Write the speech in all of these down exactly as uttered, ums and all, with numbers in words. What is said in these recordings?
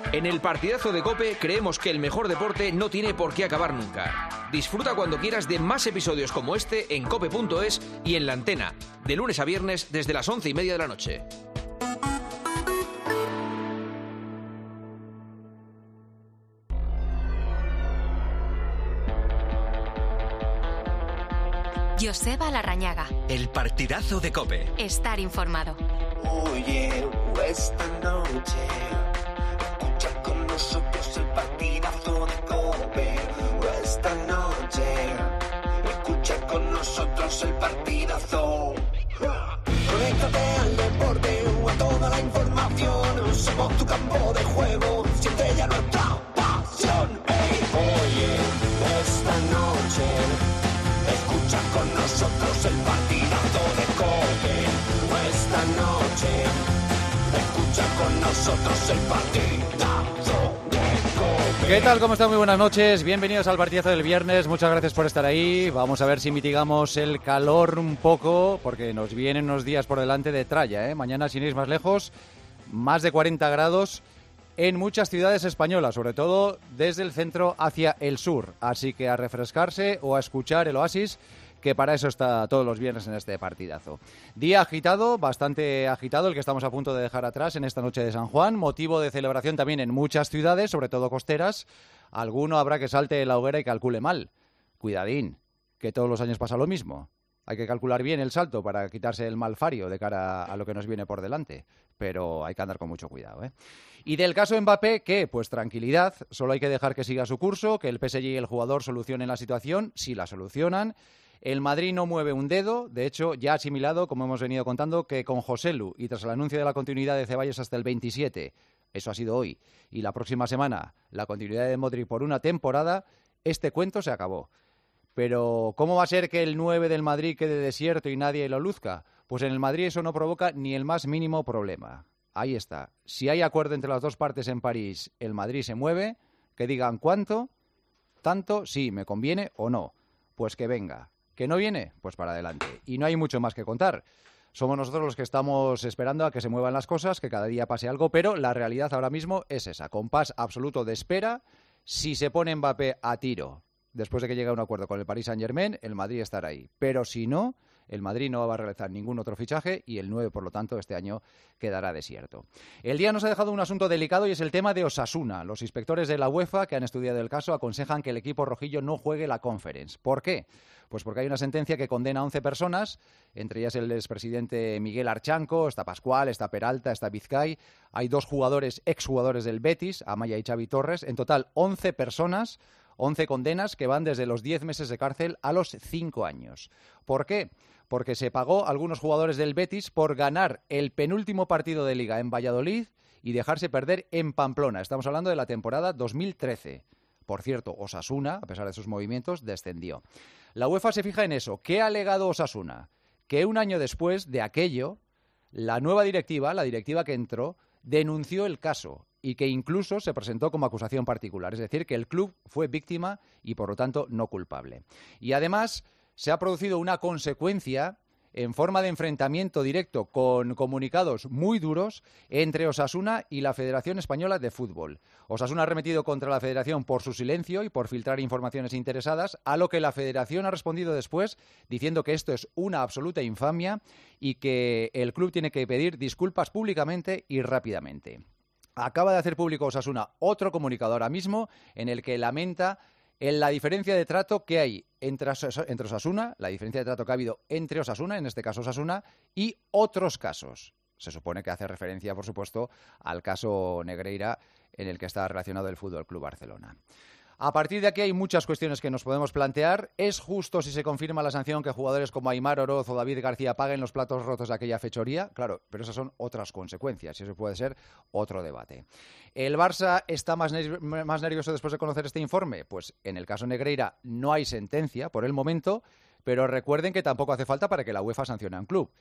En el partidazo de COPE creemos que el mejor deporte no tiene por qué acabar nunca. Disfruta cuando quieras de más episodios como este en cope punto es y en la antena, de lunes a viernes desde las once y media de la noche. Joseba Larrañaga. El partidazo de COPE. Estar informado. Oye, esta noche escucha con nosotros el partidazo de COPE. Esta noche escucha con nosotros el partidazo. Conéctate al deporte o a toda la información. Somos tu campo de juego, siente ya nuestra pasión. Hey, oye, esta noche escucha con nosotros el partidazo de COPE. Esta noche escucha con nosotros el partidazo de COPE. ¿Qué tal? ¿Cómo están? Muy buenas noches. Bienvenidos al partidazo del viernes. Muchas gracias por estar ahí. Vamos a ver si mitigamos el calor un poco, porque nos vienen unos días por delante de tralla, ¿eh? Mañana, sin ir más lejos, más de cuarenta grados en muchas ciudades españolas, sobre todo desde el centro hacia el sur. Así que a refrescarse o a escuchar el Oasis, que para eso está todos los viernes en este partidazo. Día agitado, bastante agitado, el que estamos a punto de dejar atrás en esta noche de San Juan. Motivo de celebración también en muchas ciudades, sobre todo costeras. Alguno habrá que salte de la hoguera y calcule mal. Cuidadín, que todos los años pasa lo mismo. Hay que calcular bien el salto para quitarse el malfario de cara a lo que nos viene por delante. Pero hay que andar con mucho cuidado, ¿eh? Y del caso Mbappé, ¿qué? Pues tranquilidad. Solo hay que dejar que siga su curso, que el P S G y el jugador solucionen la situación, si la solucionan. El Madrid no mueve un dedo. De hecho, ya ha asimilado, como hemos venido contando, que con Joselu y tras el anuncio de la continuidad de Ceballos hasta el veintisiete, eso ha sido hoy, y la próxima semana la continuidad de Modric por una temporada, este cuento se acabó. Pero, ¿cómo va a ser que el nueve del Madrid quede desierto y nadie lo luzca? Pues en el Madrid eso no provoca ni el más mínimo problema. Ahí está. Si hay acuerdo entre las dos partes en París, el Madrid se mueve. Que digan cuánto, tanto, sí, me conviene o no. Pues que venga. ¿Que no viene? Pues para adelante. Y no hay mucho más que contar. Somos nosotros los que estamos esperando a que se muevan las cosas, que cada día pase algo, pero la realidad ahora mismo es esa. Compás absoluto de espera. Si se pone Mbappé a tiro después de que llegue a un acuerdo con el Paris Saint-Germain, el Madrid estará ahí. Pero si no, el Madrid no va a realizar ningún otro fichaje y el nueve, por lo tanto, este año quedará desierto. El día nos ha dejado un asunto delicado y es el tema de Osasuna. Los inspectores de la UEFA que han estudiado el caso aconsejan que el equipo rojillo no juegue la Conference. ¿Por qué? Pues porque hay una sentencia que condena a once personas, entre ellas el expresidente Miguel Archanco, está Pascual, está Peralta, está Vizcay. Hay dos jugadores, exjugadores del Betis, Amaya y Xavi Torres. En total, once personas, once condenas que van desde los diez meses de cárcel a los cinco años. ¿Por qué? Porque se pagó a algunos jugadores del Betis por ganar el penúltimo partido de Liga en Valladolid y dejarse perder en Pamplona. Estamos hablando de la temporada dos mil trece. Por cierto, Osasuna, a pesar de sus movimientos, descendió. La UEFA se fija en eso. ¿Qué ha alegado Osasuna? Que un año después de aquello, la nueva directiva, la directiva que entró, denunció el caso y que incluso se presentó como acusación particular. Es decir, que el club fue víctima y, por lo tanto, no culpable. Y además se ha producido una consecuencia en forma de enfrentamiento directo con comunicados muy duros entre Osasuna y la Federación Española de Fútbol. Osasuna ha arremetido contra la Federación por su silencio y por filtrar informaciones interesadas, a lo que la Federación ha respondido después diciendo que esto es una absoluta infamia y que el club tiene que pedir disculpas públicamente y rápidamente. Acaba de hacer público Osasuna otro comunicado ahora mismo en el que lamenta en la diferencia de trato que hay entre, entre Osasuna, la diferencia de trato que ha habido entre Osasuna, en este caso Osasuna, y otros casos. Se supone que hace referencia, por supuesto, al caso Negreira, en el que está relacionado el Fútbol Club Barcelona. A partir de aquí hay muchas cuestiones que nos podemos plantear. ¿Es justo, si se confirma la sanción, que jugadores como Aimar Oroz o David García paguen los platos rotos de aquella fechoría? Claro, pero esas son otras consecuencias y eso puede ser otro debate. ¿El Barça está más, ner- más nervioso después de conocer este informe? Pues en el caso Negreira no hay sentencia por el momento, pero recuerden que tampoco hace falta para que la UEFA sancione a un club.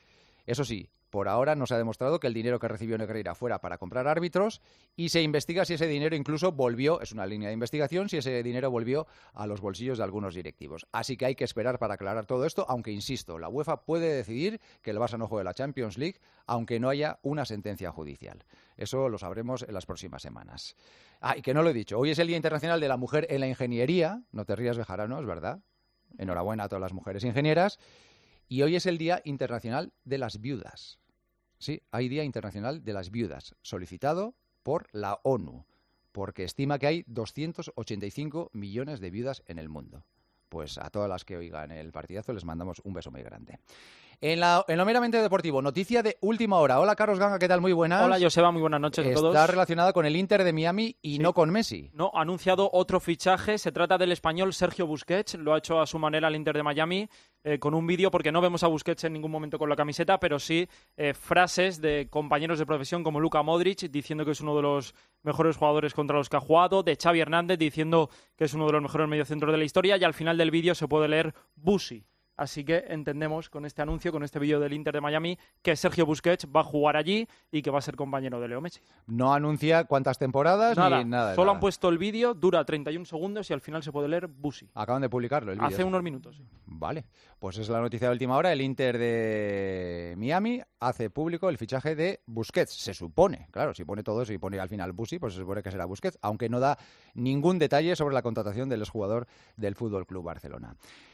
Eso sí, por ahora no se ha demostrado que el dinero que recibió Negreira fuera para comprar árbitros y se investiga si ese dinero incluso volvió, es una línea de investigación, si ese dinero volvió a los bolsillos de algunos directivos. Así que hay que esperar para aclarar todo esto, aunque insisto, la UEFA puede decidir que el Barça no juegue la Champions League, aunque no haya una sentencia judicial. Eso lo sabremos en las próximas semanas. Ah, y que no lo he dicho, hoy es el Día Internacional de la Mujer en la Ingeniería, no te rías, Bejarano, es verdad. Enhorabuena a todas las mujeres ingenieras. Y hoy es el Día Internacional de las Viudas. Sí, hay Día Internacional de las Viudas, solicitado por la ONU, porque estima que hay doscientos ochenta y cinco millones de viudas en el mundo. Pues a todas las que oigan el partidazo les mandamos un beso muy grande. En, la, en lo meramente deportivo, noticia de última hora. Hola, Carlos Ganga, ¿qué tal? Muy buenas. Hola, Joseba, muy buenas noches a todos. Está relacionada con el Inter de Miami y sí. no con Messi. No, ha anunciado otro fichaje. Se trata del español Sergio Busquets. Lo ha hecho a su manera el Inter de Miami eh, con un vídeo, porque no vemos a Busquets en ningún momento con la camiseta, pero sí eh, frases de compañeros de profesión como Luka Modric diciendo que es uno de los mejores jugadores contra los que ha jugado, de Xavi Hernández diciendo que es uno de los mejores mediocentros de la historia, y al final del vídeo se puede leer Busi. Así que entendemos con este anuncio, con este vídeo del Inter de Miami, que Sergio Busquets va a jugar allí y que va a ser compañero de Leo Messi. No anuncia cuántas temporadas nada, ni nada. Solo nada. han puesto el vídeo, dura treinta y un segundos y al final se puede leer Busi. Acaban de publicarlo el vídeo. Hace unos minutos, sí. Vale, pues es la noticia de última hora. El Inter de Miami hace público el fichaje de Busquets. Se supone, claro, si pone todo eso y pone al final Busi, pues se supone que será Busquets, aunque no da ningún detalle sobre la contratación del exjugador del F C Barcelona.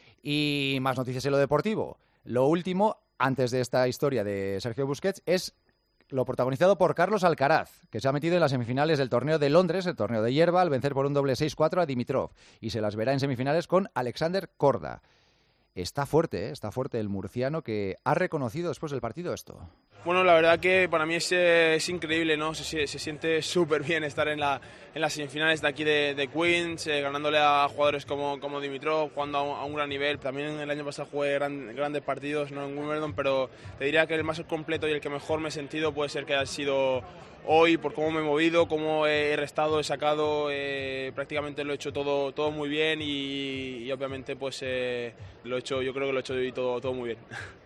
Y más noticias en lo deportivo. Lo último, antes de esta historia de Sergio Busquets, es lo protagonizado por Carlos Alcaraz, que se ha metido en las semifinales del torneo de Londres, el torneo de hierba, al vencer por un doble seis cuatro a Dimitrov. Y se las verá en semifinales con Alexander Korda. Está fuerte, ¿eh? Está fuerte el murciano, que ha reconocido después del partido esto. Bueno, la verdad que para mí es, es increíble, ¿no? Se, se siente súper bien estar en, la, en las semifinales de aquí de, de Queens, eh, ganándole a jugadores como, como Dimitrov, jugando a un, a un gran nivel. También el año pasado jugué gran, grandes partidos, ¿no? En Wimbledon, pero te diría que el más completo y el que mejor me he sentido puede ser que haya sido hoy, por cómo me he movido, cómo he restado, he sacado, eh, prácticamente lo he hecho todo, todo muy bien y, y obviamente pues eh, lo he hecho, yo creo que lo he hecho todo, todo muy bien.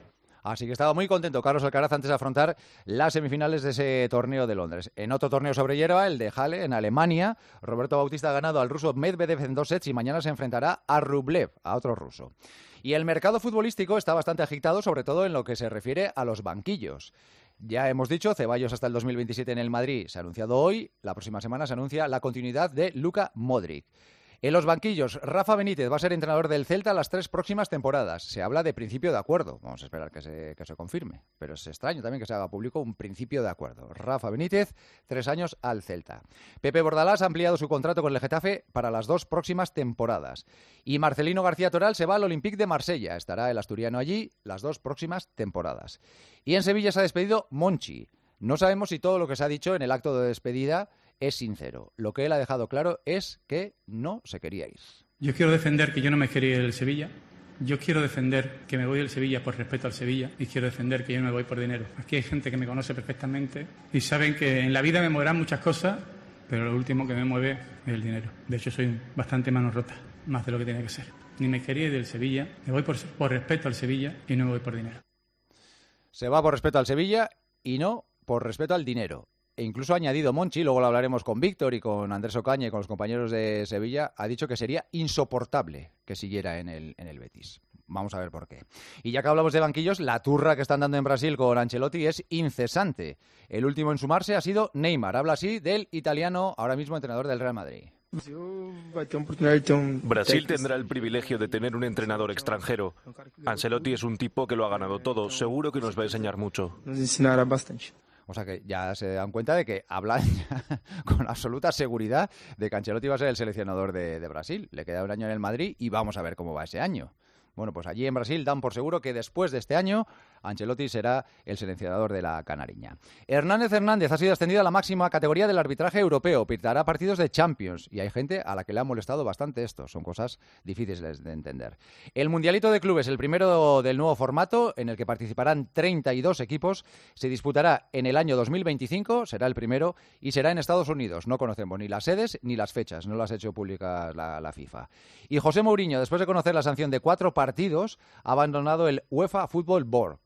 Así que estaba muy contento Carlos Alcaraz antes de afrontar las semifinales de ese torneo de Londres. En otro torneo sobre hierba, el de Halle, en Alemania, Roberto Bautista ha ganado al ruso Medvedev en dos sets y mañana se enfrentará a Rublev, a otro ruso. Y el mercado futbolístico está bastante agitado, sobre todo en lo que se refiere a los banquillos. Ya hemos dicho, Ceballos hasta el dos mil veintisiete en el Madrid se ha anunciado hoy. La próxima semana se anuncia la continuidad de Luka Modric. En los banquillos, Rafa Benítez va a ser entrenador del Celta las tres próximas temporadas. Se habla de principio de acuerdo. Vamos a esperar que se, que se confirme. Pero es extraño también que se haga público un principio de acuerdo. Rafa Benítez, tres años al Celta. Pepe Bordalás ha ampliado su contrato con el Getafe para las dos próximas temporadas. Y Marcelino García Toral se va al Olympique de Marsella. Estará el asturiano allí las dos próximas temporadas. Y en Sevilla se ha despedido Monchi. No sabemos si todo lo que se ha dicho en el acto de despedida es sincero. Lo que él ha dejado claro es que no se quería ir. Yo quiero defender que yo no me quería ir del Sevilla. Yo quiero defender que me voy del Sevilla por respeto al Sevilla y quiero defender que yo no me voy por dinero. Aquí hay gente que me conoce perfectamente y saben que en la vida me moverán muchas cosas, pero lo último que me mueve es el dinero. De hecho, soy bastante mano rota, más de lo que tiene que ser. Ni me quería ir del Sevilla, me voy por, por respeto al Sevilla y no me voy por dinero. Se va por respeto al Sevilla y no por respeto al dinero. E incluso ha añadido Monchi, luego lo hablaremos con Víctor y con Andrés Ocaña y con los compañeros de Sevilla, ha dicho que sería insoportable que siguiera en el, en el Betis. Vamos a ver por qué. Y ya que hablamos de banquillos, la turra que están dando en Brasil con Ancelotti es incesante. El último en sumarse ha sido Neymar. Habla así del italiano, ahora mismo entrenador del Real Madrid. Brasil tendrá el privilegio de tener un entrenador extranjero. Ancelotti es un tipo que lo ha ganado todo. Seguro que nos va a enseñar mucho. O sea que ya se dan cuenta de que hablan con absoluta seguridad de que Ancelotti va a ser el seleccionador de, de Brasil. Le queda un año en el Madrid y vamos a ver cómo va ese año. Bueno, pues allí en Brasil dan por seguro que después de este año Ancelotti será el seleccionador de la canariña. Hernández Hernández ha sido ascendido a la máxima categoría del arbitraje europeo. Pitará partidos de Champions. Y hay gente a la que le ha molestado bastante esto. Son cosas difíciles de entender. El Mundialito de Clubes, el primero del nuevo formato, en el que participarán treinta y dos equipos, se disputará en el año dos mil veinticinco, será el primero, y será en Estados Unidos. No conocemos ni las sedes ni las fechas. No las ha hecho públicas la, la FIFA. Y José Mourinho, después de conocer la sanción de cuatro partidos, ha abandonado el UEFA Football Board,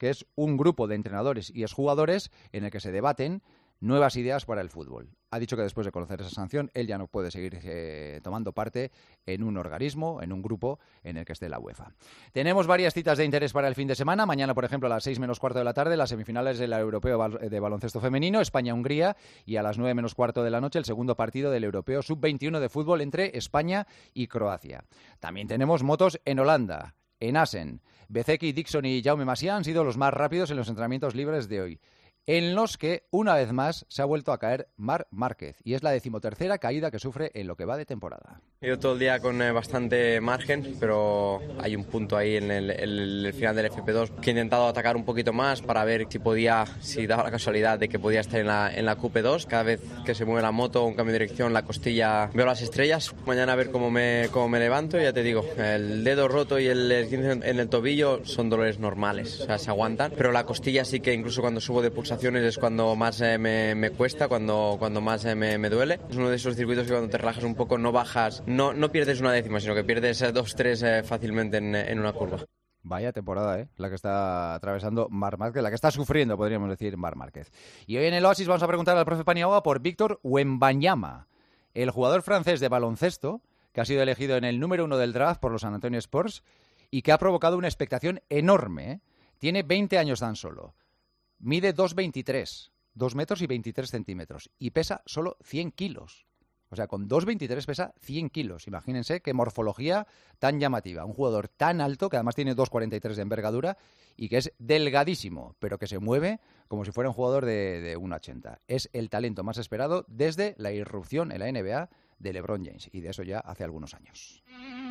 que es un grupo de entrenadores y exjugadores en el que se debaten nuevas ideas para el fútbol. Ha dicho que después de conocer esa sanción, él ya no puede seguir eh, tomando parte en un organismo, en un grupo en el que esté la UEFA. Tenemos varias citas de interés para el fin de semana. Mañana, por ejemplo, a las seis menos cuarto de la tarde, las semifinales del Europeo de Baloncesto Femenino, España-Hungría, y a las nueve menos cuarto de la noche, el segundo partido del Europeo sub veintiuno de fútbol entre España y Croacia. También tenemos motos en Holanda, en Assen. Bezeki, Dixon y Jaume Masia han sido los más rápidos en los entrenamientos libres de hoy, en los que, una vez más, se ha vuelto a caer Marc Márquez, y es la decimotercera caída que sufre en lo que va de temporada. He ido todo el día con eh, bastante margen, pero hay un punto ahí en el, el, el final del F P dos que he intentado atacar un poquito más para ver si podía, si daba la casualidad de que podía estar en la, en la Q P dos. Cada vez que se mueve la moto, un cambio de dirección, la costilla, veo las estrellas. Mañana a ver cómo me, cómo me levanto, y ya te digo, el dedo roto y el esguince en el tobillo son dolores normales, o sea, se aguantan, pero la costilla sí que incluso cuando subo de pulsaciones es cuando más eh, me, me cuesta, cuando, cuando más eh, me, me duele. Es uno de esos circuitos que cuando te relajas un poco no bajas, no, no pierdes una décima, sino que pierdes eh, dos, tres eh, fácilmente en, en una curva. Vaya temporada, ¿eh? La que está atravesando Marc Márquez, la que está sufriendo, podríamos decir, Marc Márquez. Y hoy en el Oasis vamos a preguntar al profe Paniagua por Víctor Wembanyama, el jugador francés de baloncesto que ha sido elegido en el número uno del draft por los San Antonio Spurs y que ha provocado una expectación enorme, ¿eh? Tiene veinte años tan solo. Mide dos veintitrés, dos metros y veintitrés centímetros, y pesa solo cien kilos. O sea, con dos veintitrés pesa cien kilos. Imagínense qué morfología tan llamativa. Un jugador tan alto, que además tiene dos cuarenta y tres de envergadura, y que es delgadísimo, pero que se mueve como si fuera un jugador de, de uno ochenta. Es el talento más esperado desde la irrupción en la N B A de LeBron James, y de eso ya hace algunos años.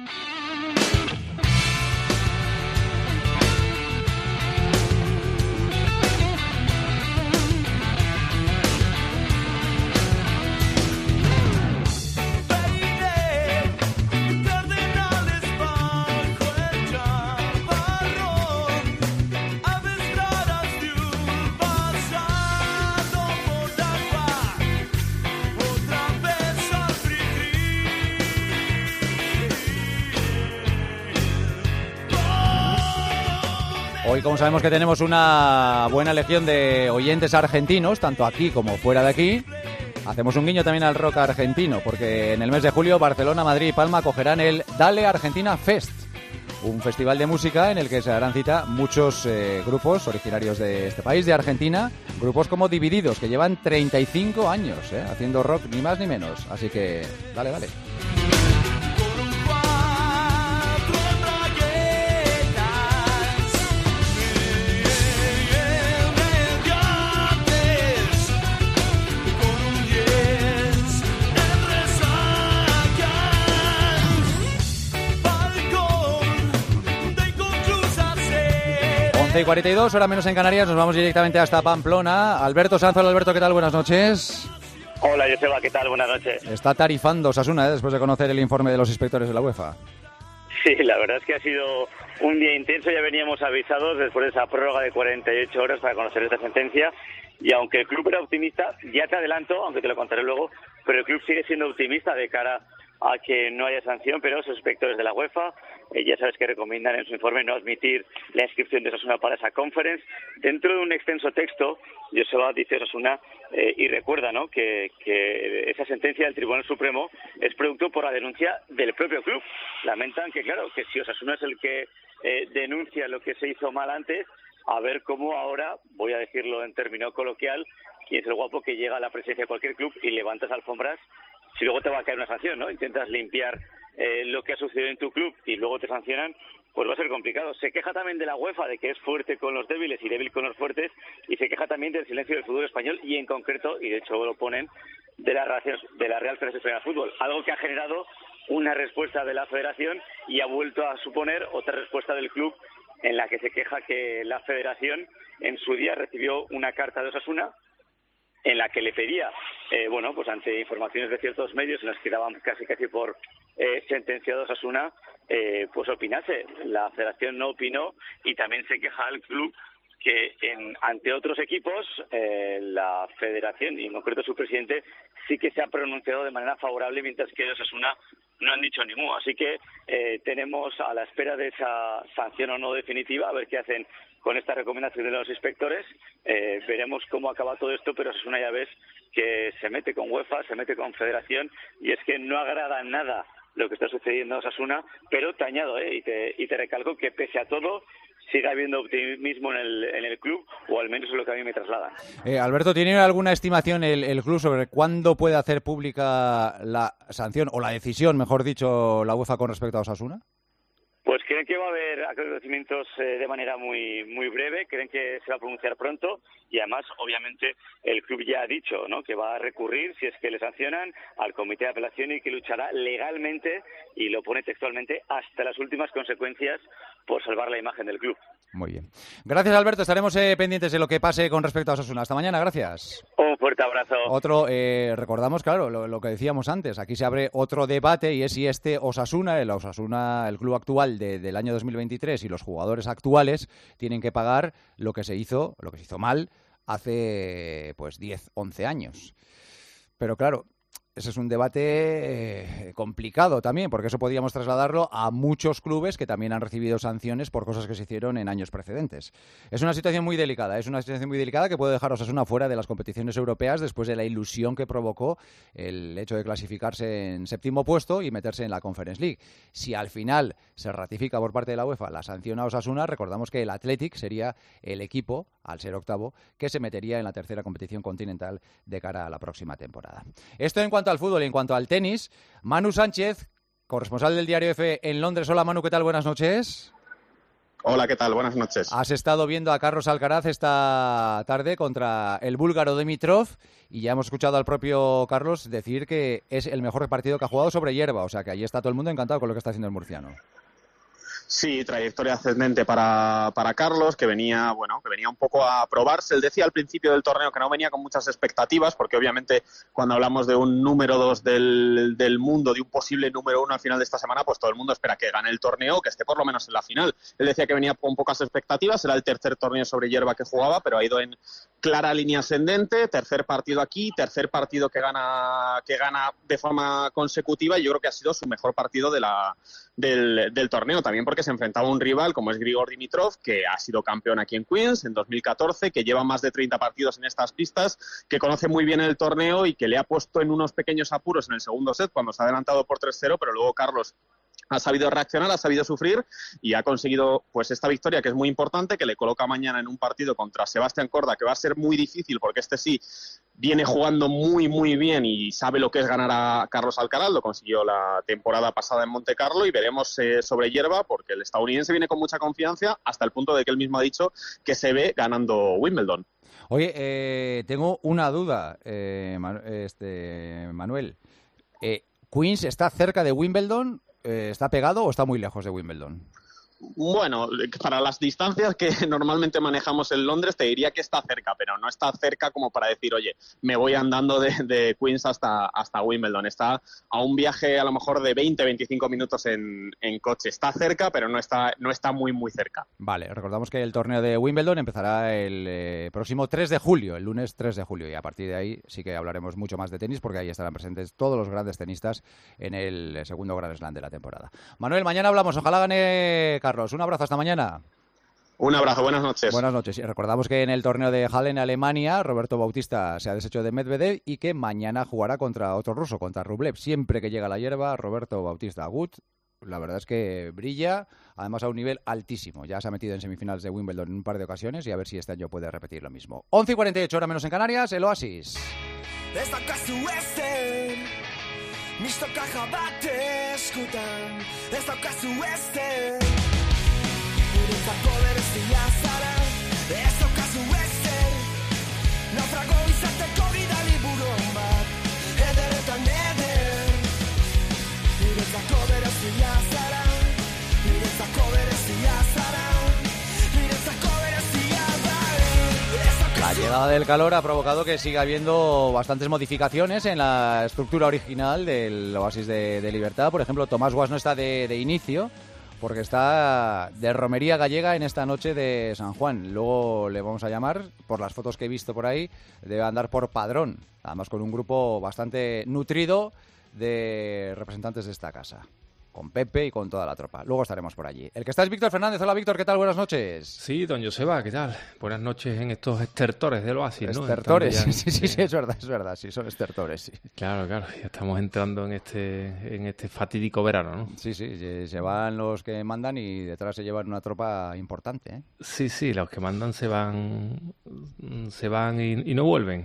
Hoy, como sabemos que tenemos una buena legión de oyentes argentinos, tanto aquí como fuera de aquí, hacemos un guiño también al rock argentino, porque en el mes de julio Barcelona, Madrid y Palma acogerán el Dale Argentina Fest, un festival de música en el que se darán cita muchos eh, grupos originarios de este país, de Argentina, grupos como Divididos, que llevan treinta y cinco años eh, haciendo rock, ni más ni menos. Así que, dale, dale. once y cuarenta y dos, hora menos en Canarias, nos vamos directamente hasta Pamplona. Alberto Sanz, hola Alberto, ¿qué tal? Buenas noches. Hola Joseba, ¿qué tal? Buenas noches. Está tarifando Osasuna, ¿eh? Después de conocer el informe de los inspectores de la UEFA. Sí, la verdad es que ha sido un día intenso, ya veníamos avisados después de esa prórroga de cuarenta y ocho horas para conocer esta sentencia, y aunque el club era optimista, ya te adelanto, aunque te lo contaré luego, pero el club sigue siendo optimista de cara a que no haya sanción, pero esos inspectores de la UEFA eh, ya sabes que recomiendan en su informe no admitir la inscripción de Osasuna para esa conference. Dentro de un extenso texto, Joseba dice Osasuna eh, y recuerda, ¿no?, que, que esa sentencia del Tribunal Supremo es producto por la denuncia del propio club. Lamentan que, claro, que si Osasuna es el que eh, denuncia lo que se hizo mal antes, a ver cómo ahora, voy a decirlo en término coloquial, quién es el guapo que llega a la presidencia de cualquier club y levantas alfombras. Si luego te va a caer una sanción, ¿no? Intentas limpiar eh, lo que ha sucedido en tu club y luego te sancionan, pues va a ser complicado. Se queja también de la UEFA, de que es fuerte con los débiles y débil con los fuertes, y se queja también del silencio del fútbol español y en concreto, y de hecho lo ponen, de la, de la Real Federación Española de Fútbol. Algo que ha generado una respuesta de la Federación y ha vuelto a suponer otra respuesta del club, en la que se queja que la Federación en su día recibió una carta de Osasuna en la que le pedía, eh, bueno, pues ante informaciones de ciertos medios en las que daban casi casi por eh, sentenciado a Osasuna, eh, pues opinase. La Federación no opinó y también se queja al club que en, ante otros equipos eh, la federación y en concreto su presidente sí que se ha pronunciado de manera favorable, mientras que Osasuna no han dicho ni mu. Así que eh, tenemos a la espera de esa sanción o no definitiva, a ver qué hacen con esta recomendación de los inspectores. Eh, veremos cómo acaba todo esto, pero Osasuna ya ves que se mete con UEFA, se mete con Federación, y es que no agrada nada lo que está sucediendo en Osasuna, pero te añado eh, y, te, y te recalco que pese a todo sigue habiendo optimismo en el, en el club, o al menos es lo que a mí me trasladan. Eh, Alberto, ¿tiene alguna estimación el, el club sobre cuándo puede hacer pública la sanción, o la decisión, mejor dicho, la UEFA con respecto a Osasuna? Pues creen que va a haber acontecimientos eh, de manera muy muy breve, creen que se va a pronunciar pronto, y además, obviamente, el club ya ha dicho, ¿no?, que va a recurrir, si es que le sancionan, al comité de apelación, y que luchará legalmente, y lo pone textualmente, hasta las últimas consecuencias por salvar la imagen del club. Muy bien. Gracias, Alberto. Estaremos eh, pendientes de lo que pase con respecto a Osasuna. Hasta mañana. Gracias. Un fuerte abrazo. Otro, eh, recordamos, claro, lo, lo que decíamos antes. Aquí se abre otro debate, y es si este Osasuna, el Osasuna, el club actual de, del año dos mil veintitrés, y los jugadores actuales tienen que pagar lo que se hizo, lo que se hizo mal hace pues diez, once años. Pero claro, ese es un debate eh, complicado también, porque eso podríamos trasladarlo a muchos clubes que también han recibido sanciones por cosas que se hicieron en años precedentes. Es una situación muy delicada, es una situación muy delicada que puede dejar a Osasuna fuera de las competiciones europeas después de la ilusión que provocó el hecho de clasificarse en séptimo puesto y meterse en la Conference League. Si al final se ratifica por parte de la UEFA la sanción a Osasuna, recordamos que el Athletic sería el equipo, al ser octavo, que se metería en la tercera competición continental de cara a la próxima temporada. Esto en cuanto al fútbol. Y en cuanto al tenis, Manu Sánchez, corresponsal del Diario F en Londres. Hola, Manu, ¿qué tal? Buenas noches. Hola, ¿qué tal? Buenas noches. Has estado viendo a Carlos Alcaraz esta tarde contra el búlgaro Dimitrov, y ya hemos escuchado al propio Carlos decir que es el mejor partido que ha jugado sobre hierba, o sea que ahí está todo el mundo encantado con lo que está haciendo el murciano. Sí, trayectoria ascendente para, para Carlos, que venía, bueno, que venía un poco a probarse. Él decía al principio del torneo que no venía con muchas expectativas, porque obviamente cuando hablamos de un número dos del, del mundo, de un posible número uno al final de esta semana, pues todo el mundo espera que gane el torneo, que esté por lo menos en la final. Él decía que venía con pocas expectativas, era el tercer torneo sobre hierba que jugaba, pero ha ido en clara línea ascendente, tercer partido aquí, tercer partido que gana, que gana de forma consecutiva, y yo creo que ha sido su mejor partido de la, del, del torneo, también porque se enfrentaba a un rival como es Grigor Dimitrov, que ha sido campeón aquí en Queens en dos mil catorce, que lleva más de treinta partidos en estas pistas, que conoce muy bien el torneo y que le ha puesto en unos pequeños apuros en el segundo set cuando se ha adelantado por tres cero, pero luego Carlos ha sabido reaccionar, ha sabido sufrir y ha conseguido pues esta victoria, que es muy importante, que le coloca mañana en un partido contra Sebastián Korda, que va a ser muy difícil porque este sí viene jugando muy muy bien y sabe lo que es ganar a Carlos Alcaraz. Lo consiguió la temporada pasada en Monte Carlo, y veremos eh, sobre hierba, porque el estadounidense viene con mucha confianza, hasta el punto de que él mismo ha dicho que se ve ganando Wimbledon. Oye, eh, tengo una duda, eh, este, Manuel. Eh, ¿Queens está cerca de Wimbledon? ¿Está pegado o está muy lejos de Wimbledon? Bueno, para las distancias que normalmente manejamos en Londres te diría que está cerca, pero no está cerca como para decir, oye, me voy andando de, de Queens hasta, hasta Wimbledon. Está a un viaje a lo mejor de veinte a veinticinco minutos en, en coche. Está cerca, pero no está, no está muy, muy cerca. Vale, recordamos que el torneo de Wimbledon empezará el eh, próximo tres de julio, el lunes tres de julio, y a partir de ahí sí que hablaremos mucho más de tenis, porque ahí estarán presentes todos los grandes tenistas en el segundo Grand Slam de la temporada. Manuel, mañana hablamos. Ojalá gane Carlos. Un abrazo, hasta mañana. Un abrazo, buenas noches. Buenas noches. Y recordamos que en el torneo de Halle en Alemania, Roberto Bautista se ha deshecho de Medvedev y que mañana jugará contra otro ruso, contra Rublev. Siempre que llega la hierba, Roberto Bautista Agut, la verdad es que brilla, además a un nivel altísimo. Ya se ha metido en semifinales de Wimbledon en un par de ocasiones, y a ver si este año puede repetir lo mismo. once y cuarenta y ocho, hora menos en Canarias, el Oasis. Mistokaja bate eskutan, ez daukazu este Niretzako berezia zara, ez daukazu ester Naufrago izateko bidali buron bat, ederetan eder Niretzako berezia zara, niretzako berezia zara Niretzako berezia zara. La llegada del calor ha provocado que siga habiendo bastantes modificaciones en la estructura original del Oasis de, de Libertad. Por ejemplo, Tomás Guas no está de, de inicio, porque está de romería gallega en esta noche de San Juan. Luego le vamos a llamar, por las fotos que he visto por ahí, debe andar por Padrón, además con un grupo bastante nutrido de representantes de esta casa, con Pepe y con toda la tropa. Luego estaremos por allí. El que está es Víctor Fernández. Hola, Víctor, ¿qué tal? Buenas noches. Sí, don Joseba, ¿qué tal? Buenas noches en estos estertores del oasis, ¿no? Estertores, ya, sí, sí, sí, es verdad, es verdad, sí, son estertores, sí. Claro, claro, ya estamos entrando en este en este fatídico verano, ¿no? Sí, sí, se van los que mandan y detrás se llevan una tropa importante, ¿eh? Sí, sí, los que mandan se van, se van y, y no vuelven.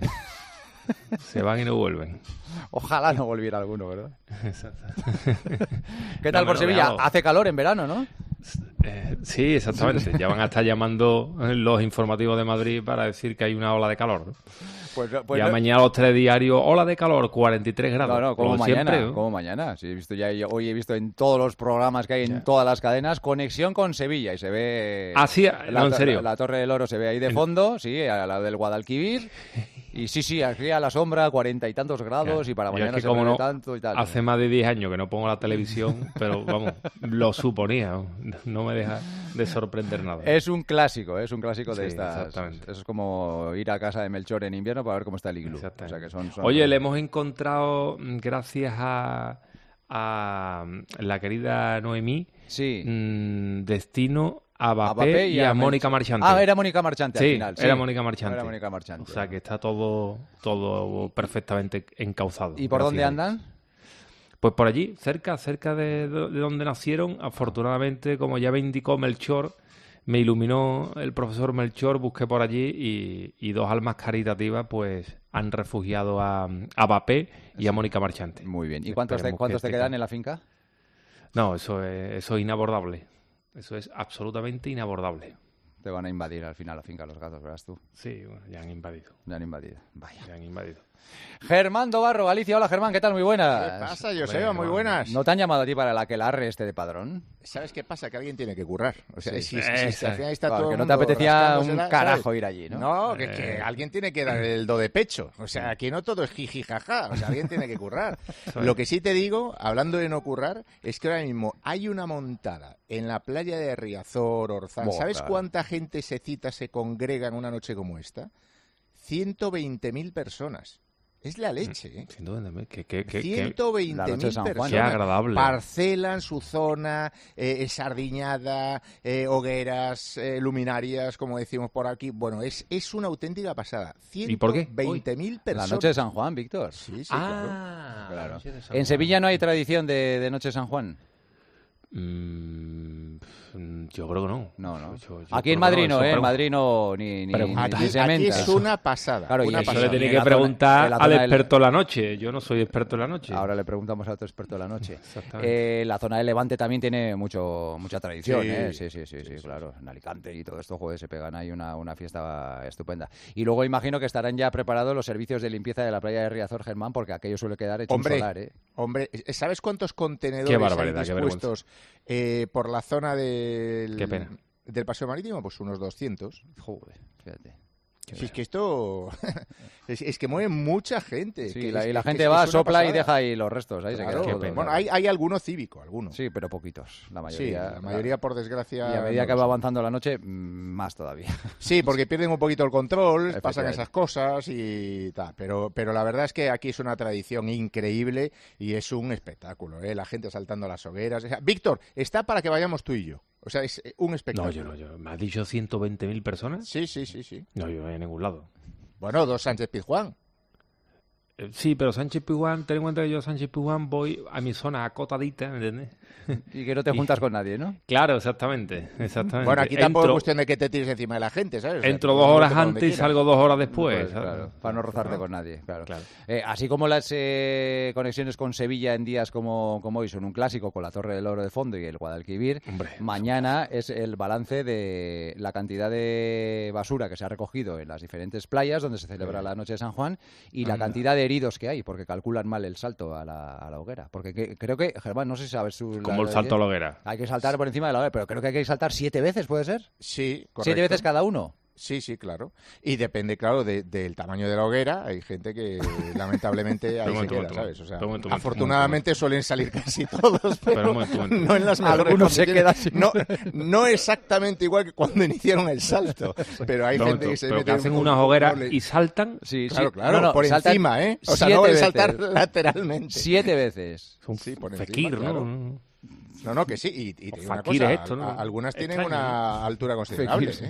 Se van y no vuelven. Ojalá no volviera alguno, ¿verdad? Exacto. ¿Qué tal no, por no, Sevilla? veamos. Hace calor en verano, ¿no? Eh, sí, exactamente. Ya van a estar llamando los informativos de Madrid para decir que hay una ola de calor, ¿no? Pues, pues ya no... mañana los telediarios, ola de calor, cuarenta y tres grados. No, no, como, como mañana, siempre, ¿no? como mañana. Sí, he visto ya, hoy he visto en todos los programas que hay en ya. todas las cadenas, conexión con Sevilla y se ve... Ah, sí, la, no, en serio. La, la Torre del Oro se ve ahí de fondo, sí, a la del Guadalquivir. Y sí, sí, aquí a la sombra, cuarenta y tantos grados, ya. Y para mañana es que se como ve no, tanto y tal. Hace más de diez años que no pongo la televisión, pero vamos, lo suponía, ¿no? No me deja de sorprender nada. Es un clásico, es un clásico de sí, estas. Exactamente. Eso es como ir a casa de Melchor en invierno para ver cómo está el iglú. O sea que son, son... Oye, le hemos encontrado, gracias a, a la querida Noemí, sí. mmm, destino a Mbappé, a Mbappé y, y a, a Mónica Marchante. Ah, era Mónica Marchante sí, al final. Sí, era Mónica Marchante. Era Mónica Marchante. O sea que está todo, todo perfectamente encauzado. ¿Y por dónde andan? Pues por allí, cerca, cerca de, de donde nacieron. Afortunadamente, como ya me indicó Melchor, me iluminó el profesor Melchor, busqué por allí y, y dos almas caritativas pues han refugiado a, a Mbappé y sí. a Mónica Marchante. Muy bien. ¿Y cuántos te, cuántos te quedan en la finca? No, eso es, eso es inabordable. Eso es absolutamente inabordable. Te van a invadir al final la finca los gatos, verás tú. Sí, bueno, ya han invadido. Ya han invadido, vaya. Ya han invadido. Germán Dobarro, Galicia. Hola, Germán, ¿qué tal? Muy buenas. ¿Qué pasa, Joseba? Muy buenas. ¿No te han llamado a ti para el aquelarre este de Padrón? ¿Sabes qué pasa? Que alguien tiene que currar. O sea, sí, si, sí, si, sí, si al final está claro, todo que el no te mundo apetecía un rascándosela, carajo ¿sabes? ir allí, ¿no? No, que, eh... que alguien tiene que dar el do de pecho. O sea, aquí no todo es jiji jaja. O sea, alguien tiene que currar. Lo que sí te digo, hablando de no currar, es que ahora mismo hay una montada en la playa de Riazor, Orzán. Boca. ¿Sabes cuánta gente se cita, se congrega en una noche como esta? ciento veinte mil personas. Es la leche, ¿eh? ciento veinte mil, ¿qué, qué, qué, ciento veinte mil personas. Qué agradable. Parcelan su zona, eh, sardiñada, eh, hogueras, eh, luminarias, como decimos por aquí. Bueno, es, es una auténtica pasada. ¿Y por qué? veinte mil personas. La noche de San Juan, Víctor. Sí, sí, ah, claro. claro. ¿En Sevilla no hay tradición de, de noche de San Juan? Mm, yo creo que no. No, no. Yo, yo aquí en Madrid no, ¿eh? En Madrid no, ni, ni, ni, aquí, ni se aquí menta. es una pasada. Claro, una y eso pasada. le tiene que preguntar zona, al del... experto de la noche. Yo no soy experto de la noche. Ahora le preguntamos a otro experto de la noche. Exactamente. Eh, la zona de Levante también tiene mucho mucha tradición, sí. ¿eh? Sí, sí, sí, sí, sí, claro. En Alicante y todo esto, joder, se pegan ahí una, una fiesta estupenda. Y luego imagino que estarán ya preparados los servicios de limpieza de la playa de Riazor, Germán, porque aquello suele quedar hecho hombre, un solar, ¿eh? Hombre, ¿sabes cuántos contenedores qué barbaridad, hay dispuestos eh, por la zona del, qué pena. del paseo marítimo? Pues unos doscientos. Joder, fíjate. Si es que esto es, es que mueve mucha gente. Sí, que la, es, y la que, gente que va, es sopla pasada. y deja ahí los restos. Ahí Claro, se queda todo, bueno, hay, hay alguno cívico, alguno. Sí, pero poquitos. La mayoría, sí, la mayoría por desgracia. Y a medida no que lo va son. avanzando la noche, más todavía. Sí, porque pierden un poquito el control, pasan esas cosas y tal. Pero, pero la verdad es que aquí es una tradición increíble y es un espectáculo, ¿eh? La gente saltando las hogueras. O sea, Víctor, está para que vayamos tú y yo. O sea, es un espectáculo. No, yo no, yo. ¿Me has dicho ciento veinte mil personas? Sí, sí, sí, sí. No, yo no voy a ningún lado. Bueno, dos Sánchez Pizjuán. Eh, sí, pero Sánchez Pizjuán, ten en cuenta que yo a Sánchez Pizjuán voy a mi zona acotadita, ¿me entiendes? Y que no te juntas y... con nadie, ¿no? Claro, exactamente, exactamente. Bueno, aquí tampoco entro, es cuestión de que te tires encima de la gente, ¿sabes? O sea, entro dos horas antes y salgo dos horas después. Pues, claro, para no rozarte no. con nadie, claro. claro. Eh, así como las eh, conexiones con Sevilla en días como, como hoy son un clásico, con la Torre del Oro de fondo y el Guadalquivir, Hombre, mañana es el balance de la cantidad de basura que se ha recogido en las diferentes playas donde se celebra la noche de San Juan y Anda. la cantidad de heridos que hay, porque calculan mal el salto a la, a la hoguera. Porque que, creo que, Germán, no sé si sabes... Su, como la, el salto a la hoguera. Hay que saltar por encima de la hoguera, pero creo que hay que saltar siete veces, ¿puede ser? Sí, correcto. ¿Siete veces cada uno? Sí, sí, claro. Y depende, claro, de, del tamaño de la hoguera. Hay gente que, lamentablemente, ahí se queda, ¿sabes? O sea, afortunadamente suelen salir casi todos, pero no en las mejores Algunos se quedan sin... no, no exactamente igual que cuando iniciaron el salto, pero hay gente que se pero mete... que hacen un... unas hogueras y saltan... Sí, claro, sí. claro, no, no, por encima, ¿eh? O sea, no van a saltar lateralmente. Siete veces. Sí, por encima, Fekir, claro. ¿no? No, no, que sí. Y, y te digo una Fakir cosa, esto, ¿no? a- algunas tienen Extraño. una altura considerable, ¿eh?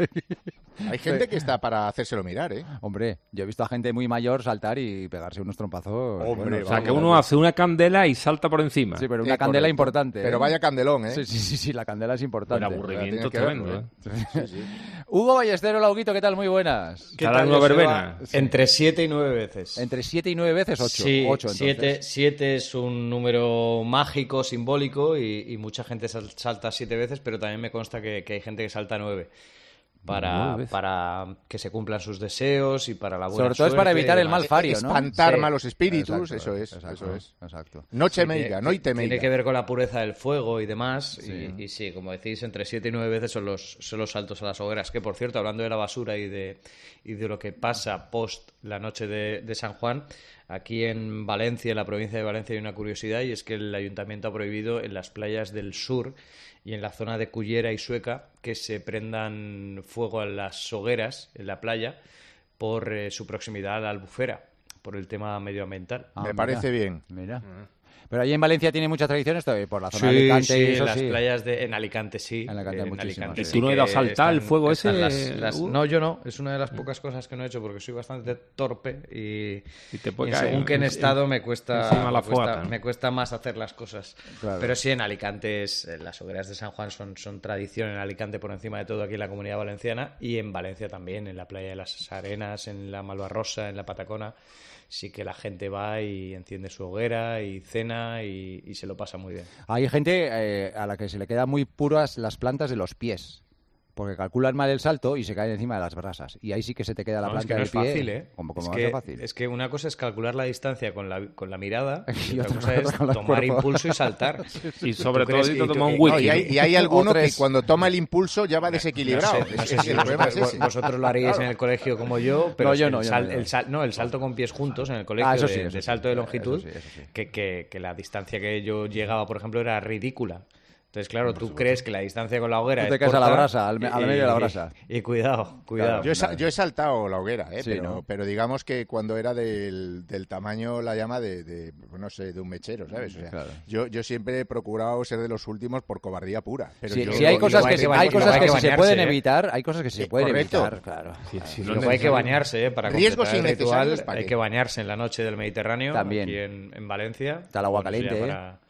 Hay gente que está para hacérselo mirar, ¿eh? Hombre, yo he visto a gente muy mayor saltar y pegarse unos trompazos. Hombre, O sea, que uno hace una candela y salta por encima. Sí, pero una Eh, candela correcto. importante. Pero ¿eh? vaya candelón, ¿eh? Sí, sí, sí, sí, la candela es importante. El aburrimiento Tienes que tremendo, verlo, ¿eh? Sí, sí. Hugo Ballesteros, Lauguito, ¿qué tal? Muy buenas. ¿Qué tal, Nueva Verbena? Entre siete y nueve veces. Entre siete y nueve veces, ocho. Sí, ocho, entonces. siete, siete es un número mágico, simbólico, y, y mucha gente sal- salta siete veces, pero también me consta que, que hay gente que salta nueve. Para, Nueve veces. para que se cumplan sus deseos y para la buena Sobre todo es para suerte y evitar el demás. mal fario, ¿no? Espantar Sí. malos espíritus, Exacto, eso es, exacto, eso es. Exacto. Noche Sí, meiga, que- noite Tiene meiga. que ver con la pureza del fuego y demás. Sí. Y, y sí, como decís, entre siete y nueve veces son los, son los saltos a las hogueras. Que, por cierto, hablando de la basura y de, y de lo que pasa post la noche de, de San Juan, aquí en Valencia, en la provincia de Valencia, hay una curiosidad, y es que el ayuntamiento ha prohibido en las playas del sur y en la zona de Cullera y Sueca que se prendan fuego a las hogueras en la playa por eh, su proximidad a la albufera, por el tema medioambiental. Ah, Me mira, parece bien. Mira. Pero allí en Valencia tiene muchas tradiciones todavía, por la zona Sí, de Alicante sí, y en eso las sí. playas de en Alicante sí. En Alicante hay muchísimas, sí. sí ¿Tú no que has ido a saltar el fuego están ese, las- las- Hugo? no, yo no. Es una de las pocas cosas que no he hecho porque soy bastante torpe y, Y te y puede en caer según qué en en- estado me cuesta, encima la me, cuesta fogata, ¿no? me cuesta más hacer las cosas. Claro. Pero sí, en Alicante es, eh, las hogueras de San Juan son, son tradición en Alicante por encima de todo aquí en la Comunidad Valenciana, y en Valencia también, en la playa de las Arenas, en la Malvarrosa, en la Patacona. Sí que la gente va y enciende su hoguera y cena y, y se lo pasa muy bien. Hay gente eh, a la que se le quedan muy puras las plantas de los pies, porque calculan mal el salto y se caen encima de las brasas. Y ahí sí que se te queda la No, es planta que no del es pie. fácil, ¿eh? Como, como es, va a que, ser fácil. es que una cosa es calcular la distancia con la, con la mirada y, Y otra otra cosa es con los tomar cuerpos. impulso y saltar. Y sobre ¿Tú todo crees si que- te tú- toma un eh, whisky. No, y, hay, y hay alguno Otro que es- cuando toma el impulso ya va desequilibrado. No sé, no sé Es- si el problema es vosotros, ese. vosotros lo haríais en el colegio como yo, pero No, yo el, no, yo sal- no, yo no. el sal- no, el salto con pies juntos en el colegio Ah, eso de, sí, eso de sí. salto de longitud, Eso sí, eso sí. Que, que, que la distancia que yo llegaba, por ejemplo, era ridícula. Entonces, claro, tú crees que la distancia con la hoguera Tú te es caes a la corta brasa, al me- a la y- media de la brasa. Y, y cuidado, cuidado. Yo he, sa- yo he saltado la hoguera, ¿eh? Sí, pero, ¿no? pero digamos que cuando era del, del tamaño, la llama de, de, no sé, de un mechero, ¿sabes? O sea, Claro. yo, yo siempre he procurado ser de los últimos por cobardía pura. Pero Sí, yo- sí, hay y cosas luego que, hay se- que hay bañ- cosas luego hay que que si se bañarse, pueden ¿eh? evitar, hay cosas que se Sí, pueden correcto. evitar, claro. Sí, sí, Y no es luego hay que necesario. bañarse, ¿eh? Para Riesgos completar el ritual, innecesarios, ¿para hay qué? que bañarse en la noche del Mediterráneo, También. aquí en, en Valencia. Está el agua Bueno, eso ya caliente, ¿eh? para-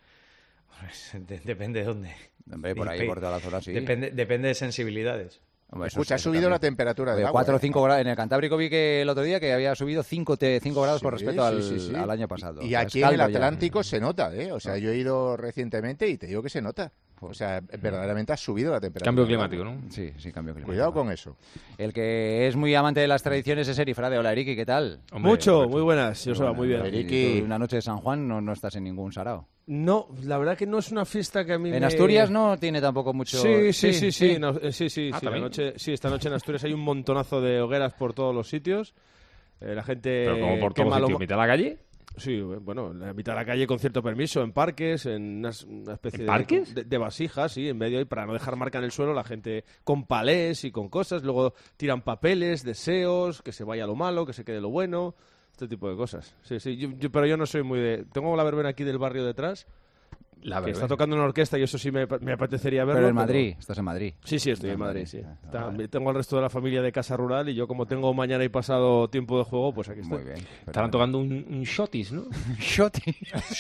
Pues, de- depende de dónde. Hombre, por ahí, Y- por toda la zona, sí. Depende, depende de sensibilidades. Hombre, eso Escucha, ha sí, eso subido también. la temperatura del De agua. cuatro o ¿eh? cinco grados. En el Cantábrico vi que el otro día que había subido cinco grados con Sí, respecto al, sí, sí, sí. al año pasado. Y O sea, aquí es en el caldo ya. Atlántico se nota, ¿eh? O sea, yo he ido recientemente y te digo que se nota. O sea, verdaderamente ha subido la temperatura. Cambio del climático, agua. ¿no? Sí, sí, cambio climático. Cuidado con eso. El que es muy amante de las tradiciones es Erifrade. Hola, Eriki, ¿qué tal? Hombre, Mucho, correcto. muy buenas, yo Bueno, muy bien. Eriki, una noche de San Juan no, no estás en ningún sarao. No, la verdad que no es una fiesta que a mí En me... Asturias no tiene tampoco mucho... Sí, sí, sí, sí, no, eh, sí, sí, Ah, sí, la ¿también? noche, sí, esta noche en Asturias hay un montonazo de hogueras por todos los sitios. Eh, la gente Pero como por todos quema los lo sitios, ma- mitad de la calle. Sí, eh, bueno, en la mitad de la calle con cierto permiso, en parques, en unas- una especie ¿En de, parques? de, de vasijas, sí, en medio, y para no dejar marca en el suelo, la gente con palés y con cosas, luego tiran papeles, deseos, que se vaya lo malo, que se quede lo bueno, este tipo de cosas. Sí, sí, yo- yo- pero yo no soy muy de... Tengo la verbena aquí del barrio detrás, La que verdad. está tocando una orquesta y eso sí me, me apetecería verlo. Pero en Madrid, estás en Madrid. Sí, sí, estoy Ah, en Madrid, Madrid. sí. Ah, Está- vale. Tengo al resto de la familia de casa rural y yo como tengo mañana y pasado tiempo de juego, pues aquí estoy. Muy bien. Estarán tocando un, un shotis, ¿no? Shoti.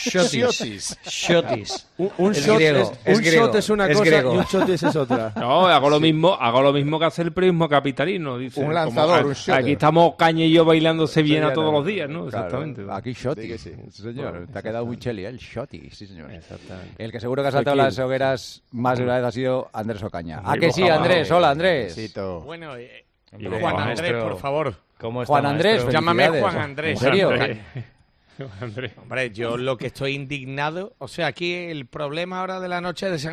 Shotis. Shotis. Un, un Es shot, griego, es, es un griego, shot es una es cosa griego. y un shotis es otra. No, hago lo mismo, hago lo mismo que hace el periodismo capitalino. Dice, Un como, lanzador, a- un shotter. Aquí estamos Caña y yo bailando sevillana Sevillana. todos los días, ¿no? Claro, Exactamente. aquí Shoti. Sí que sí. Sí, señor. Te ha quedado muy cheli, ¿eh? El Shoti, sí, señor. Exactamente. El que seguro que ha saltado Fekir. las hogueras más de una vez ha sido Andrés Ocaña. ¿A Hombre, que sí, ojalá, Andrés? hombre. Hola, Andrés. Besito. Bueno, eh, Hombre, Juan maestro. Andrés, por favor. ¿Cómo está, Juan Andrés, maestro? Llámame felicidades. Juan Andrés. ¿En serio? Andrés. Andrés. Hombre, yo lo que estoy indignado, o sea, aquí el problema ahora de la noche de San Juan,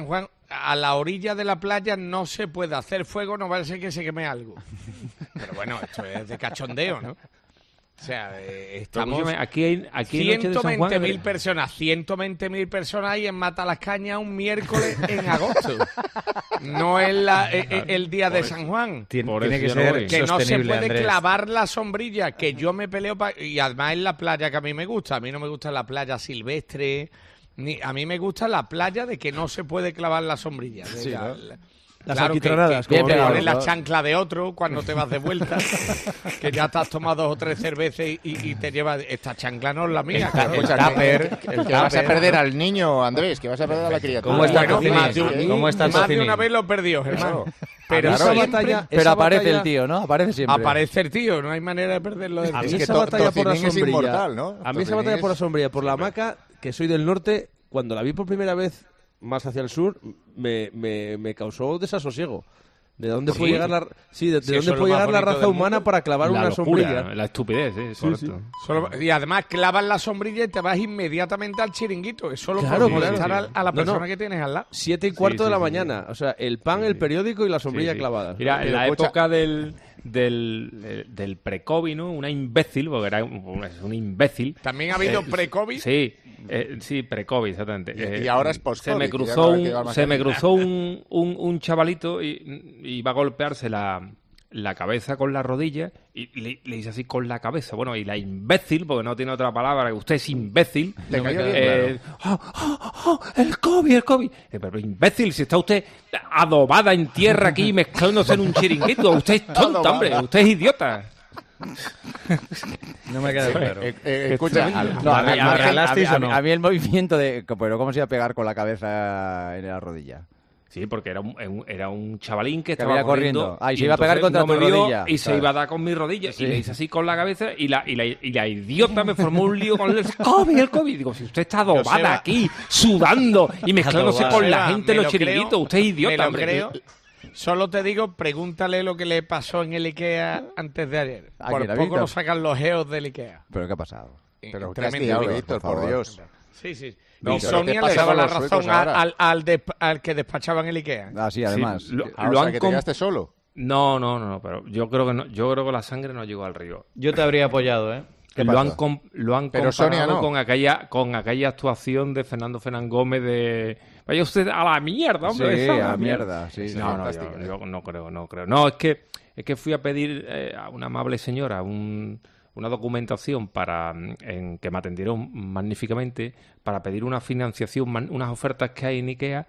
a la orilla de la playa no se puede hacer fuego, no vaya a ser que se queme algo. Pero bueno, esto es de cachondeo, ¿no? O sea, eh, estamos... Escúchame, aquí hay, aquí hay noche de ciento San veinte Juan, mil ¿eh? personas, ciento veinte mil personas ahí en Matalascaña un miércoles en agosto. No es la, eh, eh, el día de San Juan. Tiene, Por tiene eso que yo no ser voy. Que no se sostenible, puede Andrés. clavar la sombrilla, que yo me peleo pa- y además es la playa que a mí me gusta. A mí no me gusta la playa silvestre, ni a mí me gusta la playa de que no se puede clavar la sombrilla. De Sí, la- ¿no? la- Las claro, que, alquitranadas, que, como que te pegado, pones la ¿no? chancla de otro cuando te vas de vuelta, que ya te has tomado dos o tres cervezas y, y te llevas esta chancla no es la mía. claro. Escucha, Tupper, que, que el que vas a tupper, perder ¿no? al niño, Andrés, que vas a perder a la criatura. ¿Cómo está el Bueno, Tocini? más de un- ¿Cómo está el más de Tocini? una vez lo perdió, hermano. Pero esa siempre batalla- Pero esa aparece batalla- el tío, ¿no? Aparece siempre. aparece el tío, no hay manera de perderlo del A mí tío. que esa To- batalla por la Tocinín es sombrilla, inmortal, ¿no? a mí esa Tocinín batalla por la es- sombrilla, por la hamaca, que soy del norte, cuando la vi por primera vez más hacia el sur, me, me, me causó desasosiego. ¿De dónde Sí. puede llegar la, sí, de, de Sí, dónde eso es lo puede más llegar la bonito raza del humana mundo. para clavar La una locura, sombrilla? la estupidez, sí, Sí, correcto. Solo- y además clavas la sombrilla y te vas inmediatamente al chiringuito. Es solo Claro, por molestar claro. al- a la No, persona no. que tienes al lado. Siete y cuarto Sí, de la sí, sí, mañana. O sea, el pan, el periódico y la sombrilla Sí, sí. clavada. Mira, en Pero la escucha- época del, del, del, del pre-COVID, ¿no? Una imbécil, porque era un, es un imbécil. También ha habido Eh, pre-COVID. Sí, eh, sí, pre-COVID, exactamente. Y- y Eh, ahora es post-COVID, Se me que ya cruzó no hay que un, llevar se me mascarilla. cruzó un, un, un chavalito y, y iba a golpearse la, la cabeza con la rodilla y le, le hice así con la cabeza. Bueno, y la imbécil, porque no tiene otra palabra, que usted es imbécil. Te cayó bien, Eh, "Oh, oh, oh, el COVID, el COVID. Eh, Pero imbécil, si está usted adobada en tierra aquí mezclándose en un chiringuito, usted es tonta, hombre, usted es idiota. No me queda claro. Eh, eh, escucha, al- No, a, mí, ¿Me a mí- arreglasteis a mí- o no? a mí el movimiento de... Pero ¿cómo se iba a pegar con la cabeza en la rodilla? Sí, porque era un, un- era un chavalín que Que estaba venía corriendo. corriendo. Ah, y se iba a pegar entonces contra no tu me vio rodilla, Y se ¿sabes? iba a dar con mi rodilla. Sí. Y le hice así con la cabeza. Y la, y la, y la idiota me formó un lío con el COVID, el COVID. Digo, si usted está adobada Joseba. aquí, sudando y mezclándose Adobada. con la Joseba, gente en me los lo creo, chiringuitos. Usted es me idiota, lo hombre. creo. Solo te digo, pregúntale lo que le pasó en el IKEA antes de ayer. ¿A Por quién, a poco Víctor? lo sacan los geos del IKEA. ¿Pero qué ha pasado? Pero ¿qué Tremendo, has liado, Víctor, Víctor, por por favor. Dios. Sí, sí. No, y pero Sonia ¿qué le pasa daba con la los razón suecos al, ahora? al, al desp- al que despachaba en el IKEA. Ah, sí, además. Sí, lo- Ah, lo o han sea, que te com- quedaste solo. No, no, no, pero yo creo que no, yo creo que la sangre no llegó al río. Yo te habría apoyado, ¿eh? ¿Qué Lo han, pasa? com- lo han Pero comparado Sonia no. con aquella con aquella actuación de Fernando Fernán Gómez de vaya usted a la mierda, hombre. Sí, esa a la la mierda, sí, sí, no, no, fantástica, yo, ¿eh? yo no creo, no creo. No, es que es que fui a pedir eh, a una amable señora un, una documentación para mm, en que me atendieron magníficamente para pedir una financiación, man- unas ofertas que hay en IKEA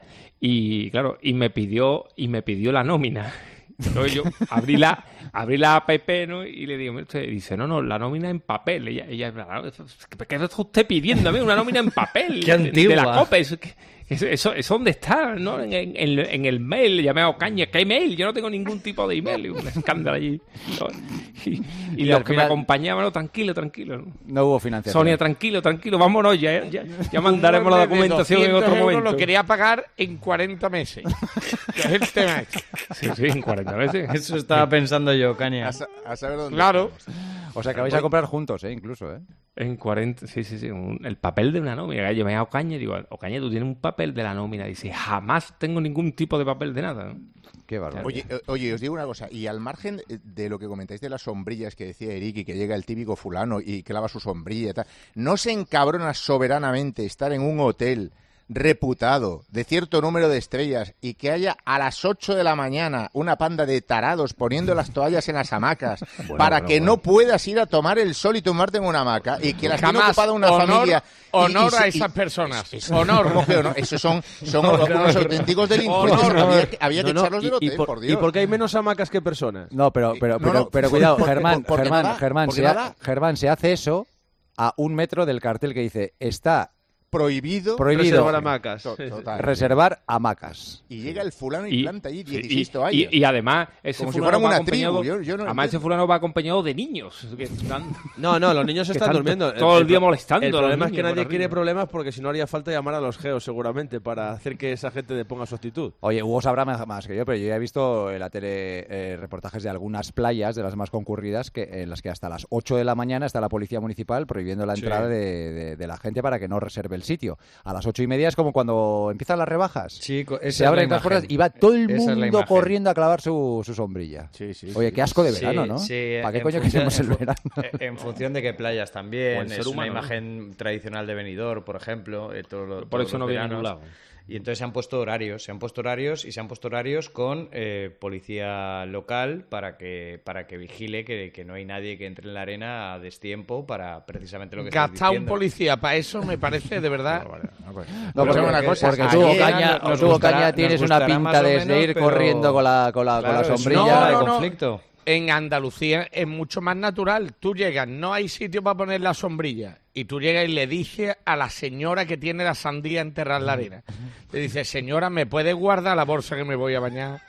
y claro, y me pidió y me pidió la nómina. Entonces yo abrí la, abrí la app, ¿no? Y le digo, mire usted, y dice, no, no, la nómina en papel. Ella, ella ¿qué está usted pidiéndome? Una nómina en papel. ¡Qué de- de, antigua! la COPE. Eso, que- eso, eso, eso dónde está, ¿no? En, en- en- en el mail, llamé a Ocaña. ¿Qué email? Yo no tengo ningún tipo de email. Y un escándalo allí. ¿no? Y, y Y los al que me final- acompañaban, no, tranquilo, tranquilo. ¿no? No hubo financiación. Sonia, tranquilo, tranquilo, vámonos ya. Ya, ya mandaremos la Un mueble de documentación en otro doscientos euros momento. lo quería pagar en cuarenta meses. Que es el tema este. Sí, sí, en cuarenta veces. Eso estaba pensando yo, Caña. A, sa- a saber dónde Claro. estamos. O sea, que vais a comprar juntos, ¿eh? Incluso, ¿eh? En cuarenta, sí, sí, sí, un- el papel de una nómina. Yo me a Ocaña y digo, Ocaña, tú tienes un papel de la nómina. Dice, jamás tengo ningún tipo de papel de nada. ¿no? Qué bárbaro. Oye, eh, oye, os digo una cosa, y al margen de lo que comentáis de las sombrillas que decía Eric y que llega el típico fulano y clava su sombrilla y tal, ¿no se encabrona soberanamente estar en un hotel reputado de cierto número de estrellas y que haya a las ocho de la mañana una panda de tarados poniendo las toallas en las hamacas Bueno, para bueno, que bueno. no puedas ir a tomar el sol y tomarte en una hamaca y que las tiene Jamás. ocupada una Honor- familia? y- honor y a se- esas y- personas. es- Honor. ¿Cómo que honor? Esos son, son unos auténticos delincuentes. Honor. Había, que- había que No, no, echarlos del y- hotel, y, por, por y Dios. porque hay menos hamacas que personas. No, pero, pero, No, pero, no, pero cuidado, porque- Germán, porque Germán, nada, Germán, porque se ha- nada. Germán, se hace eso a un metro del cartel que dice, está Prohibido, prohibido Reservar hamacas. To- total. reservar hamacas. Y llega el fulano y, Y, planta allí sí, dieciséis y- toallas. y- y además, ese Como si fulano fueran va una acompañado, tribu, yo- yo no además ese entiendo. fulano va acompañado de niños. Que están, No, no, los niños que están durmiendo. todo el día pro- molestando. El a los problema es que niños nadie por quiere arriba. problemas porque si no haría falta llamar a los geos seguramente para hacer que esa gente deponga su actitud. Oye, Hugo sabrá más, más que yo, pero yo ya he visto en la tele eh, reportajes de algunas playas, de las más concurridas, que en las que hasta las ocho de la mañana está la policía municipal prohibiendo la Sí. entrada de, de- de la gente para que no reserve el sitio. A las ocho y media es como cuando empiezan las rebajas. Sí, esa se es abren la las puertas imagen. y va todo el Esa es la mundo imagen. corriendo a clavar su, su sombrilla. Sí, sí, Oye, sí. qué asco de Sí, verano, ¿no? sí, ¿Para qué en coño función- queremos el en fu- verano? En función de qué playas O también. el ser Es una humano, ¿no? imagen tradicional de Benidorm, por ejemplo. eh, todo lo- Por todos eso los no viene a veranos. ningún lado. Y entonces se han puesto horarios, se han puesto horarios y se han puesto horarios con eh, policía local para que para que vigile que, que no hay nadie que entre en la arena a destiempo para precisamente lo que estáis Gastar un diciendo. policía para eso me parece de verdad. No, Pero porque, una cosa, porque ayer tú, nos- Ocaña, nos tú, gustará- Ocaña, nos tienes una gustará pinta más o de, de menos, ir pero- corriendo con la, con la, Claro, con la es una sombrilla. zona de No, no, no. conflicto. En Andalucía es mucho más natural. Tú llegas, no hay sitio para poner la sombrilla. Y tú llegas y le dices a la señora que tiene la sandía enterrada en la arena. Le dices, señora, ¿me puede guardar la bolsa que me voy a bañar?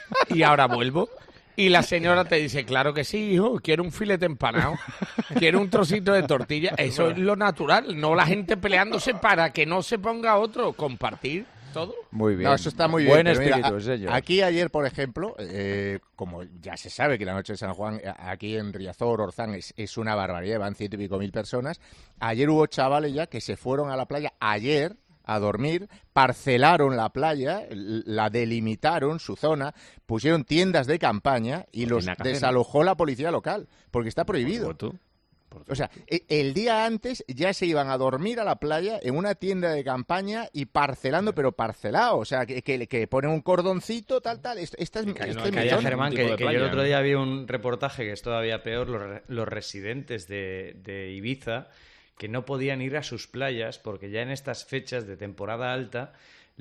Y ahora vuelvo. Y la señora te dice, claro que sí, hijo, quiero un filete empanado, quiero un trocito de tortilla. Eso es lo natural, no la gente peleándose para que no se ponga otro. Compartir todo. Muy bien. No, eso está muy bien. Buen pero mira, espíritu, a- señor. aquí ayer, por ejemplo, eh, como ya se sabe que la noche de San Juan, eh, aquí en Riazor, Orzán, es, es una barbaridad, van ciento y pico mil personas. Ayer hubo chavales ya que se fueron a la playa ayer a dormir, parcelaron la playa, l- la delimitaron, su zona, pusieron tiendas de campaña y los nada que hacer, desalojó la policía local, porque está prohibido. O sea, e- el día antes ya se iban a dormir a la playa en una tienda de campaña y parcelando, pero parcelado. O sea, que, que, que ponen un cordoncito, tal, tal. Esta, esta es, esta es mi Calla, zona. Germán, tipo que, de que yo playa, el otro ¿no? día vi un reportaje que es todavía peor, los, re- los residentes de, de Ibiza, que no podían ir a sus playas porque ya en estas fechas de temporada alta,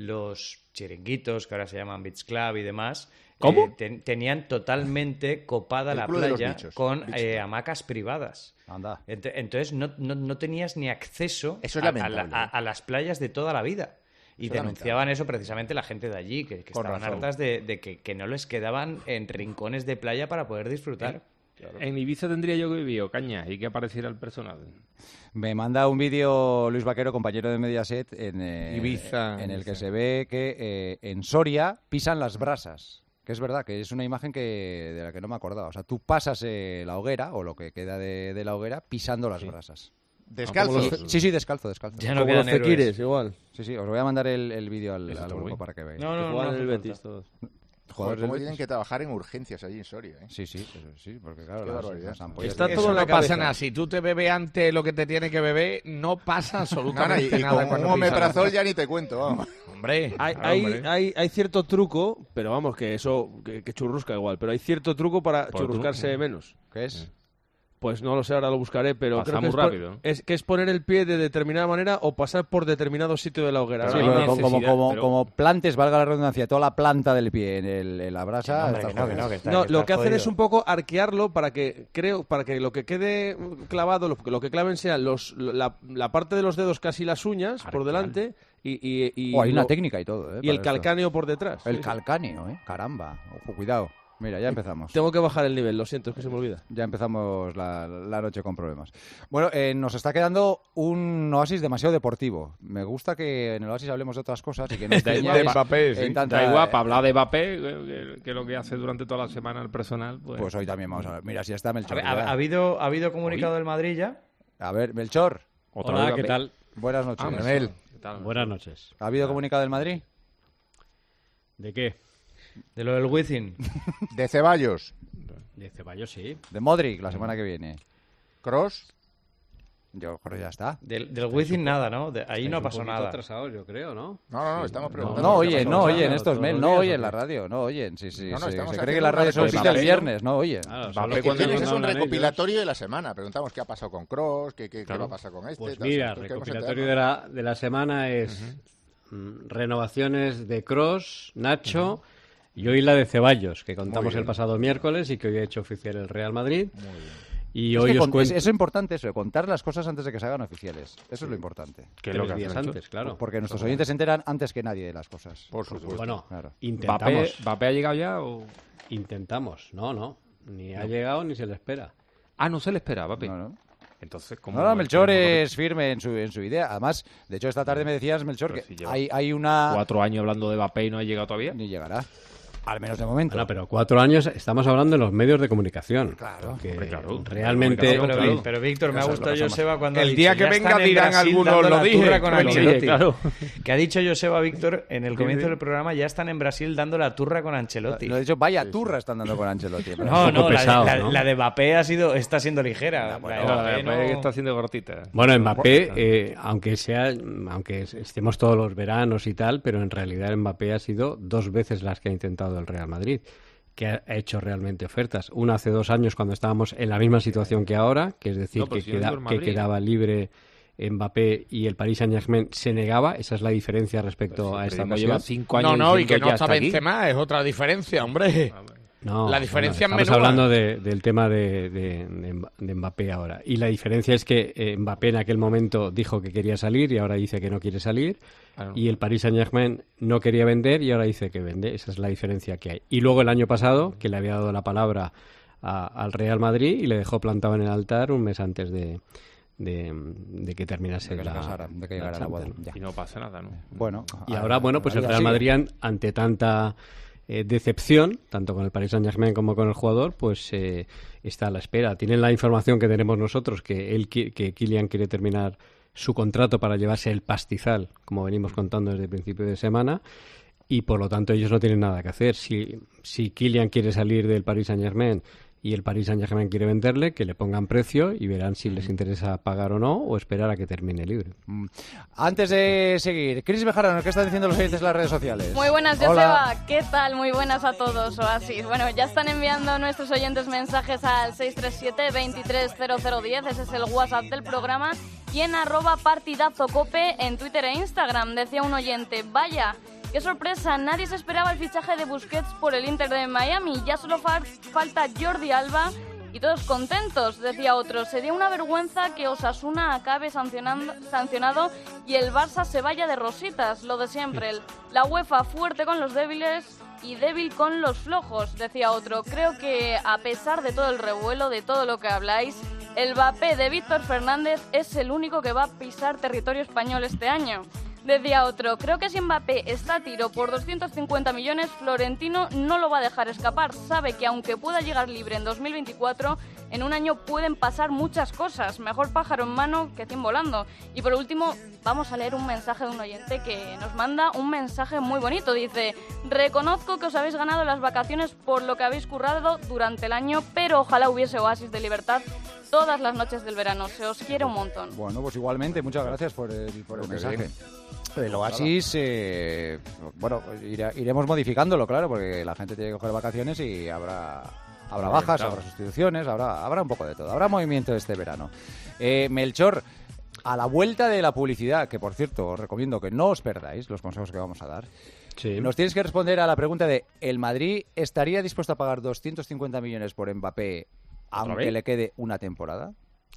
los chiringuitos, que ahora se llaman Beach Club y demás, ¿Cómo? eh, ten- tenían totalmente copada El la club de los playa bichos, con Beach eh, Club. hamacas privadas. Anda. Ent- Entonces no, no, no tenías ni acceso Eso es a, a la- lamentable, a- ¿eh? a las playas de toda la vida. Y Eso es denunciaban eso precisamente la gente de allí, que, que Con estaban razón. hartas de, de que, que no les quedaban en rincones de playa para poder disfrutar. En Ibiza tendría yo que vivir, Caña, y que apareciera el personal. Me manda un vídeo Luis Vaquero, compañero de Mediaset, en, eh, Ibiza, en el que Ibiza. se ve que eh, en Soria pisan las brasas. Que es verdad, que es una imagen que de la que no me acordaba. O sea, tú pasas eh, la hoguera, o lo que queda de, de la hoguera, pisando las brasas. Descalzos. Sí, sí, descalzo, descalzo. Ya no Como quedan los héroes. tequires, igual. Sí, sí, os voy a mandar el, el vídeo al, Eso al está grupo guay. para que veáis. No, no, Que no, juegan no en el hace Betis falta. todos. Joder, Jugadores cómo del tienen Betis. que trabajar en urgencias allí en Soria, ¿eh? Sí, sí, eso sí, porque claro, Qué las, barbaridad. las ampollas Está de- todo Eso en la no pasa cabeza. nada. Si tú te bebes antes lo que te tiene que beber, no pasa No, no, y, absolutamente y nada. con un cuando pisas la- omeprazol ya ni te cuento, vamos. Hombre, Hay, claro, hay, hombre. hay, hay cierto truco, pero vamos, que eso, que, que churrusca igual, pero hay cierto truco para Por churruscarse truco. menos. ¿Qué es? Pues no lo sé, ahora lo buscaré, pero Pasa creo que muy es, pon- rápido. es que es poner el pie de determinada manera o pasar por determinado sitio de la hoguera. Pero Sí, hay Ahora pero mismo- como, como, necesidad, como, pero- como plantes, valga la redundancia, toda la planta del pie en, el, en la brasa. hombre, estás que no, que jodido. no, que está- No, que lo está que hacen jodido. es un poco arquearlo para que creo para que lo que quede clavado, lo, lo que claven sea los, la, la parte de los dedos, casi las uñas por delante y, y, y, Oh, hay una lo- técnica y todo, ¿eh? y el para esto. calcáneo por detrás. El Sí, sí. calcáneo, ¿eh? Caramba. Ojo, cuidado. Mira, ya empezamos. Tengo que bajar el nivel, lo siento, es que se me olvida. Ya empezamos la, la noche con problemas. Bueno, eh, nos está quedando un oasis demasiado deportivo. Me gusta que en el oasis hablemos de otras cosas y que nos Da igual, dañáis Mbappé, sí. en tanta- Da igual, para hablar de Mbappé, que, que es lo que hace durante toda la semana el personal, pues... Pues hoy también vamos a ver. Mira, si está A Melchor. ver, ¿Ha, ya. ha habido, ¿Ha habido comunicado del Madrid ya? A ver, Melchor. Otra Hola, vez ¿qué Mbappé. tal? Buenas noches. Ah, Manel. ¿Qué tal? Buenas noches. ¿Ha habido comunicado del Madrid? ¿De qué? De lo del Wizzing. De Ceballos. De Ceballos, sí. De Modric, la semana que viene. Cross. Yo creo que ya está. Del, del Wizzing nada, ¿no? De- ahí Estáis no un pasó poquito nada. atrasados, yo creo, ¿no? No, no, no, estamos preguntando. No qué oyen, pasó. no pasando? oyen estos ¿Todos mails, los no días oyen o la qué? radio, no oyen. Sí, sí, No, no, sí, estamos se cree haciendo que la radio una solo existe el recopilación. viernes, no oyen. Claro, Es solo que cuando tienes es no un hablan recopilatorio de la semana. Preguntamos qué ha pasado con Cross, qué, qué, qué va a pasar con este. Pues tal, mira, nosotros queremos recopilatorio de enterarnos. la, de la semana es mm, renovaciones de Cross, Nacho y hoy la de Ceballos, que contamos bien. el pasado miércoles y que hoy ha hecho oficial el Real Madrid. Y Es hoy que os con- cuento... es, es importante eso, de contar las cosas antes de que se hagan oficiales. Eso es lo importante. Que es lo tres que días hacen antes, claro. Porque nuestros oyentes se enteran antes que nadie de las cosas. Por supuesto. Bueno, Claro. ¿Mbappé, intentamos. ¿Mbappé ha llegado ya o...? Intentamos. No, no. Ni ha llegado ni se le espera. Ah, no se le espera, Mbappé. No, no. Entonces, ¿cómo...? No, no, Melchor cómo- es firme en su, en su idea. Además, de hecho, esta tarde me decías, Melchor, Pero que si lleva hay, hay una... Cuatro años hablando de Mbappé y no ha llegado todavía. Ni llegará. Al menos de momento. Bueno, pero cuatro años estamos hablando de los medios de comunicación. Claro. Que claro. realmente... Pero, pero, pero Víctor, me ha gustado Joseba cuando el ha dicho, día que ya venga están en dirán Brasil algunos, dando lo la dije, turra con lo Ancelotti. dije, Claro. Que ha dicho Joseba Víctor en el comienzo del programa, ya están en Brasil dando la turra con Ancelotti. Lo he dicho, vaya turra están dando con Ancelotti. No, no, pesado, la, ¿no? la, la de Mbappé ha sido, está siendo ligera. No, la de la Mbappé de no- Mbappé está haciendo cortita. Bueno, Mbappé, eh, aunque sea, aunque estemos todos los veranos y tal, pero en realidad Mbappé ha sido dos veces las que ha intentado el Real Madrid, que ha hecho realmente ofertas. Una hace dos años cuando estábamos en la misma situación que ahora, que es decir, No, pero que, si yo queda- digo el que Madrid. quedaba libre Mbappé y el Paris Saint-Germain se negaba. Esa es la diferencia respecto Pues a sí, esta pero ocasión. lleva cinco años No, no, y diciendo que no ya está hasta aquí. Benzema, es otra diferencia, hombre. No, La diferencia bueno, es estamos menor. hablando de- del tema de, de- de Mb- de Mbappé ahora. Y la diferencia es que eh, Mbappé en aquel momento dijo que quería salir y ahora dice que no quiere salir. Claro. Y el Paris Saint-Germain no quería vender y ahora dice que vende. Esa es la diferencia que hay. Y luego el año pasado, que le había dado la palabra a- al Real Madrid y le dejó plantado en el altar un mes antes de, de, de que terminase De que se la, casara, de que llegara la boda. Champions. Ya. Y no pasa nada, ¿no? Bueno. Y a- ahora, bueno, pues el ya Real sigue. Madrid, an- ante tanta eh, decepción, tanto con el Paris Saint-Germain como con el jugador, pues eh, está a la espera. Tienen la información que tenemos nosotros, que él qui- que Kylian quiere terminar su contrato para llevarse el pastizal, como venimos contando desde el principio de semana, y por lo tanto ellos no tienen nada que hacer. Si, si Kylian quiere salir del Paris Saint-Germain y el Paris Saint-Germain quiere venderle, que le pongan precio y verán si les interesa pagar o no, o esperar a que termine libre. Mm. Antes de seguir, Cris Bejarano, ¿qué están diciendo los oyentes en las redes sociales? Muy buenas, Hola. Joseba. ¿Qué tal? Muy buenas a todos, Oasis. Bueno, ya están enviando nuestros oyentes mensajes al seis tres siete, veintitrés cero cero diez. Ese es el WhatsApp del programa. Y en arroba partidazocope en Twitter e Instagram. Decía un oyente, vaya, qué sorpresa, nadie se esperaba el fichaje de Busquets por el Inter de Miami. Ya solo fa- falta Jordi Alba y todos contentos, decía otro. Sería una vergüenza que Osasuna acabe sancionando, sancionado y el Barça se vaya de rositas, lo de siempre. El- la UEFA fuerte con los débiles y débil con los flojos, decía otro. Creo que a pesar de todo el revuelo, de todo lo que habláis, el Mbappé de Víctor Fernández es el único que va a pisar territorio español este año. Decía otro, creo que si Mbappé está a tiro por doscientos cincuenta millones, Florentino no lo va a dejar escapar. Sabe que aunque pueda llegar libre en dos mil veinticuatro, en un año pueden pasar muchas cosas. Mejor pájaro en mano que cien volando. Y por último, vamos a leer un mensaje de un oyente que nos manda un mensaje muy bonito. Dice, reconozco que os habéis ganado las vacaciones por lo que habéis currado durante el año, pero ojalá hubiese oasis de libertad todas las noches del verano. Se os quiere un montón. Bueno, pues igualmente, muchas gracias por el, por el Qué mensaje. bien. El Oasis, eh, bueno, ire- iremos modificándolo, claro, porque la gente tiene que coger vacaciones y habrá habrá bajas, habrá sustituciones, habrá habrá un poco de todo, habrá movimiento este verano. Eh, Melchor, a la vuelta de la publicidad, que por cierto os recomiendo que no os perdáis los consejos que vamos a dar, Sí. nos tienes que responder a la pregunta de ¿el Madrid estaría dispuesto a pagar doscientos cincuenta millones por Mbappé aunque vez? le quede una temporada?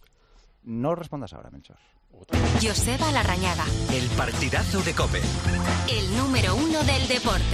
No respondas ahora, Melchor. Joseba Larrañaga, El partidazo de COPE. el número uno del deporte.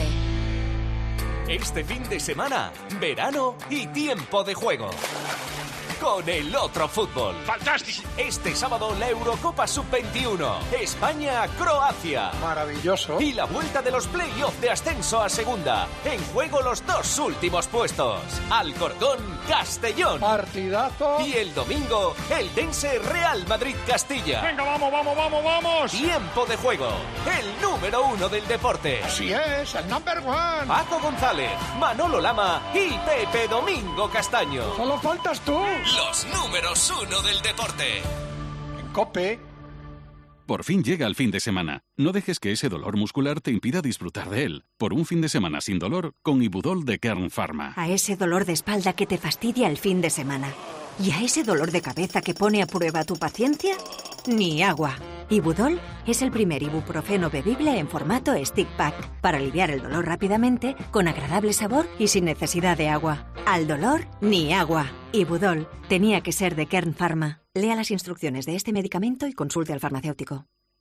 Este fin de semana, verano y tiempo de juego. Con el otro fútbol. ¡Fantástico! Este sábado la Eurocopa sub veintiuno. España-Croacia. Maravilloso. Y la vuelta de los playoffs de ascenso a segunda. En juego los dos últimos puestos. Alcorcón-Castellón. Partidazo. Y el domingo, el Dense Real Madrid-Castilla. Venga, vamos, vamos, vamos, vamos. Tiempo de juego. El número uno del deporte. Así es, el number one. Paco González, Manolo Lama y Pepe Domingo Castaño. Solo faltas tú. Los números uno del deporte. En COPE. Por fin llega el fin de semana. No dejes que ese dolor muscular te impida disfrutar de él. Por un fin de semana sin dolor, con Ibudol de Kern Pharma. A ese dolor de espalda que te fastidia el fin de semana. ¿Y a ese dolor de cabeza que pone a prueba tu paciencia? Ni agua. Ibudol es el primer ibuprofeno bebible en formato stick pack para aliviar el dolor rápidamente, con agradable sabor y sin necesidad de agua. Al dolor, ni agua. Ibudol tenía que ser de Kern Pharma. Lea las instrucciones de este medicamento y consulte al farmacéutico.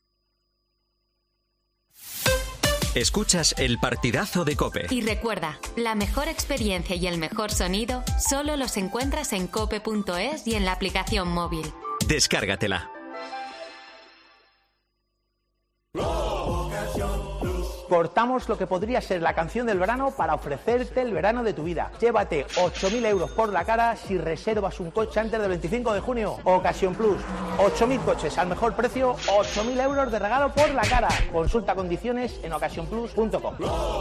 Escuchas el partidazo de COPE. Y recuerda, la mejor experiencia y el mejor sonido solo los encuentras en cope punto es y en la aplicación móvil. Descárgatela. exportamos lo que podría ser la canción del verano para ofrecerte el verano de tu vida. Llévate ocho mil euros por la cara si reservas un coche antes del veinticinco de junio. Ocasión Plus, ocho mil coches al mejor precio, ocho mil euros de regalo por la cara. Consulta condiciones en ocasión plus punto com.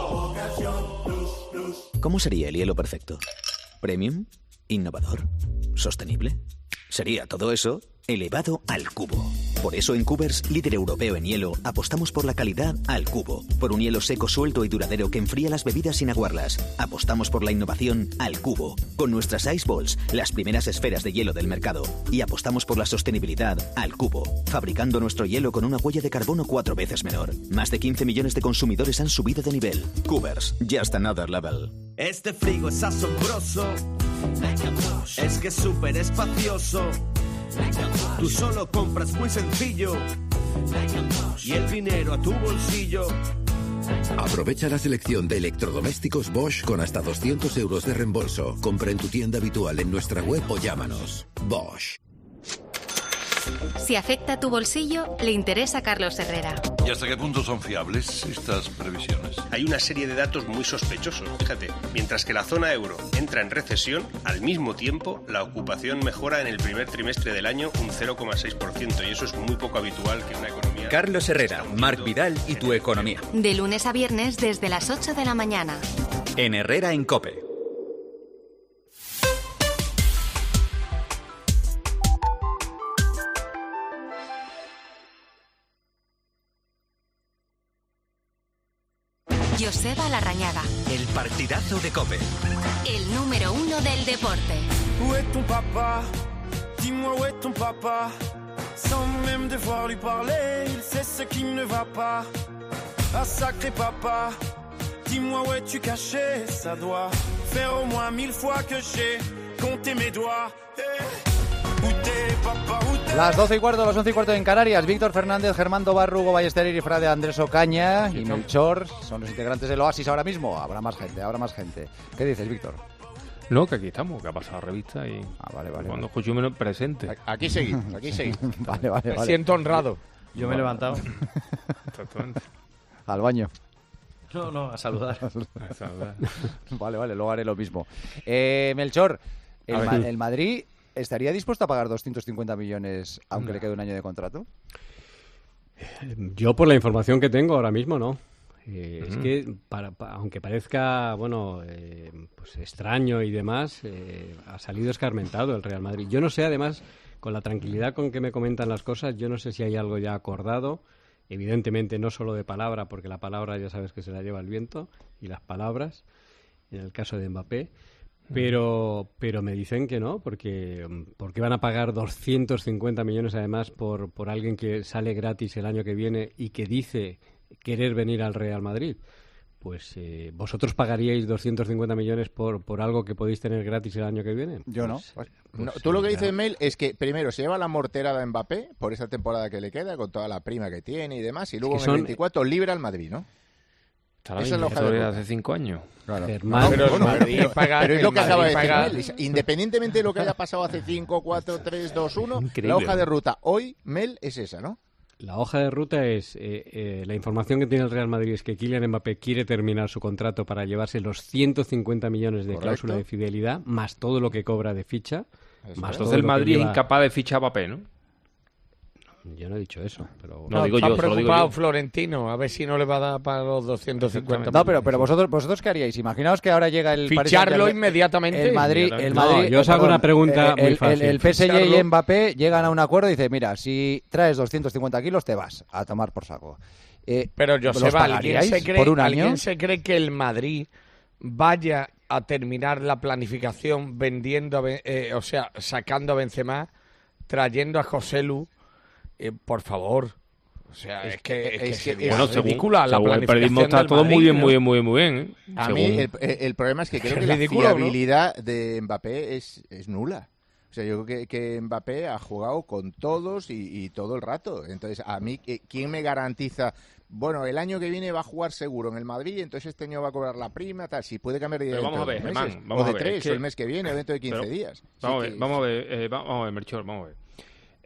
¿Cómo sería el hielo perfecto? ¿Premium? ¿Innovador? ¿Sostenible? Sería todo eso elevado al cubo. Por eso en Cubers, líder europeo en hielo, apostamos por la calidad al cubo. Por un hielo seco, suelto y duradero que enfría las bebidas sin aguarlas. Apostamos por la innovación al cubo. Con nuestras Ice Balls, las primeras esferas de hielo del mercado. Y apostamos por la sostenibilidad al cubo. Fabricando nuestro hielo con una huella de carbono cuatro veces menor. Más de quince millones de consumidores han subido de nivel. Cubers, just another level. Este frigo es asombroso. Es que es súper espacioso. Tú solo compras muy sencillo y el dinero a tu bolsillo. Aprovecha la selección de electrodomésticos Bosch con hasta doscientos euros de reembolso. Compra en tu tienda habitual en nuestra web o llámanos. Bosch. Si afecta tu bolsillo, le interesa a Carlos Herrera. ¿Y hasta qué punto son fiables estas previsiones? Hay una serie de datos muy sospechosos. Fíjate, mientras que la zona euro entra en recesión, al mismo tiempo la ocupación mejora en el primer trimestre del año un cero coma seis por ciento y eso es muy poco habitual que una economía... Carlos Herrera, Marc Vidal y tu economía. De lunes a viernes desde las ocho de la mañana. En Herrera en COPE. Joseba Larrañaga. El partidazo de COPE. El número uno del deporte. Où est ton papa? Dis-moi où est ton papa? Sans même devoir lui parler, il sait ce qui ne va pas. Ah sacré papa, dis-moi où es-tu caché? Ça doit faire au moins mille fois que j'ai compté mes doigts. Hey. Las doce y cuarto, las once y cuarto en Canarias. Víctor Fernández, Germán Tobar, Hugo Ballester y Frade Andrés Ocaña y Melchor son los integrantes del Oasis ahora mismo. Habrá más gente, habrá más gente. ¿Qué dices, Víctor? No, que aquí estamos, que ha pasado revista y ah, vale, vale, cuando vale. escucho presente. Aquí seguimos, aquí seguimos. Vale, vale, Me vale. siento honrado. Yo me he levantado. Al baño. No, no, a saludar. A saludar. Vale, vale, luego haré lo mismo. Eh, Melchor, el, Ma- el Madrid... ¿Estaría dispuesto a pagar doscientos cincuenta millones aunque no. le quede un año de contrato? Yo, por la información que tengo ahora mismo, no. Eh, Uh-huh. Es que, para, para, aunque parezca bueno, eh, pues extraño y demás, eh, ha salido escarmentado el Real Madrid. Yo no sé, además, con la tranquilidad con que me comentan las cosas, yo no sé si hay algo ya acordado. Evidentemente, no solo de palabra, porque la palabra ya sabes que se la lleva el viento, y las palabras, en el caso de Mbappé. Pero pero me dicen que no, porque, porque van a pagar doscientos cincuenta millones además por, por alguien que sale gratis el año que viene y que dice querer venir al Real Madrid. Pues eh, ¿vosotros pagaríais doscientos cincuenta millones por, por algo que podéis tener gratis el año que viene? Yo no. Pues, No, pues, tú lo que ya. dices, Mel, es que primero se lleva la morterada a Mbappé por esa temporada que le queda, con toda la prima que tiene y demás, y luego Es en que el son- veinticuatro libra al Madrid, ¿no? Esa Esa es la hoja de de ruta. hace cinco años. Claro. Germán, No, pero bueno, el Madrid pero- paga- pero es lo el que acaba de Madrid decir paga- Mel. Es- Independientemente de lo que haya pasado hace cinco, cuatro, tres, dos, uno, Increíble. la hoja de ruta hoy, Mel, es esa, ¿no? La hoja de ruta es, eh, eh, la información que tiene el Real Madrid es que Kylian Mbappé quiere terminar su contrato para llevarse los ciento cincuenta millones de Correcto. cláusula de fidelidad, más todo lo que cobra de ficha. Eso Más es. todo Entonces el lo que Madrid es lleva- incapaz de fichar a Mbappé, ¿no? Yo no he dicho eso, pero... No, digo está yo, solo digo preocupado yo. Florentino, a ver si no le va a dar para los doscientos cincuenta. No, pero, pero vosotros, vosotros ¿qué haríais? Imaginaos que ahora llega el Paris Ficharlo Saint-Germain- inmediatamente. El Madrid, el No, Madrid, yo os hago perdón, una pregunta eh, muy el, fácil. El, el P S G y Ficharlo. Mbappé llegan a un acuerdo y dicen, mira, si traes doscientos cincuenta kilos te vas a tomar por saco. Eh, Pero ¿los Joseba, ¿alguien pagaríais se, cree, por un año? ¿alguien se cree que el Madrid vaya a terminar la planificación vendiendo, a Ben- eh, o sea, sacando a Benzema, trayendo a Joselu? Eh, por favor. O sea, es, que, es, que es que- sería Bueno, según, ridícula la según el planificación periodismo está del todo muy Madrid, bien, ¿no? muy bien, muy bien, muy bien. ¿eh? A Según- mí el, el- el problema es que creo Es que la ridículo, ¿no? fiabilidad de Mbappé es, es nula. O sea, yo creo que, que Mbappé ha jugado con todos y, y todo el rato. Entonces, a mí, eh, ¿quién me garantiza? Bueno, el año que viene va a jugar seguro en el Madrid, entonces este año va a cobrar la prima, tal. Si puede cambiar de idea Pero vamos dentro a ver, de dos meses, Germán, vamos o de a ver, tres, es que- o el mes que viene, o dentro de quince Pero, días. Vamos a Sí ver, que- vamos a ver, eh, va- vamos a ver, Melchor, vamos a ver.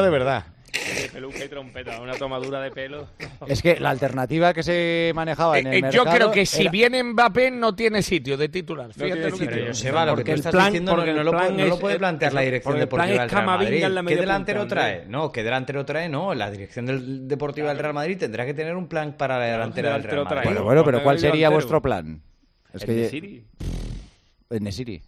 era de verdad. Peluca y trompeta, una tomadura de pelo. Es que la alternativa que se manejaba en el Eh, mercado... yo creo que si era- viene Mbappé no tiene sitio de titular. Fíjate lo que te digo. Joseba, lo que tú Porque el estás plan- diciendo no, porque no el lo, puede, plan no lo es- puede plantear la dirección porque el plan deportiva es del Real Camavinga Madrid. en la ¿Qué media delantero punta, trae? Andrés. No, ¿qué delantero trae? No, la dirección del deportiva del Real Madrid tendrá que tener un plan para la delantera del Real delantero Madrid. trae. Bueno, bueno, pero Ponte ¿cuál el sería delantero. vuestro plan? Es El que... de Siri. El Nesiri.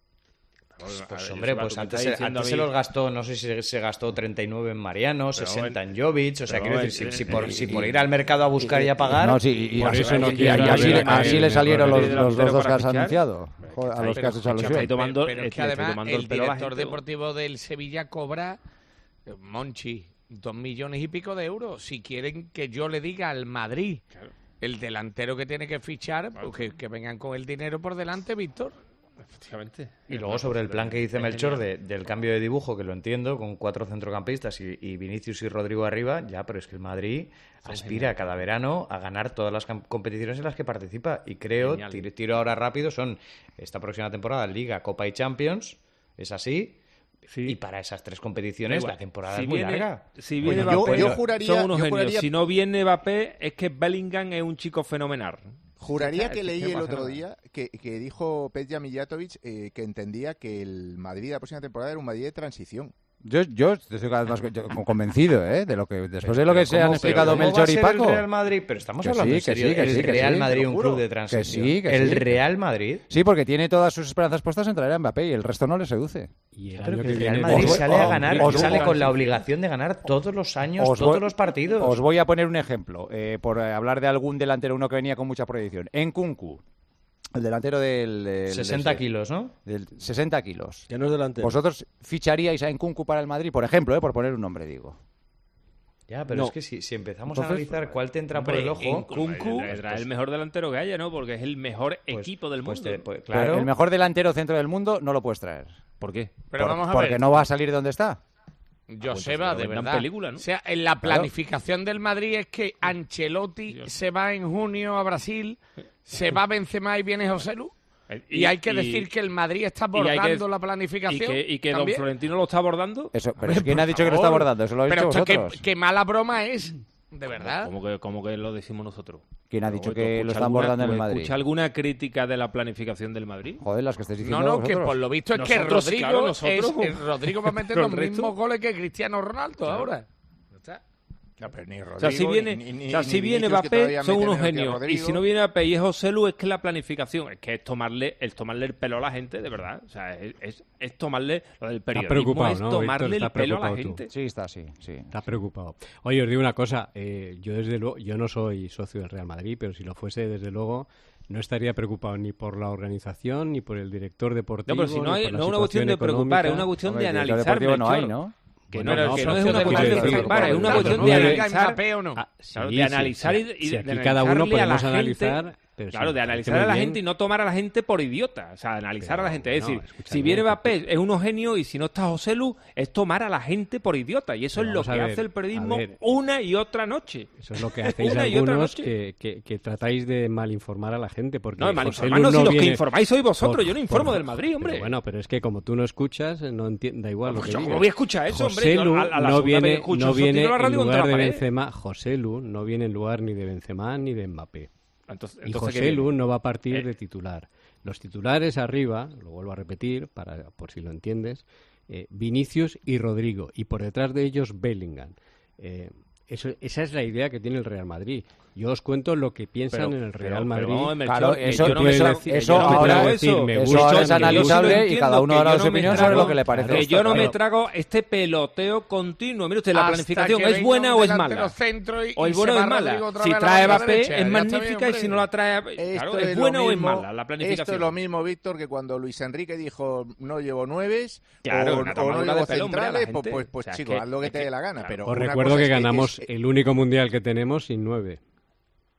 Pues hombre, pues antes, se, antes se los gastó, no sé si se, se gastó treinta y nueve en Mariano, Pero sesenta bueno, en Jovic, o sea, pero quiero bueno, decir, si, si eh, por, eh, si y- por ir al mercado a buscar y a pagar... No, sí, y, por así, eso no y- quiero y así, ver a así Madrid. le salieron los, Madrid los, los delantero dos que para has fichar. anunciado. Joder, a los que has hecho Escucha, alusión. tomando- Pero es le que estoy además tomando el el pelo a la director gente. deportivo del Sevilla cobra, eh, Monchi, dos millones y pico de euros. Si quieren que yo le diga al Madrid el delantero que tiene que fichar, pues que, que vengan con el dinero por delante, Víctor. Efectivamente. Y luego sobre el plan que dice Es Melchor genial. de- del cambio de dibujo, que lo entiendo, con cuatro centrocampistas y, y Vinicius y Rodrigo arriba, ya, pero es que el Madrid aspira cada verano a ganar todas las cam- competiciones en las que participa. Y creo, Genial. tiro, tiro ahora rápido, son esta próxima temporada Liga, Copa y Champions, es así. Y para esas tres competiciones Da la igual. temporada Si es muy viene- larga. Si viene Oye, yo- Mbappé, yo juraría- son unos yo genios. juraría- Si no viene Mbappé, es que Bellingham es un chico fenomenal. Juraría Es que leí ¿qué el pasa otro nada? día que, que dijo Petja Mijatovic eh, que entendía que el Madrid de la próxima temporada era un Madrid de transición. Yo, yo estoy cada vez más yo- convencido, ¿eh? De lo que después de lo Pero que se han ¿cómo- explicado pero ¿cómo Melchor va a y ser Paco. el Real Madrid? Pero estamos Que hablando sí, en que serio. sí, que el sí, que Real sí, Madrid te lo un juro. club de Que transición. sí, que el sí. Real Madrid. Sí, porque tiene todas sus esperanzas puestas en traer a Mbappé y el resto no le seduce. Y el Pero año que que el Real viene- Madrid Os voy- sale a os- ganar, os- sale os- con la obligación de ganar todos los años, Os todos voy- los partidos. Os voy a poner un ejemplo, eh, por eh, hablar de algún delantero uno que venía con mucha proyección. En Kunku, el delantero del... del- sesenta del- kilos, ¿no? Del sesenta kilos. Ya no es delantero. ¿Vosotros ficharíais a Nkunku para el Madrid? Por ejemplo, eh, por poner un nombre, digo. Ya, pero No. es que si, si empezamos Entonces, a analizar cuál te entra por Hombre, el ojo... en Kunku pues- trae el mejor delantero que haya, ¿no? Porque es el mejor Pues- equipo del pues mundo. te- pues, Pero claro. el mejor delantero centro del mundo no lo puedes traer. ¿Por qué? Pero Por- vamos a porque ver. no va a salir de donde está. Joseba, de una verdad. película, ¿no? O sea, en la planificación del Madrid es que Ancelotti se va en junio a Brasil, se va Benzema y viene José Lu. Y, Y- hay que y- decir que el Madrid está y hay abordando que- la Y planificación. que, y que Don también. Florentino lo está abordando. Eso, pero Hombre, ¿quién por ha dicho que lo está favor. abordando? Eso lo habéis Pero dicho esto vosotros. qué, qué mala broma es, de verdad. ¿Cómo que, cómo que lo decimos nosotros? ¿Quién ha Pero, dicho ¿tú que lo escuchas está alguna- abordando en tú el Madrid? ¿Escucha alguna crítica de la planificación del Madrid? Joder, las que estáis diciendo No, no, que vosotros. por lo visto es que Nosotros, Rodrigo, claro, nosotros. es, eh, Rodrigo va a meter Pero los el resto- mismos goles que Cristiano Ronaldo ahora. No, pero ni O sea, si Rodrigo, viene, ni- ni- o sea, ni si viene Vinicius, que Mbappé, todavía son mete unos menos que genios. Y Rodrigo. si no viene Mbappé y es José Lu, es que la planificación, es que es tomarle, es tomarle el pelo a la gente, de verdad. O sea, es, es, es tomarle, lo del periodismo preocupado, es ¿no, tomarle Víctor? el Está pelo a la preocupado tú. gente. Sí, está, sí, sí. Está preocupado. Oye, os digo una cosa. eh, yo, desde luego, yo no soy socio del Real Madrid, pero si lo fuese, desde luego, no estaría preocupado ni por la organización, ni por el director deportivo. No, pero si no ni hay- por la no es una cuestión de situación preocupar, es económica. una cuestión Hombre, de director analizar. deportivo no hay, Melchor. ¿no? Que Bueno, no, no, que pero no es socio una de cuestión de deportivo, preocupar, es una claro, cuestión no de hay- analizar. Mbappé o no. Ah, Claro, sí, de sí, analizar sí, y, y sí, de aquí cada uno analizarle a la podemos analizar, gente, pero sí, claro, de me parece analizar muy a la bien. gente y no tomar a la gente por idiota. O sea, analizar Pero, a la gente. Es bueno, decir, escucha, si viene no, Mbappé es unos genios y si no está José Lu, es tomar a la gente por idiota. Y eso Pero es lo vamos a que ver, hace el periodismo a ver. una y otra noche. Eso es lo que hacéis Una y otra algunos noche. que, que, que tratáis de malinformar a la gente. Porque No, mal José informar Lu no, si no los que viene- informáis sois vosotros, por- yo no informo por- del Madrid, hombre. Pero bueno, pero es que como tú no escuchas, no entiendes, da igual lo Pues que yo digas. cómo voy a escuchar eso, hombre. José Yo Lu a- a la no segunda vez viene, que escucho no eso, tiro viene la radio en contra lugar la de pared. Benzema. José Lu no viene en lugar ni de Benzema ni de Mbappé. Entonces, Y entonces, ¿qué José Lu viene? no va a partir Eh. de titular. Los titulares arriba, lo vuelvo a repetir, para por si lo entiendes, eh, Vinicius y Rodrigo. Y por detrás de ellos Bellingham. Eh, eso, esa es la idea que tiene el Real Madrid. Yo os cuento lo que piensan Pero- en el Real pero- Madrid. pero, Melchor, Claro, que eso, yo no me eso, decir- eso yo no me ahora, trago decir, eso. me eso gusta ahora es que yo sí lo analizable y entiendo, cada uno que hará yo su no me opinión trago- sobre lo que le parece. Que yo no me Claro. trago este peloteo continuo. Mire usted, la Hasta planificación que es venga buena un o es delantero mala. centro y- O y es buena se o va es mala. Rodrigo otra Si vez a la trae banda Mbappé derecha, es ya está bien, magnífica y si hombre. no la trae... Esto Claro, es lo buena o es mismo- mala la planificación. Esto es lo mismo, Víctor, que cuando Luis Enrique dijo no llevo nueves Claro, o, una o no tomadura llevo de pelo, hombre, a la centrales, pues, gente. pues, pues O sea, es chico, que- haz lo que es te que- dé la gana. claro. Pero Os una recuerdo cosa que es ganamos es- el único mundial que tenemos sin nueve.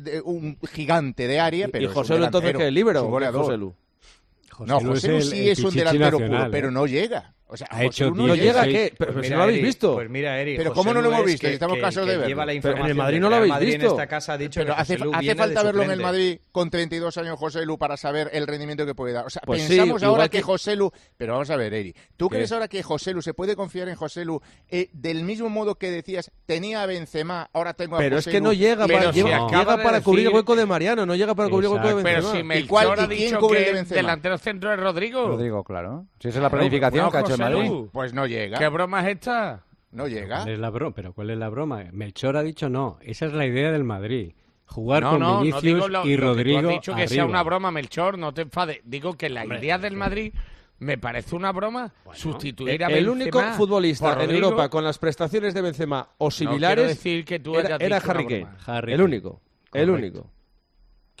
de, un gigante de área, pero ¿Y José Lu entonces qué? ¿Líbero? José Lu. No, José Lu sí es un delantero puro, pero no llega. O sea, ha hecho no llega, ¿qué? Pero, pues si no lo habéis Eri, visto. Pues mira, Eri, pero José ¿cómo no lo Lu hemos es visto? que, Estamos que, casos que de verlo. lleva la pero en el información Madrid de no lo Real habéis Madrid visto. En esta casa ha dicho pero que hace, José Lu hace viene falta de verlo en el suplente. Madrid con treinta y dos años José Lu para saber el rendimiento que puede dar. O sea, Pues pensamos sí, ahora igual que... que José Lu... Pero vamos a ver, Eri, ¿tú ¿Qué? crees ahora que José Lu se puede confiar en José Lu eh, del mismo modo que decías, tenía a Benzema, ahora tengo a Pero José es que Lu? no llega Pero para, si llega, acaba llega de para cubrir el decir- hueco de Mariano, no llega para cubrir el hueco de Benzema. Pero si ¿Y Melchor cuál- ha y quién dicho cubre el que de el Benzema? delantero centro es Rodrigo. Rodrigo, claro. Si esa es la planificación Bueno, que ha hecho el José Madrid. Lu. Pues no llega. ¿Qué broma es esta? No llega. ¿Cuál es la broma? ¿Pero cuál es la broma? Melchor ha dicho no. Esa es la idea del Madrid. Jugar No, con no, no Vinicius digo lo, y lo Rodrigo que tú has dicho que sea arriba. una broma, Melchor, no te enfades. Digo que la idea del Madrid me parece una broma. Sustituir a El Benzema único futbolista por en Rodrigo. Europa con las prestaciones de Benzema o quiero similares decir que tú era, hayas era dicho Harry una Kane. broma. Harry el Kane. único. El Correcto. único.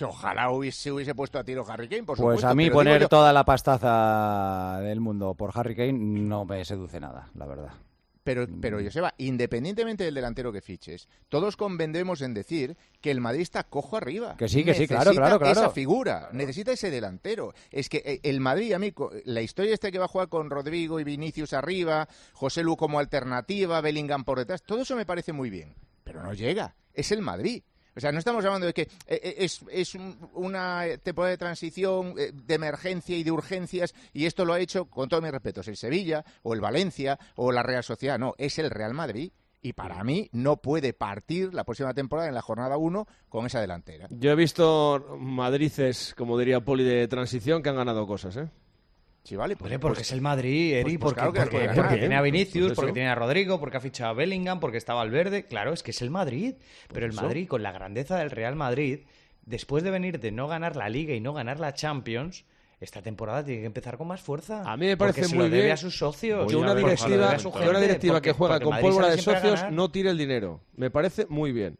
Que ojalá hubiese, se hubiese puesto a tiro Harry Kane, por Pues supuesto. a mí pero poner digo yo- toda la pastaza del mundo por Harry Kane no me seduce nada, la verdad. Pero, pero Joseba, independientemente del delantero que fiches, todos convendremos en decir que el Madrid está cojo arriba. Que sí, que sí, claro, Necesita claro, claro. esa figura, necesita ese delantero. Es que eh, el Madrid, a mí, co- la historia esta que va a jugar con Rodrigo y Vinicius arriba, José Lu como alternativa, Bellingham por detrás, todo eso me parece muy bien. Pero no llega, es el Madrid. O sea, no estamos hablando de que eh, es, es un- una temporada de transición, eh, de emergencia y de urgencias, y esto lo ha hecho, con todos mis respetos, el Sevilla, o el Valencia, o la Real Sociedad. No, es el Real Madrid, y para mí no puede partir la próxima temporada en la jornada uno con esa delantera. Yo he visto Madrices, como diría Poli, de transición que han ganado cosas, ¿eh? Sí, vale. Hombre, porque es el Madrid, Eri, pues- pues porque, claro que porque, puede porque ganar. tiene a Vinicius, Pues eso. porque tiene a Rodrigo, porque ha fichado a Bellingham, porque estaba Valverde. Claro, es que es el Madrid. Pero el eso. Madrid, con la grandeza del Real Madrid, después de venir de no ganar la Liga y no ganar la Champions, esta temporada tiene que empezar con más fuerza. A mí me parece porque se muy lo debe bien a sus socios. que una porque se lo directiva, debe a su que una gente, directiva porque- que juega porque con Madrid pólvora sale de siempre a socios ganar. no tire el dinero. Me parece muy bien.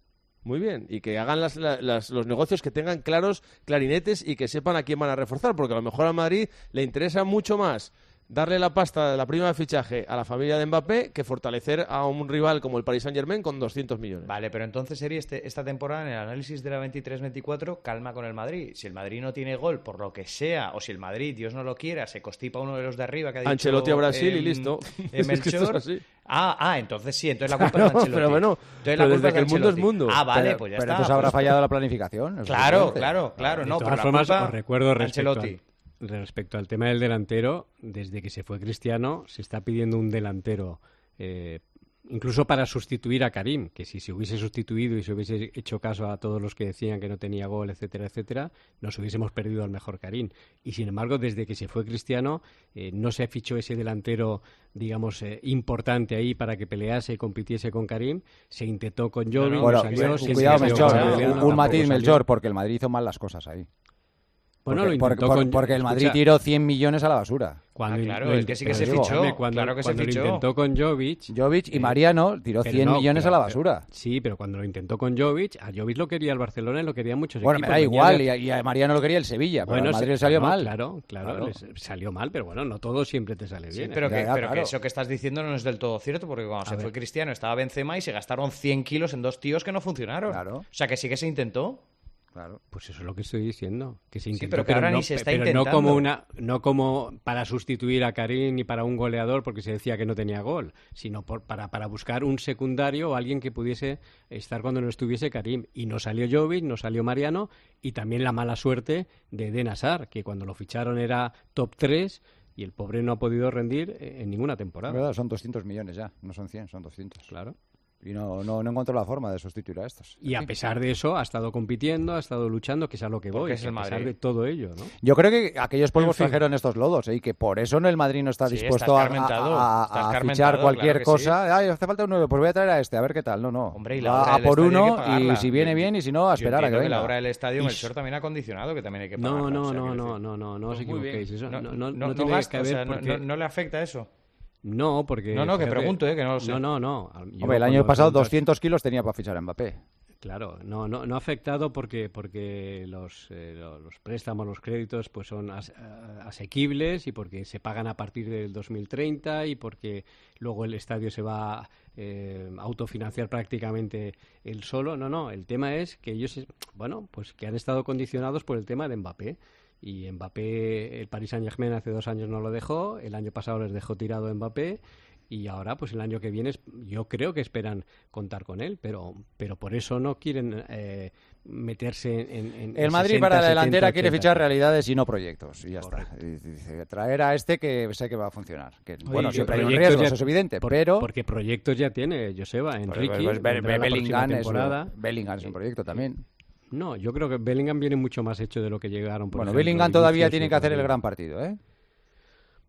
Muy bien. Y que hagan las, la- las- los negocios que tengan claros, clarinetes y que sepan a quién van a reforzar. Porque a lo mejor a Madrid le interesa mucho más darle la pasta de la prima de fichaje a la familia de Mbappé que fortalecer a un rival como el Paris Saint-Germain con doscientos millones. Vale, pero entonces, Eri, este, esta temporada en el análisis de la veintitrés veinticuatro, calma con el Madrid. Si el Madrid no tiene gol por lo que sea, o si el Madrid, Dios no lo quiera, se constipa uno de los de arriba que ha dicho... Ancelotti a Brasil y em, listo. em, Es que esto es Melchor. así. Ah, ah, entonces sí, entonces la culpa Claro, es de Ancelotti. pero bueno, Entonces pero la culpa desde es de que el mundo es Ancelotti. mundo. Ah, vale, Pero- pues ya pero está. entonces habrá pues- fallado la planificación. es Claro, evidente. claro, claro. No, de pero todas la formas, culpa, os recuerdo respecto Ancelotti. al, respecto al tema del delantero, desde que se fue Cristiano, se está pidiendo un delantero, eh, incluso para sustituir a Karim, que si se hubiese sustituido y se hubiese hecho caso a todos los que decían que no tenía gol, etcétera, etcétera, nos hubiésemos perdido al mejor Karim. Y sin embargo, desde que se fue Cristiano, eh, no se fichó ese delantero, digamos, eh, importante ahí para que pelease y compitiese con Karim. Se intentó con Jovic, Bueno, no salió, se cuidado, intentó Melchor, con un- Bellingham, un tampoco matiz, salió. Melchor, porque el Madrid hizo mal las cosas ahí. Bueno, porque, lo porque- intentó por- con- porque el Madrid escucha, tiró cien millones a la basura. Cuando Ah, in- claro, lo es in- que sí que pero se digo, fichó, hombre, cuando, claro que se cuando lo fichó. intentó con Jovic... Jovic y eh, Mariano tiró pero cien no, millones pero- a la basura. pero- sí, pero cuando lo intentó con Jovic, a Jovic lo quería el Barcelona y lo querían muchos Bueno, me equipos. da Venía igual, de- y a, y a Mariano lo quería el Sevilla, pero Bueno, al Madrid se- le salió no, mal. Claro, claro, Claro. les salió mal, pero bueno, no todo siempre te sale Sí, bien. pero, ¿eh? que, Ya, ya, pero que claro. eso que estás diciendo no es del todo cierto, porque cuando A se ver. fue Cristiano estaba Benzema y se gastaron cien kilos en dos tíos que no funcionaron. Claro. O sea, que sí que se intentó. Claro. Pues eso es lo que estoy diciendo, que se Sí, intentó, pero que ahora no, ni se está pero no intentando. como una, no como para sustituir a Karim ni para un goleador porque se decía que no tenía gol, sino por, para, para buscar un secundario o alguien que pudiese estar cuando no estuviese Karim. Y no salió Jovic, no salió Mariano, y también la mala suerte de Eden Hazard, que cuando lo ficharon era top tres y el pobre no ha podido rendir eh, en ninguna temporada. Es verdad, son doscientos millones ya, no son cien, son doscientos. Claro. Y no, no, no encontró la forma de sustituir a estos. Y a pesar de eso, ha estado compitiendo, ha estado luchando, que es a lo que Porque voy, es que el a pesar Madrid. de todo ello, ¿no? Yo creo que aquellos polvos En fin. trajeron estos lodos, ¿eh? Y que por eso no el Madrid no está Sí, dispuesto está a, escarmentado, a- a- está a escarmentado, fichar cualquier claro que cosa. Ay, hace falta un nueve, pues voy a traer a este, a ver qué tal. No, no. Hombre, y la Va obra a del por estadio hay que uno y pagarla. si viene Yo- bien y si no, a Yo esperar a que entiendo venga. la obra del estadio, Y- Melchor también ha condicionado que también hay que No, pagarla. no, o sea, no, quiero no, decir. no, no, no os Pues muy bien. equivoquéis. Eso No, no, no, no, no, no tiene gasta, que o sea, ver no- porque... no, no le afecta eso. No, porque... No, no, que fíjate, pregunto, eh, que no lo sé. No, no, no. Yo Hombre, el año cuando pasado preguntas- doscientos kilos tenía para fichar a Mbappé. Claro, no, no, no ha afectado porque, porque los, eh, lo- los préstamos, los créditos, pues son as- a- asequibles y porque se pagan a partir del dos mil treinta y porque luego el estadio se va a eh, autofinanciar prácticamente él solo. No, no, el tema es que ellos, es- bueno, pues que han estado condicionados por el tema de Mbappé. Y Mbappé, el Paris Saint-Germain hace dos años no lo dejó, el año pasado les dejó tirado Mbappé. Y ahora, pues el año que viene, es- yo creo que esperan contar con él, pero, pero por eso no quieren eh, meterse en, en El en Madrid sesenta, para la setenta, delantera quiere ochenta. fichar realidades y no proyectos. Y ya está. Y dice, traer a este que sé que va a funcionar. Que, bueno, Oye, siempre hay un proyectos riesgo, ya- eso es evidente, por- pero... Porque proyectos ya tiene Joseba, Enrique, Pues, pues, Be- vendrá la Bellingham, próxima es, temporada. Bellingham es un proyecto también. No, yo creo que Bellingham viene mucho más hecho de lo que llegaron. Por Bueno, ejemplo, Bellingham todavía Vinicius tiene y que hacer el Rodrigo. gran partido, ¿eh?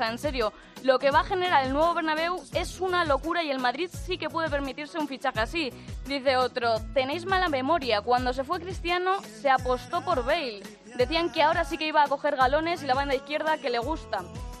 Barça. En serio, lo que va a generar el nuevo Bernabéu es una locura y el Madrid sí que puede permitirse un fichaje así. Dice otro, tenéis mala memoria. Cuando se fue Cristiano, se apostó por Bale. Decían que ahora sí que iba a coger galones y la banda izquierda que le gusta.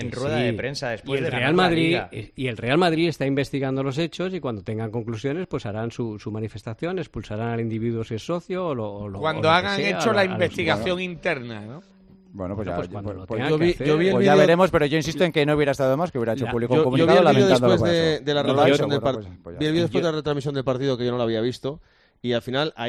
en rueda sí. de prensa después y el de Real ganar la Madrid Liga. y el Real Madrid está investigando los hechos y cuando tengan conclusiones pues harán su, su manifestación, expulsarán al individuo si es socio o lo, o lo Cuando o lo hagan que sea, hecho a, la a los- investigación bueno, interna, ¿no? Bueno, pues, Bueno, ya, pues cuando lo pues tengan yo que vi, hacer. yo vi el Pues ya vídeo- veremos, pero yo insisto en que no hubiera estado más que hubiera hecho Ya. público Yo, un yo vi comunicado el vídeo lamentándolo después por de, eso. de la No lo ha retransmisión hecho, del bueno, partido. pues- pues ya Vi el vídeo está. después de la retransmisión del partido que yo no lo había visto y al final ahí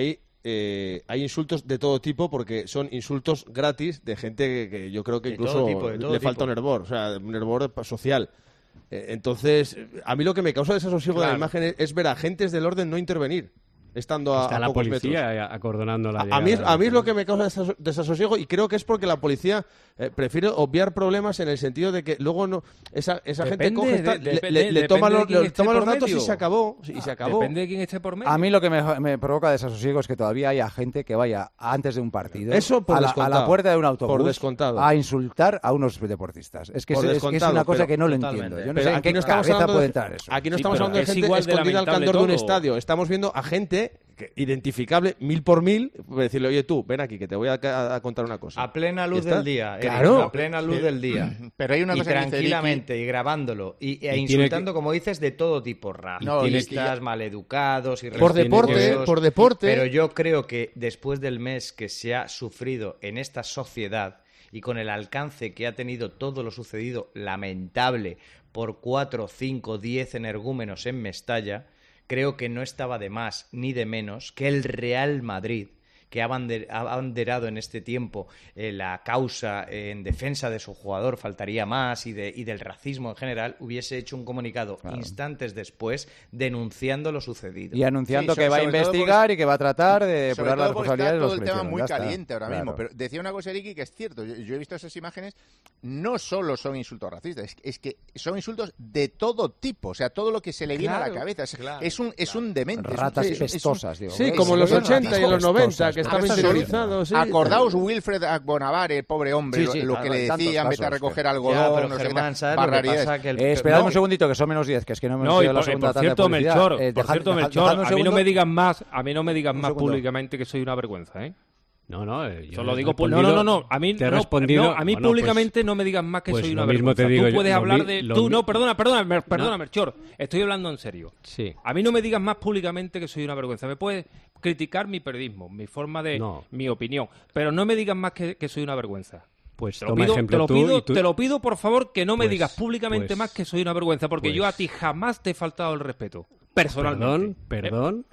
eh, hay insultos de todo tipo, porque son insultos gratis de gente que, que yo creo que De incluso todo tipo, de todo le falta tipo. un hervor, o sea, un hervor social. Eh, entonces, a mí lo que me causa desasosiego de Claro. la imagen es, es ver a agentes del orden no intervenir, estando a, Está a la pocos policía metros. acordonando la A, a mí, llegada a mí es lo que me causa desaso- desasosiego, y creo que es porque la policía eh, prefiere obviar problemas en el sentido de que luego no esa, esa gente Depende coge, está- de- le, depende- le- le depende toma de los, quién le esté toma los por datos y medio. se acabó. Y se acabó. Depende de quién esté por medio. A mí lo que me, me provoca desasosiego es que todavía haya gente que vaya antes de un partido Eso por a, la, a descontado. la puerta de un Por autobús descontado. a insultar a unos deportistas. Es que, Por es, es que es descontado, una cosa pero- que no lo totalmente. entiendo. Yo no Pero sé en aquí qué no estamos cabeza hablando puede de- entrar eso. Aquí no Sí, estamos pero hablando de es gente igual de escondida al lamentable candor de un todo. estadio. Estamos viendo a gente que- identificable mil por mil, para decirle, oye tú, ven aquí que te voy a, a- a contar una cosa. A plena luz ¿Está? del día, Eric, Claro. a plena luz Pero- del día. pero hay una y cosa que dice tranquilamente, y grabándolo, y, e tiene insultando, como dices, de todo tipo, No, y es que racistas, ya- maleducados, Por deporte, irrespetuosos. por deporte. Pero yo creo que después del mes que se ha sufrido en esta sociedad y con el alcance que ha tenido todo lo sucedido lamentable por cuatro, cinco, diez energúmenos en Mestalla, creo que no estaba de más ni de menos que el Real Madrid, que ha bander- ha abanderado en este tiempo eh, la causa eh, en defensa de su jugador, faltaría más, y, de, y del racismo en general, hubiese hecho un comunicado instantes después denunciando lo sucedido. Y anunciando Sí, que va a sobre todo investigar porque- y que va a tratar de Sobre depurar las todo porque responsabilidades está de todo los el que tema hicieron. muy Ya está. caliente ahora mismo. Claro. Pero decía una cosa, Eric, que es cierto. Yo, yo he visto esas imágenes. No solo son insultos racistas, es, es que son insultos de todo tipo. O sea, todo lo que se le viene a la Claro, cabeza. Es, claro, es un es un demente. es un- Ratas es un- es un- pestosas, digo. Sí, Es- como en los es ochenta y en los noventa, pestosas, que estaba pestosas. interiorizado. Sí. Acordaos Wilfred Bonavare, pobre hombre, Sí, sí, lo, lo claro, que le hay tantos decían, vete a casos recoger que- algodón, Ya, pero no sé qué Germán, tal, ¿sabes lo que barbaridades. pasa? Que el- Eh, esperadme No. un segundito, que son menos diez, que es que no hemos No, y ido a la por, segunda por tanda de cierto, publicidad. Melchor, Eh, por dejad- cierto, dejad- Melchor, dejadme un a mí no segundo. me digan más, a mí no me digan Un más segundo. públicamente que soy una vergüenza, ¿eh? No, no, eh, yo Eso le lo he digo pu- no, respondido- no, no, no, a mí te he no, respondido- no, a mí bueno, públicamente pues- no me digan más que pues soy lo una mismo vergüenza. te digo Tú yo, puedes lo hablar mi- de lo tú mi- no, perdona, perdona, Mer- perdona, No. Melchor, estoy hablando en serio. Sí. A mí no me digas más públicamente que soy una vergüenza. Me puedes criticar mi periodismo, mi forma de No. mi opinión, pero no me digas más que, que soy una vergüenza. Pues Te lo, toma pido, ejemplo te, lo tú pido, y tú- te lo pido, por favor, que no me Pues- digas públicamente pues- más que soy una vergüenza, porque yo a pues- ti jamás te he faltado el respeto, personalmente. Perdón, perdón.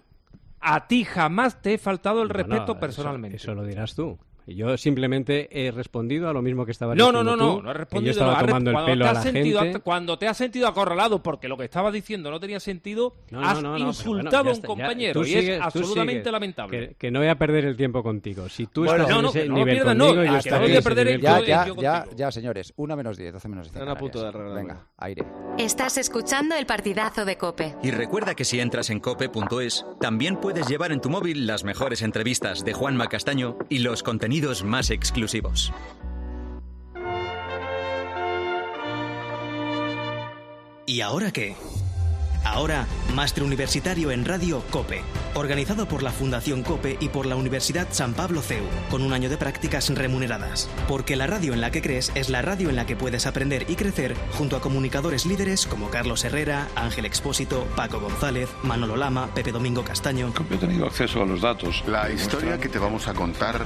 A ti jamás te he faltado el No, respeto no, eso- personalmente. Eso, lo dirás tú. Yo simplemente he respondido a lo mismo que estaba No, diciendo no, no, tú, no, no he que respondido. yo estaba no, has tomando re- el cuando pelo te a has la sentido, gente. Cuando te has sentido acorralado porque lo que estabas diciendo no tenía sentido, No, no, has no, no, pero insultado bueno, a ya un está, ya. compañero Tú y sigues- es tú absolutamente sigues. lamentable. Que, que no voy a perder el tiempo contigo. Si tú Bueno, estás no, en no, ese que no nivel pierdas, no, conmigo, que yo no estaré voy en a ese perder el nivel Ya, yo- ya, yo ya, contigo. ya, señores. Una menos diez, doce menos diez. Están a punto de Canarias. arreglarlo. Venga, aire. Estás escuchando el partidazo de COPE. Y recuerda que si entras en cope punto es, también puedes llevar en tu móvil las mejores entrevistas de Juanma Castaño y los contenidos más exclusivos. ¿Y ahora qué? Ahora, Máster Universitario en Radio COPE, organizado por la Fundación COPE y por la Universidad San Pablo C E U, con un año de prácticas remuneradas. Porque la radio en la que crees es la radio en la que puedes aprender y crecer junto a comunicadores líderes como Carlos Herrera, Ángel Expósito, Paco González, Manolo Lama, Pepe Domingo Castaño. Yo he tenido acceso a los datos. La historia que te vamos a contar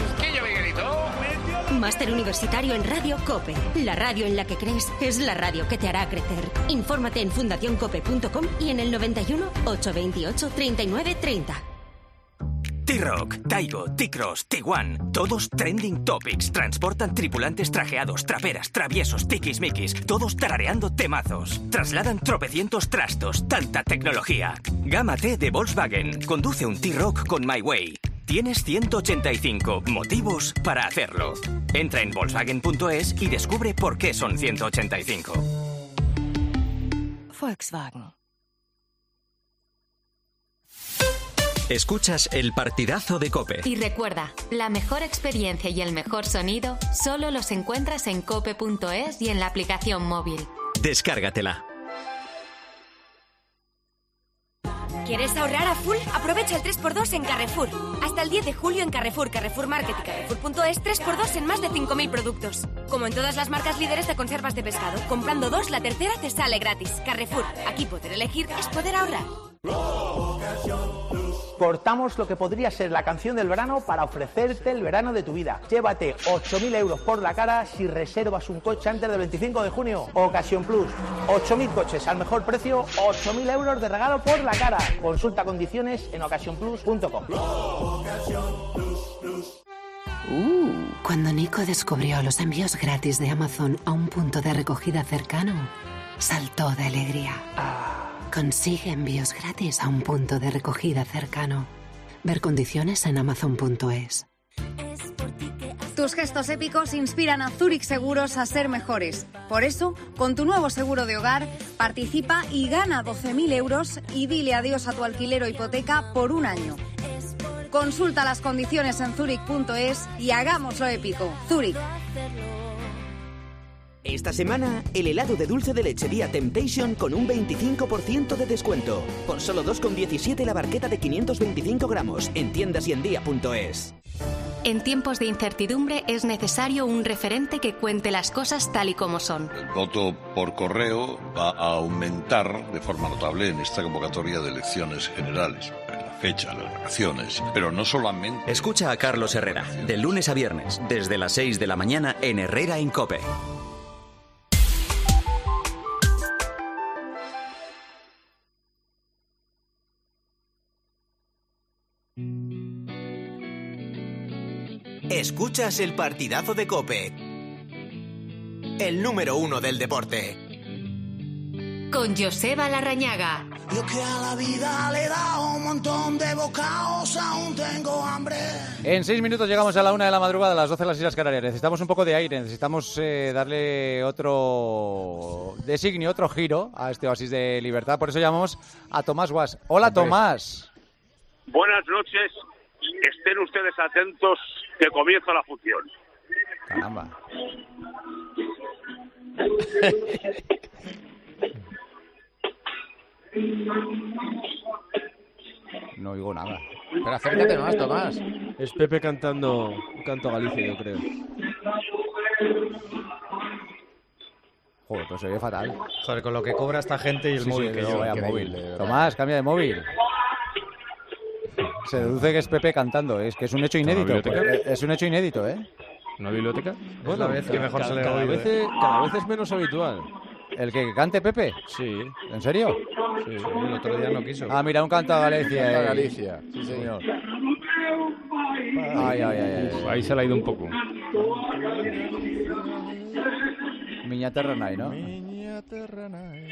Máster Universitario en Radio COPE. La radio en la que crees es la radio que te hará crecer. Infórmate en fundación cope punto com y en el noventa y uno, ochocientos veintiocho, treinta y nueve treinta. T-Rock, Taigo, T-Cross, Tiguan, todos trending topics. Transportan tripulantes trajeados, traperas, traviesos, tiquismiquis, todos tarareando temazos. Trasladan tropecientos trastos, tanta tecnología. Gama T de Volkswagen, conduce un T-Rock con My Way. Tienes ciento ochenta y cinco motivos para hacerlo. Entra en Volkswagen punto es y descubre por qué son ciento ochenta y cinco. Volkswagen. Escuchas el partidazo de COPE. Y recuerda, la mejor experiencia y el mejor sonido solo los encuentras en cope punto es y en la aplicación móvil. Descárgatela. ¿Quieres ahorrar a full? Aprovecha el tres por dos en Carrefour. Hasta el diez de julio en Carrefour, Carrefour Market y Carrefour punto es, tres por dos en más de cinco mil productos. Como en todas las marcas líderes de conservas de pescado, comprando dos, la tercera te sale gratis. Carrefour, aquí poder elegir es poder ahorrar. cortamos lo que podría ser la canción del verano para ofrecerte el verano de tu vida. Llévate ocho mil euros por la cara si reservas un coche antes del veinticinco de junio. Ocasión Plus, ocho mil coches al mejor precio, ocho mil euros de regalo por la cara. Consulta condiciones en ocasión plus punto com. Uh, cuando Nico descubrió los envíos gratis de Amazon a un punto de recogida cercano, saltó de alegría. Consigue envíos gratis a un punto de recogida cercano. Ver condiciones en amazon punto es. Tus gestos épicos inspiran a Zurich Seguros a ser mejores. Por eso, con tu nuevo seguro de hogar, participa y gana doce mil euros y dile adiós a tu alquiler o hipoteca por un año. Consulta las condiciones en zurich punto es y hagámoslo épico. Zurich. Esta semana, el helado de dulce de leche Día Temptation con un veinticinco por ciento de descuento. Por solo dos con diecisiete la barqueta de quinientos veinticinco gramos en tiendas y en día punto es. En tiempos de incertidumbre es necesario un referente que cuente las cosas tal y como son. El voto por correo va a aumentar de forma notable en esta convocatoria de elecciones generales. La fecha, las vacaciones, pero no solamente... Escucha a Carlos Herrera, de lunes a viernes, desde las seis de la mañana en Herrera en COPE. Escuchas el partidazo de COPE, el número uno del deporte. Con Joseba Larrañaga. Yo que a la vida le he dado un montón de bocados, aún tengo hambre. En seis minutos llegamos a la una de la madrugada, a las doce de las Islas Canarias. Necesitamos un poco de aire, necesitamos eh, darle otro designio, otro giro a este oasis de libertad. Por eso llamamos a Tomás Guas. Hola, Tomás. Buenas noches. Estén ustedes atentos que comienza la función. Caramba. No oigo nada. Pero acércate más, Tomás. Es Pepe cantando un canto a Galicia, yo creo. Joder, pues se oye fatal. Joder, con lo que cobra esta gente y el Sí, móvil sí, que no, lleva. vaya móvil. Tomás, cambia de móvil. Se deduce que es Pepe cantando, es que es un hecho inédito. Es un hecho inédito, ¿eh? ¿Una biblioteca? Bueno, la vez que mejor cada, se le cada, oye. vez es, cada vez es menos habitual. ¿El que cante Pepe? Sí. ¿En serio? Sí, el otro día no quiso. Ah, mira, un canto a Galicia. Canto a eh. Galicia, sí señor. Ay, ay, ay, ay. Ahí se le ha ido un poco. Miña terra nai, ¿no? Miña terra nai.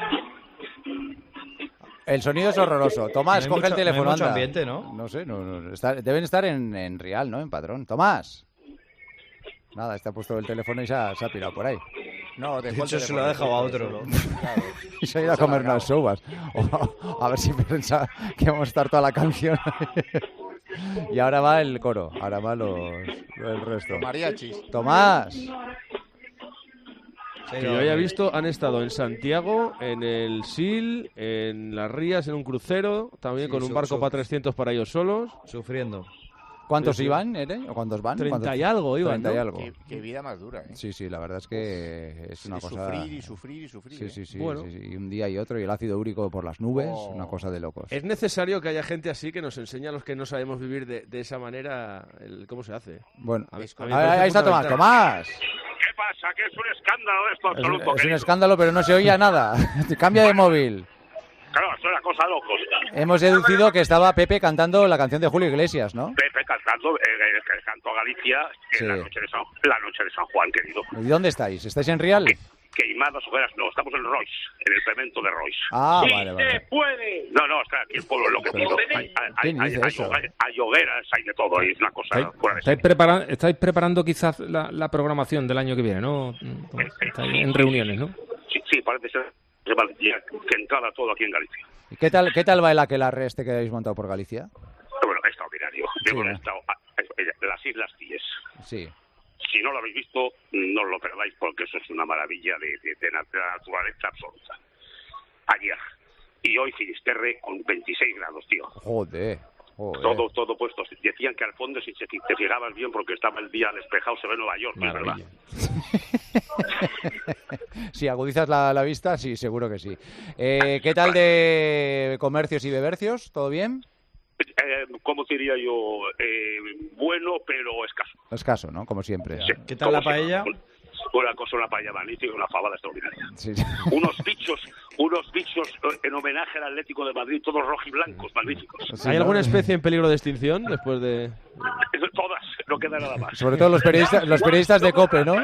El sonido es horroroso. Tomás, No hay coge mucho- el teléfono, no hay mucho anda. ambiente, ¿no? No sé, no, no, está- deben estar en, en Real, ¿no? En Padrón. Tomás. Nada, está puesto el teléfono y se ha, se ha pirado por ahí. No, De dejó el hecho, se lo teléfono ha dejado a otro. solo. Claro. Y se ha ido a comer unas sobas. O, a ver si piensa que vamos a estar toda la canción. Y ahora va el coro, ahora va los, el resto. Los mariachis. Tomás. Que yo haya visto, han estado en Santiago, en el Sil, en Las Rías, en un crucero, también Sí, con un su- barco su- para trescientos para ellos solos. Sufriendo. ¿Cuántos Sí, sí. iban, Ere? ¿O cuántos van? Treinta ¿Cuántos? y algo iban, Treinta y ¿no? algo. Qué, qué vida más dura, ¿eh? Sí, sí, la verdad es que es una Y cosa... sufrir y sufrir y sufrir. Sí, ¿eh? sí, sí, Bueno. sí, sí. Y un día y otro, y el ácido úrico por las nubes, Oh. una cosa de locos. Es necesario que haya gente así que nos enseñe a los que no sabemos vivir de, de esa manera el, cómo se hace. Bueno, A mí- ahí, a mí me parece ahí está Tomás. fundamental. ¡Tomás! ¿Qué pasa? Que es un escándalo esto absoluto. Es, es un querido. escándalo, pero no se oía nada. Cambia de móvil. Claro, es una cosa loca. Hemos deducido que estaba Pepe cantando la canción de Julio Iglesias, ¿no? Pepe cantando eh, el, el canto a Galicia en Sí. la, noche de San, la noche de San Juan, querido. ¿Y dónde estáis? ¿Estáis en Real? Queimadas hogueras, no, estamos en Royce, en el cemento de Royce. Ah, ¡Sí vale, vale. se puede! No, no, está aquí el pueblo, lo que Pero, puedo. Hay, hay, ¿quién hay, dice hay, eso? hogueras, hay hogueras, hay de todo, y es una cosa ¿Estáis, fuera de estáis prepara- estáis preparando quizás la, la programación del año que viene, ¿no? Estáis en reuniones, ¿no? Sí, sí, parece ser que Valencia, que entrada todo aquí en Galicia. ¿Y qué tal, qué tal va el aquelarre este que habéis montado por Galicia? Bueno, extraordinario. Sí, Hemos ¿no? estado a- a- las Islas Cíes. Sí. Si no lo habéis visto, no lo perdáis porque eso es una maravilla de, de, de nat- de naturaleza absoluta. Ayer. Y hoy Finisterre con veintiséis grados, tío. Joder. Joder. Todo, todo puesto. Decían que al fondo, si se- te fijabas bien, porque estaba el día despejado, se ve Nueva York, ¿no es verdad? Si agudizas la, la vista, sí, seguro que sí. Eh, ¿Qué tal de comercios y bebercios? ¿Todo bien? eh, ¿cómo diría yo? Eh, bueno, pero escaso. Escaso, ¿no? Como siempre. Sí, ¿Qué tal la paella? Una cosa, una paella magnífica, una fabada extraordinaria. Sí. Unos bichos, unos bichos en homenaje al Atlético de Madrid, todos rojiblancos, magníficos. ¿Hay alguna especie en peligro de extinción después de...? Todas, no queda nada más. Sobre todo los periodistas, los periodistas de COPE, ¿no?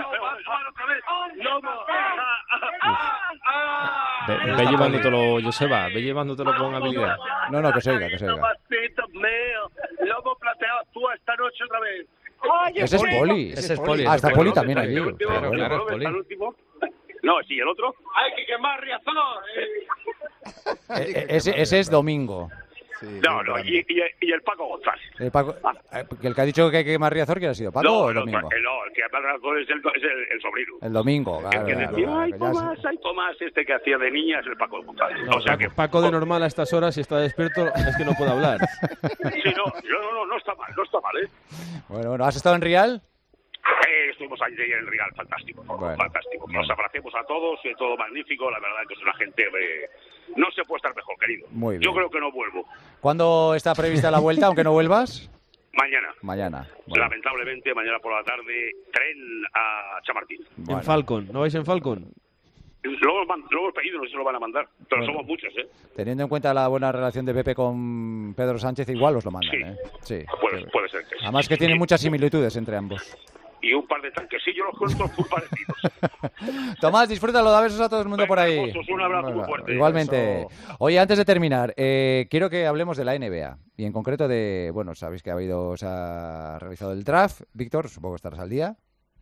Ve, ve llevándotelo, Joseba, ve llevándotelo con habilidad. No, no, que se oiga, que se oiga. Lomo plateado, actúa esta noche otra vez. Ese es Poli. Ese es Poli. Ah, está Poli también allí. Claro, claro, es Poli. No, sí, el otro. Hay que quemar Riazor. Eh, ese, ese es Domingo. No, no, y, y, y el Paco González. El, Paco, el que ha dicho que hay que quemar Riazor, ¿quién ha sido? ¿Paco no, o no, Domingo? No, el que quema Riazor es el, es el, el sobrino. El Domingo, claro. El que claro, decía, claro, ay, que Tomás, se... ay, Tomás, este que hacía de niña es el Paco González. No, o sea Paco, que Paco de normal a estas horas, si está despierto, es que no puede hablar. Sí, no, no, no, no está mal, no está mal, ¿eh? Bueno, bueno, ¿has estado en Rial? Eh, estuvimos ayer en el Real, fantástico, bueno, fantástico. Nos bueno. abracemos a todos, y todo magnífico, la verdad que es una gente... Eh, no se puede estar mejor, querido. Muy bien. Yo creo que no vuelvo. ¿Cuándo está prevista la vuelta, aunque no vuelvas? Mañana. Mañana. Bueno. Lamentablemente, mañana por la tarde, tren a Chamartín. Bueno. ¿En Falcon? ¿No vais en Falcon? Lo hemos, lo hemos pedido, no sé si lo van a mandar, pero bueno, somos muchos, ¿eh? Teniendo en cuenta la buena relación de Pepe con Pedro Sánchez, igual os lo mandan, sí. ¿eh? Sí. Puede, puede ser que sí. Además que tienen muchas similitudes entre ambos. Y un par de tanquesillos los cuentos muy parecidos. Tomás, disfrútalo, da besos a todo el mundo. Venga, por ahí. Hermosos, un abrazo bueno, muy fuerte. Igualmente. Eso. Oye, antes de terminar, eh, quiero que hablemos de la N B A. Y en concreto de, bueno, sabéis que ha habido, se ha realizado el draft. Víctor, supongo que estarás al día.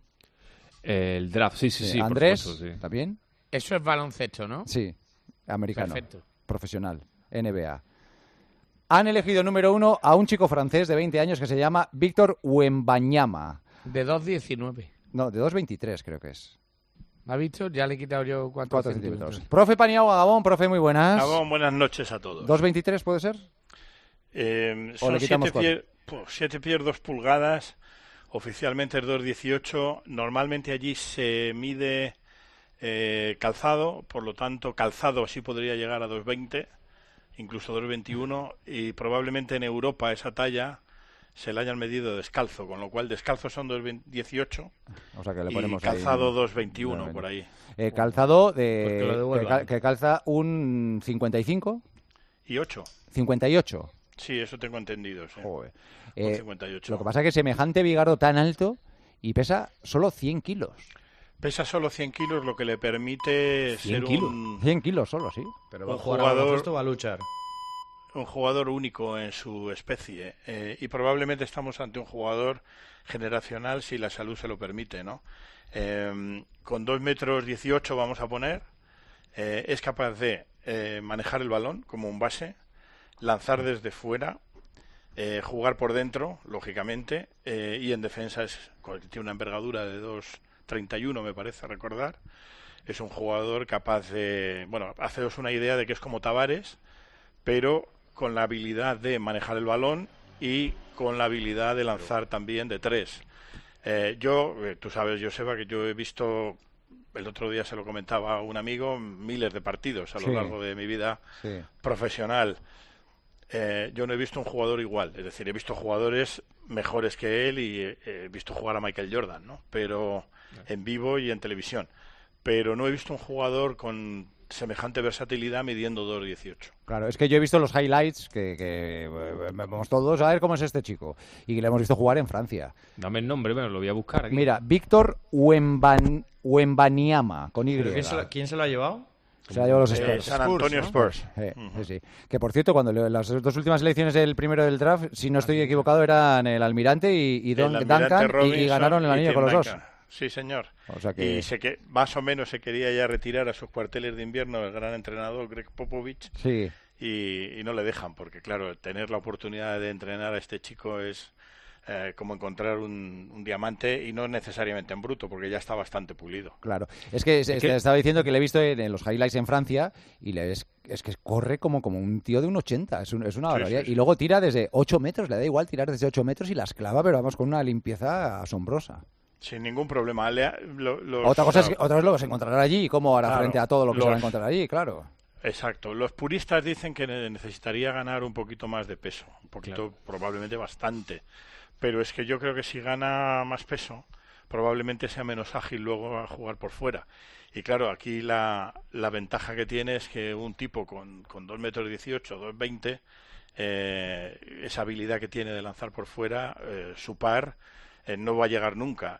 El draft, sí, sí, sí. Eh, Andrés, supuesto, sí. ¿también? Eso es baloncesto, ¿no? Sí, americano. Perfecto. Profesional, N B A. Han elegido número uno a un chico francés de veinte años que se llama Víctor Wembanyama. De dos diecinueve. No, de dos veintitrés creo que es. ¿Ha visto? Ya le he quitado yo cuatro, cuatro centímetros. centímetros. Profe Paniagua, Gabón, profe, muy buenas. Gabón, buenas noches a todos. ¿dos veintitrés puede ser? Eh, son siete pies, siete pies, dos pulgadas. Oficialmente es dos dieciocho. Normalmente allí se mide eh, calzado, por lo tanto, calzado sí podría llegar a dos veinte, incluso dos veintiuno, y probablemente en Europa esa talla se la hayan medido descalzo, con lo cual descalzo son dos dieciocho, o sea que le ponemos y calzado ahí, dos veintiuno por ahí. Eh, calzado de que, cal, que calza un cincuenta y cinco y ocho. cincuenta y ocho. Sí, eso tengo entendido. Sí. Joder. Eh, cincuenta y ocho. Lo que pasa es que semejante bigardo tan alto y pesa solo cien kilos. Pesa solo cien kilos, lo que le permite ser kilos. un... cien kilos solo, sí. Pero va a jugar a baloncesto, va a luchar. Un jugador único en su especie, eh, y probablemente estamos ante un jugador generacional si la salud se lo permite, ¿no? Eh, con dos metros dieciocho vamos a poner, eh, es capaz de eh, manejar el balón como un base, lanzar desde fuera, eh, jugar por dentro, lógicamente, eh, y en defensa es, tiene una envergadura de dos treinta y uno, me parece recordar. Es un jugador capaz de, bueno, haceros una idea de que es como Tavares, pero con la habilidad de manejar el balón y con la habilidad de lanzar también de tres. Eh, yo, eh, tú sabes, Joseba, que yo he visto, el otro día se lo comentaba a un amigo, miles de partidos a lo sí. largo de mi vida sí. profesional. Eh, yo no he visto un jugador igual, es decir, he visto jugadores mejores que él y he, he visto jugar a Michael Jordan, ¿no? Pero en vivo y en televisión. Pero no he visto un jugador con semejante versatilidad midiendo dos dieciocho. Claro, es que yo he visto los highlights que, que vamos todos a ver cómo es este chico y le hemos visto jugar en Francia. Dame el nombre, bueno, lo voy a buscar aquí. Mira, Víctor Wemban, Wembanyama con Y. ¿Quién se, lo, ¿Quién se lo ha llevado? Se la ha llevado los eh, Spurs. San Antonio Spurs. ¿no? Eh, uh-huh. sí, sí. Que por cierto, cuando le, las dos últimas elecciones del primero del draft, si no estoy equivocado, eran el Almirante y, y Don, el Almirante Duncan Robinson, y, y ganaron el anillo con los Duncan. dos. Sí, señor. O sea que... Y sé que más o menos se quería ya retirar a sus cuarteles de invierno el gran entrenador Greg Popovich. Sí. Y, y no le dejan, porque claro, tener la oportunidad de entrenar a este chico es eh, como encontrar un, un diamante, y no necesariamente en bruto, porque ya está bastante pulido. Claro. Es que, es, es que... estaba diciendo que le he visto en, en los highlights en Francia y le es, es que corre como, como un tío de un ochenta. Es, un, es una Sí, barbaridad. sí, sí. Y luego tira desde ocho metros. Le da igual tirar desde ocho metros y las clava, pero vamos, con una limpieza asombrosa. Sin ningún problema. Le, lo, los, otra cosa es que otra vez lo vas a encontrar allí, como hará claro, frente a todo lo que los, se va a encontrar allí, claro. Exacto. Los puristas dicen que necesitaría ganar un poquito más de peso, un poquito, claro. Probablemente bastante. Pero es que yo creo que si gana más peso, probablemente sea menos ágil luego a jugar por fuera. Y claro, aquí la, la ventaja que tiene es que un tipo con, con dos metros dieciocho, dos veinte, eh, esa habilidad que tiene de lanzar por fuera, eh, su par eh, no va a llegar nunca.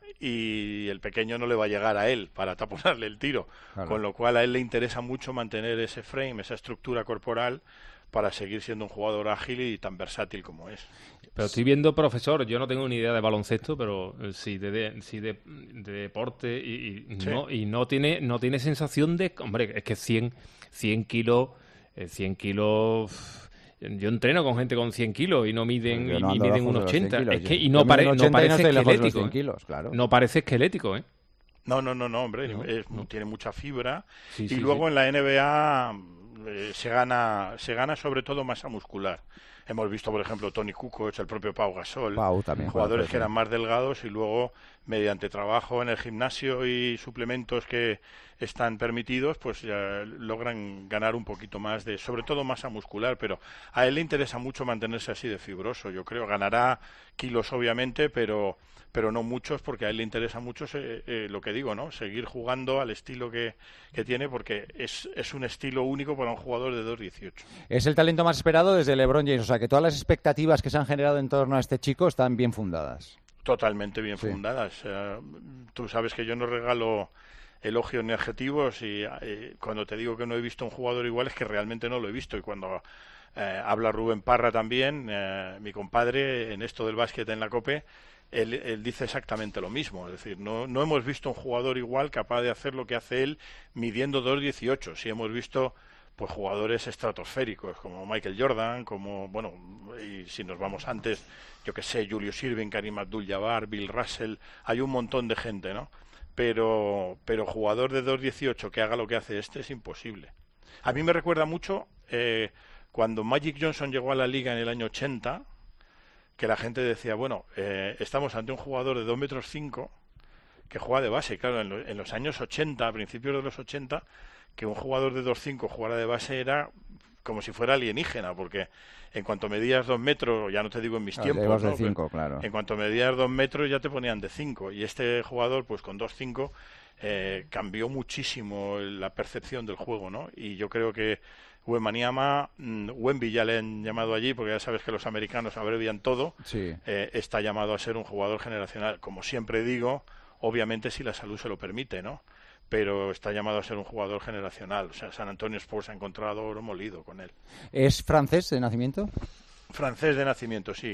Y el pequeño no le va a llegar a él para taponarle el tiro. Claro. Con lo cual a él le interesa mucho mantener ese frame, esa estructura corporal, para seguir siendo un jugador ágil y tan versátil como es. Pero estoy viendo, profesor, yo no tengo ni idea de baloncesto, pero sí de, de, sí de, de deporte y, y, sí. no, y no tiene no tiene sensación de... Hombre, es que cien, cien kilos... cien kilos... Yo entreno con gente con cien kilos y no miden, pues no y miden unos ochenta. Kilos, es que, y no, pare, no parece esquelético. Kilos, claro. No parece esquelético, ¿eh? No, no, no, no hombre. No, es, no. Tiene mucha fibra. Sí, y sí, luego sí. En la N B A... Eh, se gana se gana sobre todo masa muscular. Hemos visto, por ejemplo, Tony Kukoc, el propio Pau Gasol, Pau también, jugadores que eran más delgados y luego, mediante trabajo en el gimnasio y suplementos que están permitidos, pues ya logran ganar un poquito más de, sobre todo masa muscular, pero a él le interesa mucho mantenerse así de fibroso, yo creo. Ganará kilos, obviamente, pero pero no muchos, porque a él le interesa mucho eh, eh, lo que digo, ¿no? Seguir jugando al estilo que, que tiene, porque es, es un estilo único para un jugador de dos dieciocho. Es el talento más esperado desde LeBron James, o sea que todas las expectativas que se han generado en torno a este chico están bien fundadas. Totalmente bien sí. fundadas. Uh, tú sabes que yo no regalo elogios ni adjetivos y eh, cuando te digo que no he visto un jugador igual es que realmente no lo he visto. Y cuando eh, habla Rubén Parra también, eh, mi compadre, en esto del básquet en la COPE, Él, él dice exactamente lo mismo, es decir, no, no hemos visto un jugador igual capaz de hacer lo que hace él midiendo dos dieciocho. Sí hemos visto pues jugadores estratosféricos como Michael Jordan, como, bueno, y si nos vamos antes, yo que sé, Julius Irving, Kareem Abdul-Jabbar, Bill Russell, hay un montón de gente, ¿no? Pero, pero jugador de dos dieciocho que haga lo que hace este es imposible. A mí me recuerda mucho eh, cuando Magic Johnson llegó a la liga en el año ochenta, que la gente decía, bueno, eh, estamos ante un jugador de dos metros cinco que juega de base. Claro, en, lo, en los años ochenta, a principios de los ochenta, que un jugador de dos cinco jugara de base era como si fuera alienígena, porque en cuanto medías dos metros, ya no te digo en mis claro, tiempos, ¿no? de cinco, claro. En cuanto medías dos metros ya te ponían de cinco, y este jugador, pues con dos cinco, eh, cambió muchísimo la percepción del juego, ¿no? Y yo creo que Wembanyama, Wemby ya le han llamado allí, porque ya sabes que los americanos abrevian todo, sí. eh, está llamado a ser un jugador generacional. Como siempre digo, obviamente si la salud se lo permite, ¿no? Pero está llamado a ser un jugador generacional. O sea, San Antonio Spurs ha encontrado oro molido con él. ¿Es francés de nacimiento? Francés de nacimiento, sí.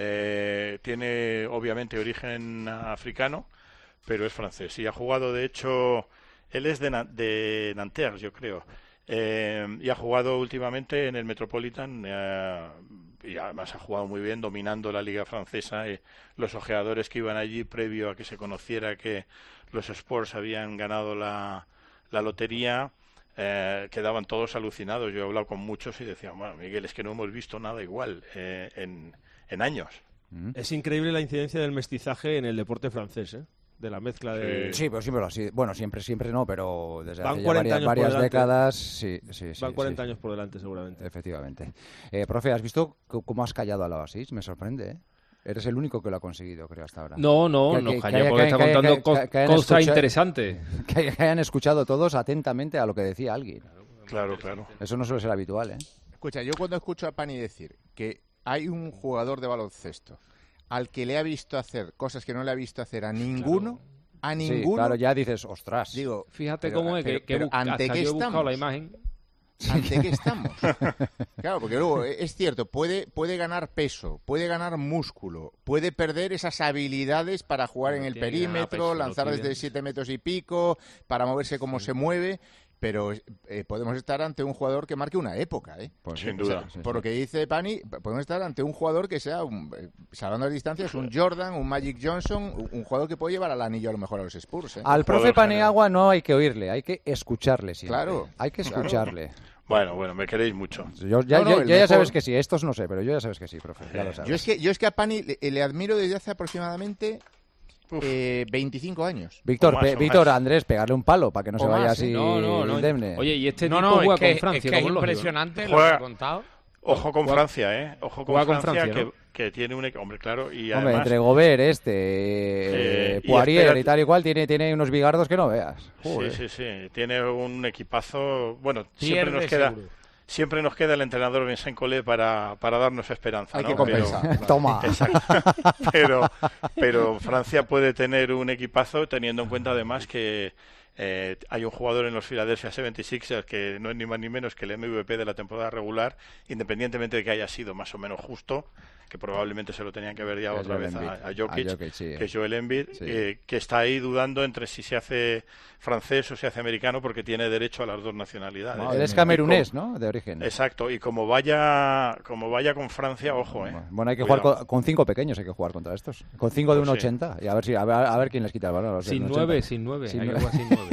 Eh, tiene obviamente origen africano, pero es francés. Y ha jugado, de hecho, él es de, de Nanterre, yo creo. Eh, y ha jugado últimamente en el Metropolitan eh, y además ha jugado muy bien, dominando la liga francesa. Y los ojeadores que iban allí previo a que se conociera que los Spurs habían ganado la, la lotería eh, quedaban todos alucinados. Yo he hablado con muchos y decían, bueno, Miguel, es que no hemos visto nada igual eh, en, en años. Es increíble la incidencia del mestizaje en el deporte francés, ¿eh? De la mezcla de... Sí, pero siempre así. Bueno, siempre, siempre no, pero desde hace ya varias, varias décadas, sí, sí, sí. Van cuarenta sí. años por delante, seguramente. Efectivamente. Eh, profe, ¿has visto cómo has callado a la Oasis? Me sorprende, ¿eh? Eres el único que lo ha conseguido, creo, hasta ahora. No, no, que, no, que, calla, que porque que, está que, contando que, co que cosas interesantes. Que, que hayan escuchado todos atentamente a lo que decía alguien. Claro, claro. Eso no suele ser habitual, ¿eh? Escucha, yo cuando escucho a Pani decir que hay un jugador de baloncesto al que le ha visto hacer cosas que no le ha visto hacer a ninguno... Claro. A ninguno. Sí, claro, ya dices, ostras. Digo, fíjate pero, cómo es pero, que, que pero busca, ante hasta qué yo he estamos. buscado la imagen. ¿Ante qué estamos? Claro, porque luego es cierto, puede, puede ganar peso, puede ganar músculo, puede perder esas habilidades para jugar pero en el perímetro, peso, lanzar desde siete metros y pico, para moverse como sí. se mueve. Pero eh, podemos estar ante un jugador que marque una época, ¿eh? Pues sin duda. O sea, sí, por sí. lo que dice Pani, podemos estar ante un jugador que sea, un, eh, salvando las distancias, un Jordan, un Magic Johnson, un, un jugador que puede llevar al anillo a lo mejor a los Spurs, ¿eh? Al profe Paniagua no hay que oírle, hay que escucharle siempre. Claro. Hay que escucharle. Claro. Bueno, bueno, me queréis mucho. Yo ya, no, no, yo, yo ya mejor... sabes que sí, estos no sé, pero yo ya sabes que sí, profe, ya lo sabes. Yo es que, yo es que a Pani le, le admiro desde hace aproximadamente eh, veinticinco años. Víctor, más, pe- Víctor más. Andrés, pegarle un palo para que no O se vaya más, así ¿eh? No, no, no. indemne. Oye, y este No, tipo no, juega es que, con Francia, es, que es como lógico. impresionante lo Juega- que ha contado. Ojo con Juega- Francia, ¿eh? Ojo con juega con Francia, Francia, que, ¿no? que tiene un... equ- Hombre, claro, y Hombre, además... entre Gobert, este, eh, Eh, y Poirier espérate- y tal y cual, tiene, tiene unos bigardos que no veas. Joder. Sí, sí, sí. Tiene un equipazo... Bueno, siempre Pierde nos queda... seguro. Siempre nos queda el entrenador Vincent Collet para, para darnos esperanza. Hay ¿no? que compensar. Pero- Toma. Exacto. Pero, pero Francia puede tener un equipazo teniendo en cuenta además que eh, hay un jugador en los Philadelphia setenta y seis ers que no es ni más ni menos que el M V P de la temporada regular, independientemente de que haya sido más o menos justo, que probablemente se lo tenían que ver ya Es otra Joel vez a, Embiid. a Jokic, A Jokic, sí. que es Joel Embiid, Sí. eh, que está ahí dudando entre si se hace francés o se hace americano porque tiene derecho a las dos nacionalidades. Él es Y camerunés, como- ¿no? De origen. Exacto, y como vaya como vaya con Francia, ojo, ¿eh? Bueno, hay que Cuidado. jugar con, con cinco pequeños, hay que jugar contra estos. Con cinco de Pues un sí. ochenta. Y a ver si a ver, a ver quién les quita el balón. a los de Sin un nueve, ochenta. sin nueve. Sin Hay que nueve. jugar sin nueve.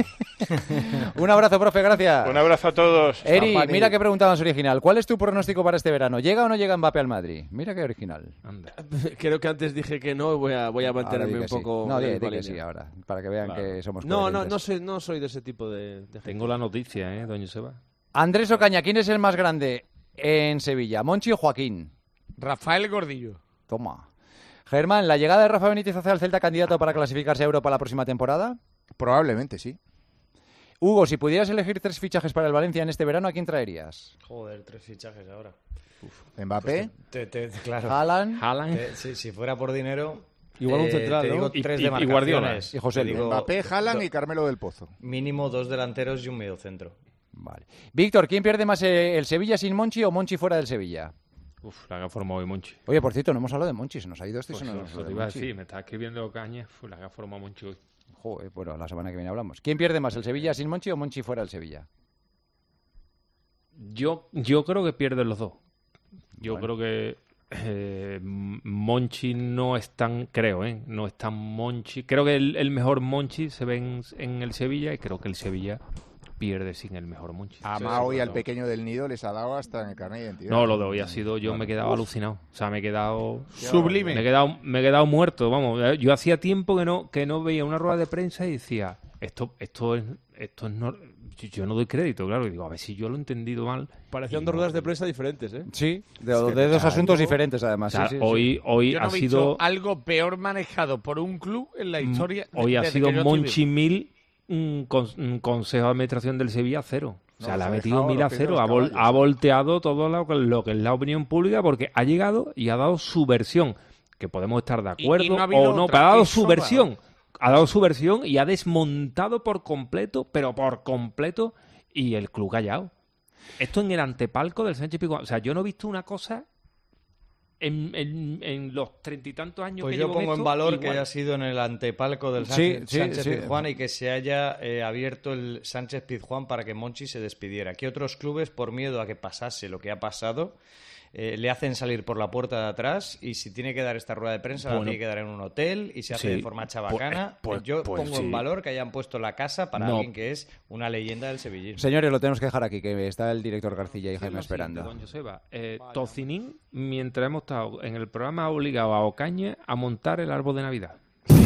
Un abrazo, profe, gracias. Un abrazo a todos. Eri, Zampani. mira que preguntábamos original. ¿Cuál es tu pronóstico para este verano? ¿Llega o no llega Mbappé al Madrid? Mira qué original. Creo que antes dije que no y voy a, voy a Ahora mantenerme di que un sí. poco. No, en di, la di que línea. sí ahora, para que vean Claro. que somos No, no, coherentes. no soy, no soy de ese tipo de, de gente. Tengo la noticia, ¿eh, doña Seba? Andrés Ocaña, ¿quién es el más grande en Sevilla? ¿Monchi o Joaquín? Rafael Gordillo. Toma. Germán, ¿la llegada de Rafa Benítez hacia el Celta candidato para clasificarse a Europa la próxima temporada? Probablemente sí. Hugo, si pudieras elegir tres fichajes para el Valencia en este verano, ¿a quién traerías? Joder, tres fichajes ahora. Mbappé. Te- te- claro. Haaland. Haaland. Te- si, si fuera por dinero... Igual un eh, central, te ¿no? digo Y- tres y- y demarcaciones. Guardiola. Y José Te Luis. digo Mbappé, Haaland do- y Carmelo del Pozo. Mínimo dos delanteros y un mediocentro. Vale. Víctor, ¿quién pierde más, eh, el Sevilla sin Monchi o Monchi fuera del Sevilla? Uf, la que ha formado hoy Monchi. Oye, por cierto, no hemos hablado de Monchi, se nos ha ido esto y Pues se nos eso ha ido te iba a Monchi. decir, me está escribiendo Caña, fue la que ha formado Monchi hoy. Joder, bueno, la semana que viene hablamos. ¿Quién pierde más, el Sevilla sin Monchi o Monchi fuera del Sevilla? Yo, yo creo que pierden los dos. Yo Bueno. creo que eh, Monchi no es tan, creo, ¿eh? No es tan Monchi. Creo que el, el mejor Monchi se ve en, en el Sevilla y creo que el Sevilla pierde sin el mejor Monchi. A Sí, Mao y sí, al no. pequeño del Nido les ha dado hasta en el carnet de identidad. No, lo de hoy ha sido, yo Claro. me he quedado Uf. alucinado. O sea, me he quedado Sublime. Me he quedado, me he quedado muerto, vamos. Yo hacía tiempo que no, que no veía una rueda de prensa y decía, esto, esto es, esto es no, yo, yo no doy crédito, claro. Y digo, a ver si yo lo he entendido mal. Parecían Y dos no. ruedas de prensa diferentes, ¿eh? Sí, de, Es que de dos claro. asuntos diferentes además. O sea, sí, sí, sí. hoy, hoy Yo no ha he visto sido, algo peor manejado por un club en la historia. de- hoy ha desde sido que yo estoy Monchi vivo. Mil, un, con- un consejo de administración del Sevilla cero. O sea, No, le ha se ha metido dejado mil los a pies de cero, los ha, vol- caballos. ha volteado todo lo, que- lo que es la opinión pública porque ha llegado y ha dado su versión, que podemos estar de Y- y acuerdo no ha habido o no, otra, pero ha dado que su sobra, versión. ¿no? Ha dado su versión y ha desmontado por completo, pero por completo, y el club callado. Esto en el antepalco del Sánchez Pizjuán. O sea, yo no he visto una cosa en, en, en los treinta y tantos años Pues que yo llevo pongo en esto, valor igual. que haya sido en el antepalco del Sí, Sánchez, sí, Sánchez sí. Pizjuán y que se haya eh, abierto el Sánchez Pizjuán para que Monchi se despidiera. Que otros clubes, por miedo a que pasase lo que ha pasado, eh, le hacen salir por la puerta de atrás y si tiene que dar esta rueda de prensa la Bueno. tiene que dar en un hotel y se hace Sí. de forma chabacana. Pues- pues- yo pues pongo sí. en valor que hayan puesto la casa para No. alguien que es una leyenda del sevillismo. Señores, lo tenemos que dejar aquí, que está el director Garcilla y Sí, Jaime lo esperando. siguiente, don Joseba, eh, Tocinín, mientras hemos estado en el programa, ha obligado a Ocaña a montar el árbol de Navidad.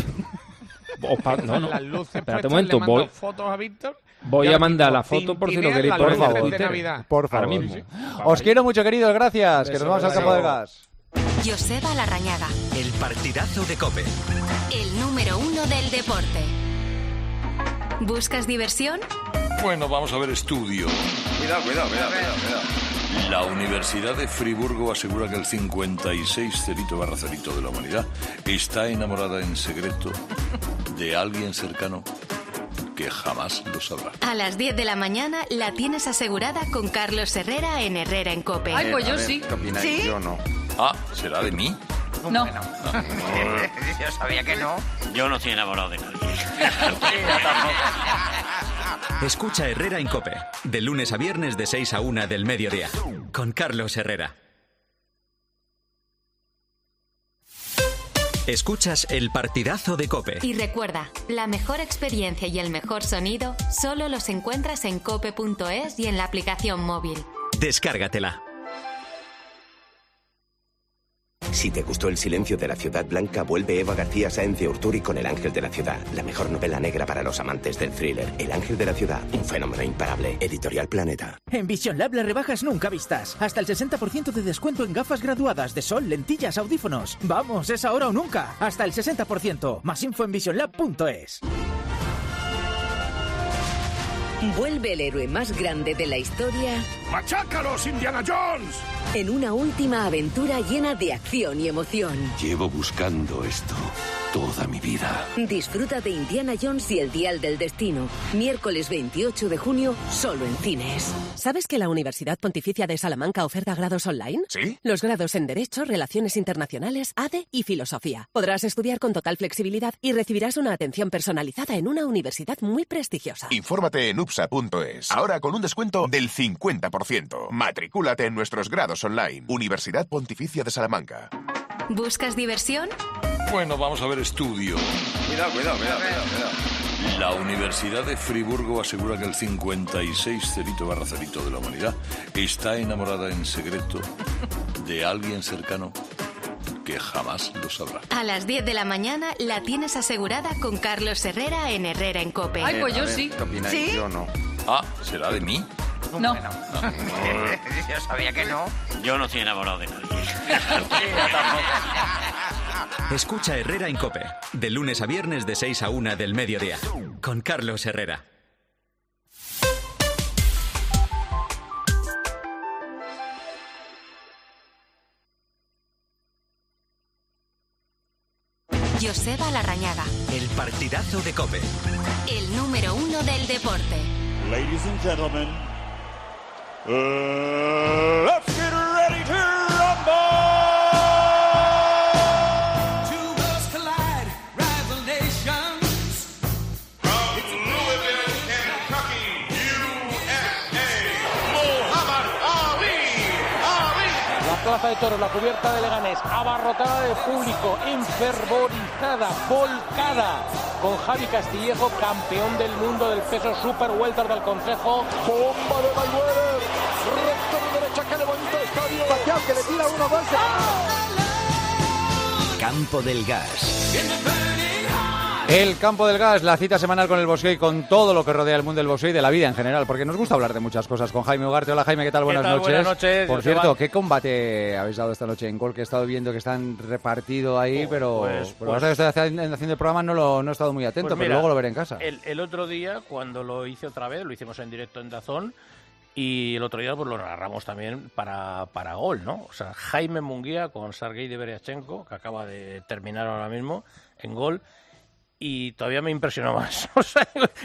O pa- no, no. Las luces Espérate un puestas, momento, le mando voy, fotos a Víctor. voy y a ahora mandar mismo la foto por si lo tintinean queréis las poner luces en de Twitter. Navidad. Por Ahora favor. mismo. Os quiero mucho, queridos, gracias. Que nos Beso, vamos al beso. campo del gas. Joseba Larrañaga, El partidazo de COPE. el número uno del deporte. ¿Buscas diversión? Bueno, vamos a ver estudio. Cuidado, cuidado, cuidado, cuidado, cuidado. La Universidad de Friburgo asegura que el cincuenta y seis cerito barra cerito de la humanidad está enamorada en secreto de alguien cercano que jamás lo sabrá. A las diez de la mañana la tienes asegurada con Carlos Herrera en Herrera en COPE. Ay, pues yo sí. ¿Qué opináis? ¿Sí? Yo no. Ah, ¿será de mí? No. Yo sabía que no. Yo no estoy enamorado de nadie. Escucha Herrera en COPE, de lunes a viernes de seis a una del mediodía, con Carlos Herrera. Escuchas el partidazo de COPE. Y recuerda, la mejor experiencia y el mejor sonido solo los encuentras en cope punto es y en la aplicación móvil. Descárgatela. Si te gustó El silencio de la ciudad blanca, vuelve Eva García Sáenz de Urturi con El ángel de la ciudad, la mejor novela negra para los amantes del thriller. El ángel de la ciudad, un fenómeno imparable. Editorial Planeta. En Vision Lab las rebajas nunca vistas. Hasta el sesenta por ciento de descuento en gafas graduadas de sol, lentillas, audífonos. Vamos, es ahora o nunca. Hasta el sesenta por ciento. Más info en vision lab punto es. Vuelve el héroe más grande de la historia. ¡Machácalos, Indiana Jones! En una última aventura llena de acción y emoción. Llevo buscando esto toda mi vida. Disfruta de Indiana Jones y el Dial del Destino. Miércoles veintiocho de junio, solo en cines. ¿Sabes que la Universidad Pontificia de Salamanca oferta grados online? ¿Sí? Los grados en Derecho, Relaciones Internacionales, A D E y Filosofía. Podrás estudiar con total flexibilidad y recibirás una atención personalizada en una universidad muy prestigiosa. Infórmate en u p s a punto es. Ahora con un descuento del cincuenta por ciento. Matricúlate en nuestros grados online. Universidad Pontificia de Salamanca. ¿Buscas diversión? Bueno, vamos a ver estudio. Cuidado, cuidado, cuidado, cuidado, cuidado. La Universidad de Friburgo asegura que el cincuenta y seis cerito barra cerito de la humanidad está enamorada en secreto de alguien cercano que jamás lo sabrá. A las diez de la mañana la tienes asegurada con Carlos Herrera en Herrera en COPE. Ay, pues yo sí. ¿Qué opináis? ¿Sí? Yo no. Ah, ¿será de mí? No. Bueno, yo sabía que no. Yo no estoy enamorado de nadie. Escucha Herrera en COPE, de lunes a viernes de seis a una del mediodía, con Carlos Herrera. Joseba Larrañaga, El partidazo de COPE. el número uno del deporte. Ladies and gentlemen, uh, let's get ready to rumble! Two worlds collide, rival nations. From Louisville, Kentucky, U S A, Muhammad Ali, Ali. La plaza de toros, la cubierta de Leganés, abarrotada de público, enfervorizada, volcada, con Javi Castillejo, campeón del mundo del peso super welter del Consejo. Bomba de Mayweather, recto de derecha que levanta el estadio. Pacquiao que le tira uno, dos. Campo del Gas. El Campo del Gas, la cita semanal con el boxeo y con todo lo que rodea el mundo del boxeo y de la vida en general, porque nos gusta hablar de muchas cosas con Jaime Ugarte. Hola Jaime, ¿qué tal? Buenas ¿Qué tal? noches. Buenas noches. Por Yo cierto, va... ¿qué combate habéis dado esta noche en Gol? Que he estado viendo que están repartidos ahí, oh, pero pues, por pues... que estoy haciendo, haciendo el programa no, lo, no he estado muy atento, pues mira, pero luego lo veré en casa. El, el otro día, cuando lo hice otra vez, lo hicimos en directo en Dazón, y el otro día pues lo narramos también para, para Gol, ¿no? O sea, Jaime Munguía con Sergei Deveryachenko, que acaba de terminar ahora mismo en Gol, y todavía me impresionó más. O sea,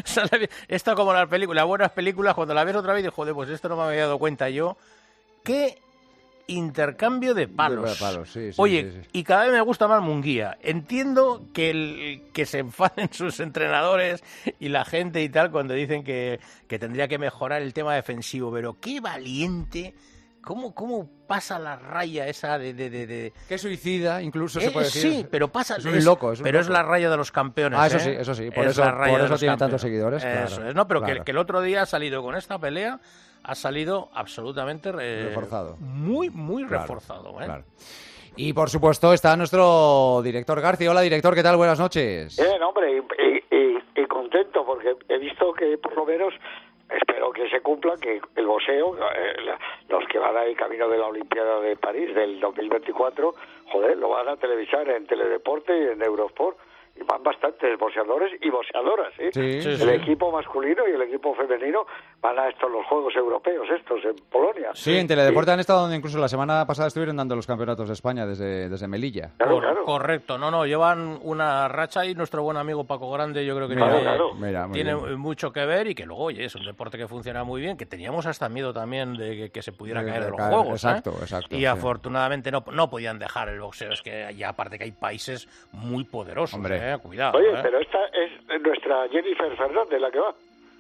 esto como las películas, las buenas películas, cuando la ves otra vez, dices, joder, pues esto no me había dado cuenta yo. ¿Qué intercambio de palos? De palos sí, sí, Oye, sí, sí. y cada vez me gusta más Munguía. Entiendo que el que se enfaden sus entrenadores y la gente y tal cuando dicen que, que tendría que mejorar el tema defensivo, pero qué valiente. ¿Cómo, ¿Cómo pasa la raya esa de... de, de, de... Qué suicida, incluso eh, se puede decir. Sí, pero pasa... Es un loco, es un Pero loco. es la raya de los campeones. Ah, eso ¿eh? sí, eso sí. Por es eso, la raya por de eso los tiene campeones. tantos seguidores. Eso Claro, es. No, pero claro. que, que el otro día ha salido con esta pelea, ha salido absolutamente... Eh, reforzado. Muy, muy Claro, reforzado. ¿eh? claro. Y por supuesto está nuestro director García. Hola director, ¿qué tal? Buenas noches. Bien, hombre, y, y, y contento porque he visto que por lo menos... Espero que se cumpla, que el boxeo, eh, la, los que van ahí camino de la Olimpiada de París del dos mil veinticuatro, joder, lo van a televisar en Teledeporte y en Eurosport. Y van bastantes boxeadores y boxeadoras, ¿eh? Sí, sí, el sí. equipo masculino y el equipo femenino van a estos los Juegos Europeos, estos, en Polonia. Sí, en Teledeporte han estado donde incluso la semana pasada estuvieron dando los campeonatos de España desde, desde Melilla. Claro, Cor- claro. Correcto, no, no, llevan una racha y nuestro buen amigo Paco Grande yo creo que Mira, tiene, claro. Mira, muy tiene bien. mucho que ver y que luego, oye, es un deporte que funciona muy bien, que teníamos hasta miedo también de que, que se pudiera De- caer de de los caer, Juegos. exacto, ¿eh? exacto, Y sí. afortunadamente no, no podían dejar el boxeo, es que ya aparte que hay países muy poderosos, Hombre. ¿eh? Cuidado. Oye, ¿eh? pero esta es nuestra Jennifer Fernández la que va.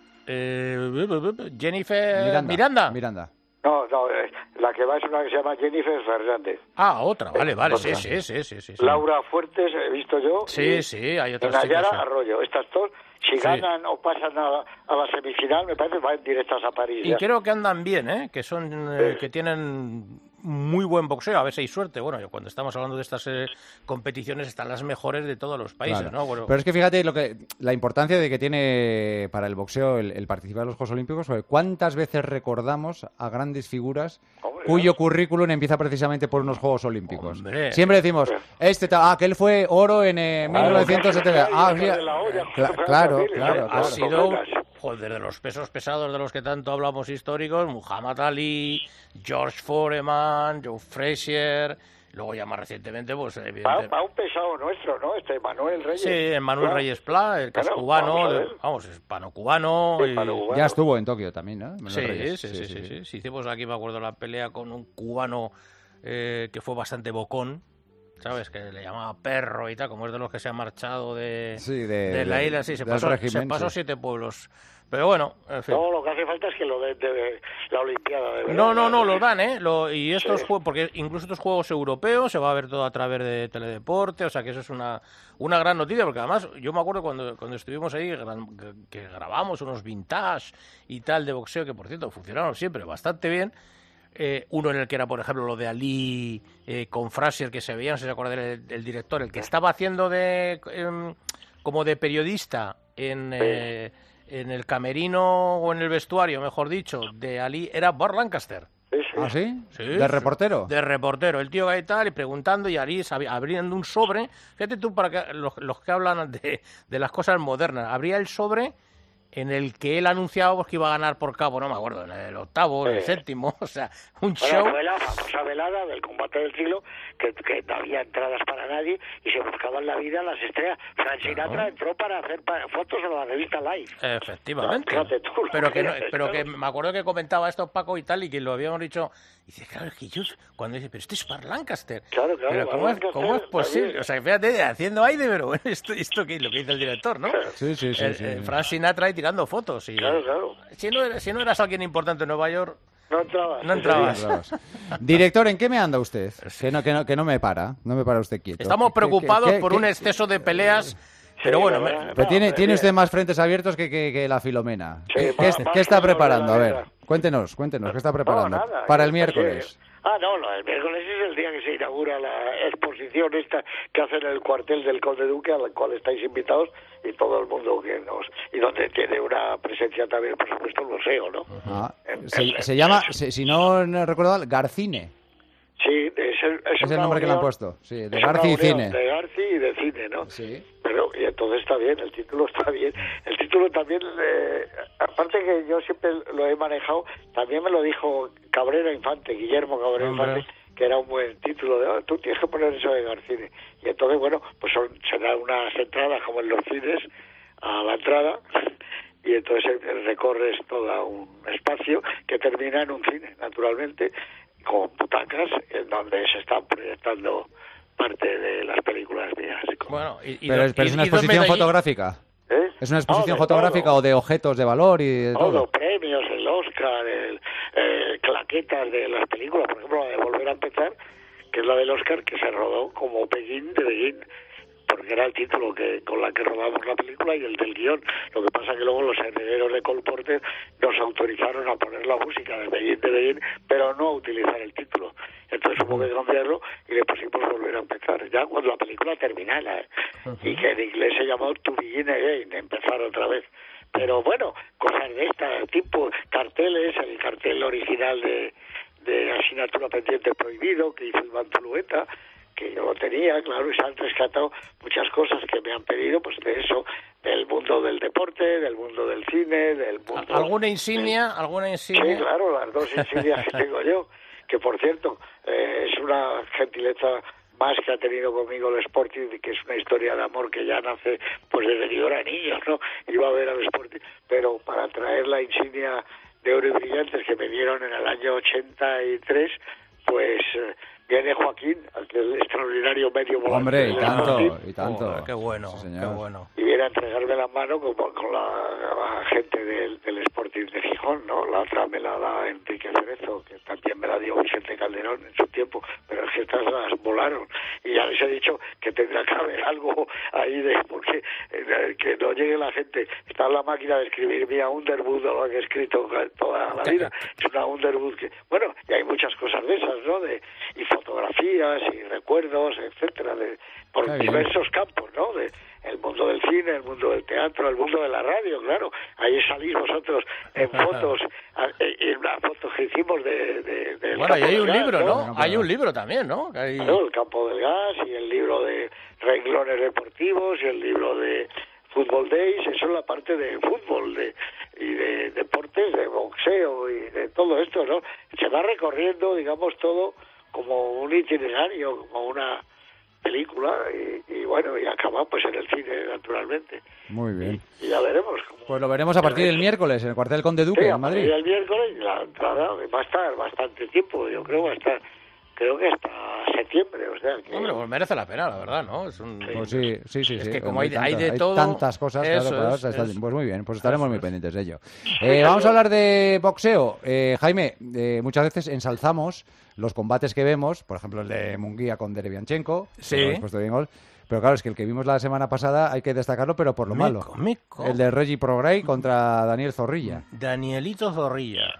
Eh, Jennifer Miranda. Miranda. Miranda. No, no, eh, la que va es una que se llama Jennifer Fernández. Ah, otra, vale, vale, sí, Otra. sí, sí, sí, sí, sí. Laura Fuertes, he visto yo. Sí, y- sí, hay y otras chicas, Nayara sí. Arroyo. Estas dos, si Sí. ganan o pasan a, a la semifinal, me parece van directas a París. Y ya. creo que andan bien, ¿eh? Que son, eh, que tienen muy buen boxeo, a ver si hay suerte. Bueno, cuando estamos hablando de estas eh, competiciones están las mejores de todos los países, claro. ¿no? Bueno, pero es que fíjate lo que la importancia de que tiene para el boxeo el, el participar en los Juegos Olímpicos, porque cuántas veces recordamos a grandes figuras Hombre, cuyo ¿no? currículum empieza precisamente por unos Juegos Olímpicos. Hombre. Siempre decimos, este ah, aquel fue oro en eh, mil novecientos setenta. Ah, claro, claro, ha sido joder, de los pesos pesados de los que tanto hablamos históricos, Muhammad Ali, George Foreman, Joe Frazier, luego ya más recientemente, pues evidentemente... Va, va un pesado nuestro, ¿no? Este Manuel Reyes. Sí, Manuel ¿no? Reyes Pla, el que es cubano, vamos, de, vamos es hispano-cubano. Sí, y... Ya estuvo en Tokio también, ¿no? Sí sí sí, sí, sí, sí, sí, sí. Hicimos aquí, me acuerdo, la pelea con un cubano eh, que fue bastante bocón. ¿Sabes? Que le llamaba perro y tal, como es de los que se ha marchado de, sí, de, de la isla, sí, se pasó, régimen, se pasó sí. siete pueblos. Pero bueno, en fin. No, lo que hace falta es que lo de, de, de la Olimpiada. De verdad, no, no, no, lo dan, ¿eh? Lo, y estos sí. juegos, porque incluso estos juegos europeos se va a ver todo a través de Teledeporte, o sea que eso es una, una gran noticia, porque además yo me acuerdo cuando, cuando estuvimos ahí, que grabamos unos vintage y tal de boxeo, que por cierto funcionaron siempre bastante bien. Eh, uno en el que era, por ejemplo, lo de Ali eh, con Frazier, que se veía, no sé si se acuerdan del el director, el que estaba haciendo de eh, como de periodista en, eh, en el camerino o en el vestuario, mejor dicho, de Ali, era Burt Lancaster. ¿Ah, sí? Sí. ¿De reportero? De reportero. El tío ahí tal, y preguntando, y Ali abriendo un sobre. Fíjate tú, para que los, los que hablan de, de las cosas modernas, abría el sobre en el que él anunciaba pues, que iba a ganar por cabo, no me acuerdo, en el octavo, en el séptimo, o sea, un bueno, show... Fue la famosa velada del combate del siglo, que, que no había entradas para nadie y se buscaban la vida las estrellas. Frank Sinatra claro. entró para hacer para, fotos en la revista Life. Efectivamente. Fíjate tú, pero que, no, pero que me acuerdo que comentaba esto Paco y tal, y que lo habíamos dicho... Y dice, claro, es que yo... Cuando dice, pero este es Burt Lancaster. Claro, claro. Pero ¿cómo, es, ¿cómo es posible? También. O sea, fíjate, haciendo aire, pero bueno, esto, esto que es lo que dice el director, ¿no? Sí, sí, sí. El, sí, el sí. Frank Sinatra ahí tirando fotos. Y, claro, claro. Si no, si no eras alguien importante en Nueva York... No entrabas. No entrabas. No entrabas. Director, ¿en qué me anda usted? Que no, que no, que no me para. No me para usted quieto. Estamos preocupados ¿Qué, qué, por qué, un exceso de peleas... Pero sí, bueno, me, me... pero tiene, tiene usted más frentes abiertos que, que, que la Filomena. Sí, ¿Qué, más, ¿qué, más ¿qué está preparando? A ver, verdad. cuéntenos, cuéntenos, ¿qué está preparando? No, nada, para el miércoles. Ah, no, no, el miércoles es el día que se inaugura la exposición esta que hacen en el cuartel del Conde Duque, al cual estáis invitados, y todo el mundo que nos... Y donde tiene una presencia también, por supuesto, el museo, ¿no? Ah, en, se, en, se en, llama, en, se, si no recuerdo, Garcine. Sí, es el, es es el nombre unión, que le han puesto, sí, de Garci y Cine. De Garci y de Cine, ¿no? Sí. Pero, y entonces está bien, el título está bien. El título también, eh, aparte que yo siempre lo he manejado, también me lo dijo Cabrera Infante, Guillermo Cabrera Hombre. Infante, que era un buen título, de, oh, tú tienes que poner eso de Garcine. Y entonces, bueno, pues son, se dan unas entradas como en los cines, a la entrada, y entonces recorres todo un espacio que termina en un cine, naturalmente, con butacas en donde se están proyectando parte de las películas mías. Bueno, y, y pero, dos, pero y, es una exposición fotográfica. ¿Eh? ¿Es una exposición todo, fotográfica todo. o de objetos de valor y de todo? Todo, premios, el Oscar, el, eh, claquetas de las películas, por ejemplo, la de Volver a Empezar, que es la del Oscar, que se rodó como Begin de Begin, porque era el título que con la que rodamos la película y el del guión. Lo que pasa que luego los herederos de Cole Porter nos autorizaron a poner la música de Begin de Begin, pero no a utilizar el título. Entonces hubo que cambiarlo y le pusimos Volver a Empezar, ya cuando la película terminara, ¿eh? Uh-huh. Y que en inglés se llamó To Begin Again, empezar otra vez. Pero bueno, cosas de este tipo, carteles, el cartel original de, de Asignatura Pendiente Prohibido, que hizo Iván Zulueta, que yo lo tenía, claro, y se han rescatado muchas cosas que me han pedido, pues de eso, del mundo del deporte, del mundo del cine, del mundo... ¿Alguna insignia? del... ¿Alguna insignia? Sí, claro, las dos insignias que tengo yo, que por cierto, eh, es una gentileza más que ha tenido conmigo el Sporting, que es una historia de amor que ya nace pues desde que yo era niño, ¿no? Iba a ver al Sporting, pero para traer la insignia de oro y brillantes que me dieron en el año ochenta y tres, pues... Eh, viene Joaquín, aquel extraordinario medio volante. Hombre, y tanto, y tanto. Oh, qué bueno, sí, qué bueno. Y viene a entregarme la mano como con la, la gente del, del Sporting de Gijón, ¿no? La otra me la da Enrique Cerezo, que también me la dio Vicente Calderón. Perón en su tiempo, pero es que estas las volaron. Y ya les he dicho que tendrá que haber algo ahí de, porque eh, que no llegue la gente. Está en la máquina de escribir Mia Underwood, lo que he escrito toda la vida. Es una Underwood que, bueno, y hay muchas cosas de esas, ¿no? De, y fotografías y recuerdos, etcétera, de, por Qué diversos bien. campos, ¿no? De, el mundo del cine, el mundo del teatro, el mundo de la radio, claro. Ahí salís vosotros en fotos, en las fotos que hicimos de... de, de bueno, y hay un gas, libro, ¿no? ¿no? Hay un libro también, ¿no? Hay... Claro, el campo del gas y el libro de renglones deportivos y el libro de Football Days, eso es la parte de fútbol de, y de deportes, de boxeo y de todo esto, ¿no? Se va recorriendo, digamos, todo como un itinerario, como una... película y, y bueno, y acaba pues en el cine, naturalmente. Muy bien. Y, y ya veremos. Cómo, pues lo veremos a partir del miércoles en el cuartel Conde Duque, sí, en Madrid. Sí, el miércoles la entrada va a estar bastante tiempo, yo creo que va a estar, creo que hasta septiembre, o sea que... Hombre, pues merece la pena, la verdad, ¿no? Es un... Pues sí, sí, sí. Es sí, que como hay, tantas, hay de hay todo... tantas cosas, eso claro, es, claro, es, pues muy bien, pues estaremos muy es. pendientes de ello. Eh, vamos a hablar de boxeo. Eh, Jaime, eh, muchas veces ensalzamos los combates que vemos, por ejemplo el de Munguía con Derevianchenko, sí. que lo habéis puesto bien gol. Pero claro, es que el que vimos la semana pasada hay que destacarlo, pero por lo mico, malo. Mico. El de Reggie Prograis contra Daniel Zorrilla. Danielito Zorrilla.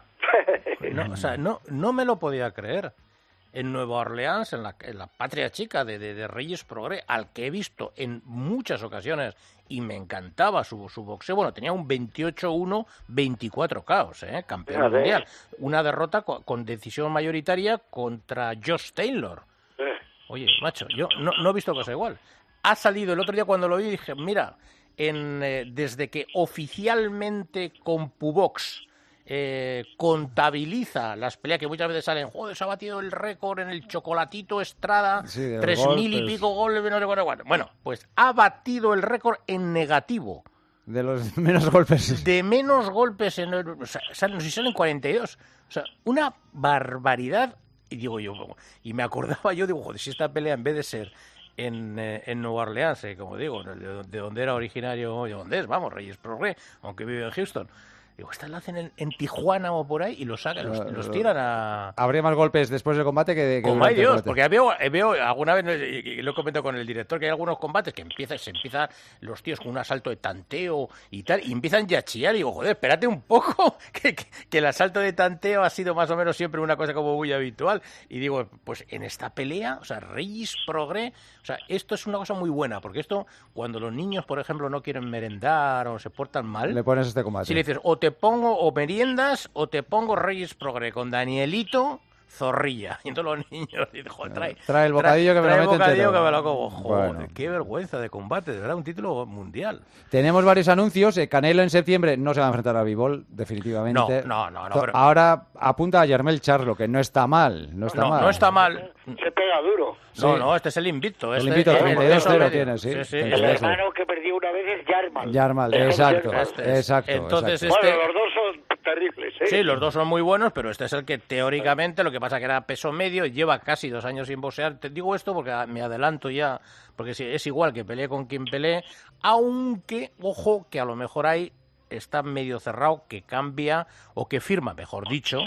No, o sea, no, no me lo podía creer. En Nueva Orleans, en la, en la patria chica de, de, de Regis Prograis, al que he visto en muchas ocasiones y me encantaba su, su boxeo. Bueno, tenía un veintiocho uno, veinticuatro caos, ¿eh? Campeón Fíjate. mundial. Una derrota con, con decisión mayoritaria contra Josh Taylor. Oye, macho, yo no, no he visto cosa igual. Ha salido el otro día cuando lo vi y dije, mira, en, eh, desde que oficialmente CompuBox eh, contabiliza las peleas que muchas veces salen, joder, se ha batido el récord en el Chocolatito Estrada, sí, tres mil y pico goles, no sé cuánto. Bueno, pues ha batido el récord en negativo. De los menos golpes. De menos golpes, en el, o sea, salen, si salen cuarenta y dos. O sea, una barbaridad. Y digo yo, y me acordaba yo, digo, joder, si esta pelea en vez de ser en, eh, en Nueva Orleans, eh, como digo, de, de donde era originario, de donde es, vamos, Regis Prograis, aunque vive en Houston, digo, esta la hacen en, en Tijuana o por ahí y los sacan, los, los tiran a... Habría más golpes después del combate que... que Como hay Dios, porque veo, veo alguna vez, y lo he comentado con el director, que hay algunos combates que empieza, se empiezan los tíos con un asalto de tanteo y tal, y empiezan ya a chillar, y digo, joder, espérate un poco, que, que, que el asalto de tanteo ha sido más o menos siempre una cosa como muy habitual, y digo, pues en esta pelea, o sea, Regis Prograis, o sea, esto es una cosa muy buena, porque esto, cuando los niños, por ejemplo, no quieren merendar o se portan mal... Le pones este combate. Si le dices, o te pongo o meriendas o te pongo Regis Prograis con Danielito Zorrilla. Y entonces los niños dicen, joder, trae, trae el bocadillo trae, que me trae lo el mete bocadillo entero. que me lo como. Joder, bueno. Qué vergüenza de combate, de verdad, un título mundial. Tenemos varios anuncios. Canelo en septiembre no se va a enfrentar a Bivol, definitivamente. No, no, no. no pero... Ahora apunta a Yermel Charlo, que no está mal. No está no, mal. No está mal. Se pega duro. No, sí. no, este es el invicto. El este, invicto, eh, treinta y dos cero tiene, sí. sí, sí. El hermano que perdió una vez es Yarmal. Yarmal, exacto. Este exacto. Entonces, exacto. este... Bueno, los dos son terribles, ¿eh? Sí, los dos son muy buenos, pero este es el que teóricamente, lo que pasa que era peso medio, lleva casi dos años sin boxear. Te digo esto porque me adelanto ya, porque es igual que pelee con quien pelee, aunque, ojo, que a lo mejor ahí está medio cerrado, que cambia, o que firma, mejor dicho,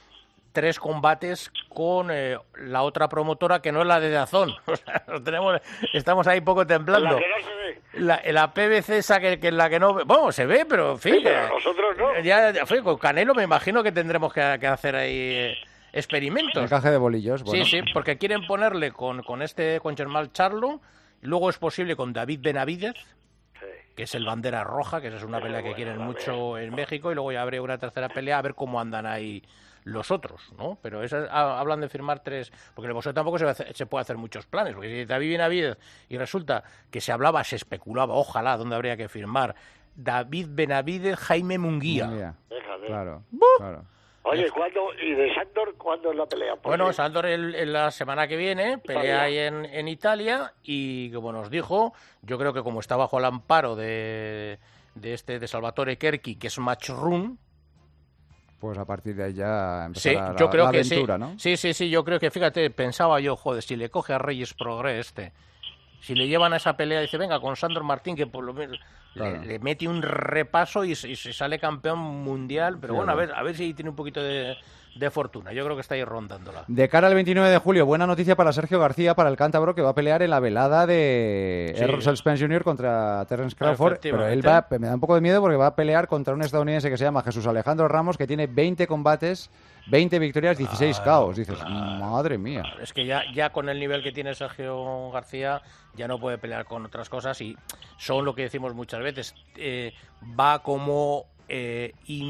tres combates con eh, la otra promotora que no es la de Dazón. O sea, tenemos, estamos ahí poco temblando. La que no se ve. La, la P B C esa que, que la que no... Bueno, se ve, pero en fin... Sí, pero nosotros no. Ya, ya, en con Canelo me imagino que tendremos que, que hacer ahí eh, experimentos. Encaje de bolillos, bueno. Sí, sí, porque quieren ponerle con, con este, con Yermel Charlo, luego es posible con David Benavidez, que es el bandera roja, que esa es una pelea que quieren mucho en México, y luego ya habría una tercera pelea a ver cómo andan ahí los otros, ¿no? Pero esas, hablan de firmar tres, porque en el boxeo tampoco se, hacer, se puede hacer muchos planes, porque si David Benavidez, y resulta que se hablaba, se especulaba, ojalá, dónde habría que firmar, David Benavidez, Jaime Munguía. Munguía. Claro, claro. Oye, ¿cuándo, y de Sándor, ¿cuándo es la pelea? Porque... Bueno, Sándor el, el, la semana que viene, pelea ahí en, en Italia, y como nos dijo, yo creo que como está bajo el amparo de, de este de Salvatore Cherchi, que es matchroom, pues a partir de ahí ya empezará sí, yo la, creo la que aventura, sí. ¿no? Sí, sí, sí, yo creo que, fíjate, pensaba yo, joder, si le coge a Regis Prograis este, si le llevan a esa pelea, dice, venga, con Sandor Martín, que por lo menos claro. le, le mete un repaso y, y se sale campeón mundial, pero claro. bueno, a ver, a ver si tiene un poquito de, de fortuna. Yo creo que está ahí rondándola. De cara al veintinueve de julio, buena noticia para Sergio García, para el cántabro, que va a pelear en la velada de sí. Errol Spence junior contra Terence Crawford. Pero él va, me da un poco de miedo porque va a pelear contra un estadounidense que se llama Jesús Alejandro Ramos, que tiene veinte combates, veinte victorias, dieciséis claro, caos. Dices, claro. madre mía. Es que ya, ya con el nivel que tiene Sergio García, ya no puede pelear con otras cosas y son lo que decimos muchas veces. Eh, va como eh,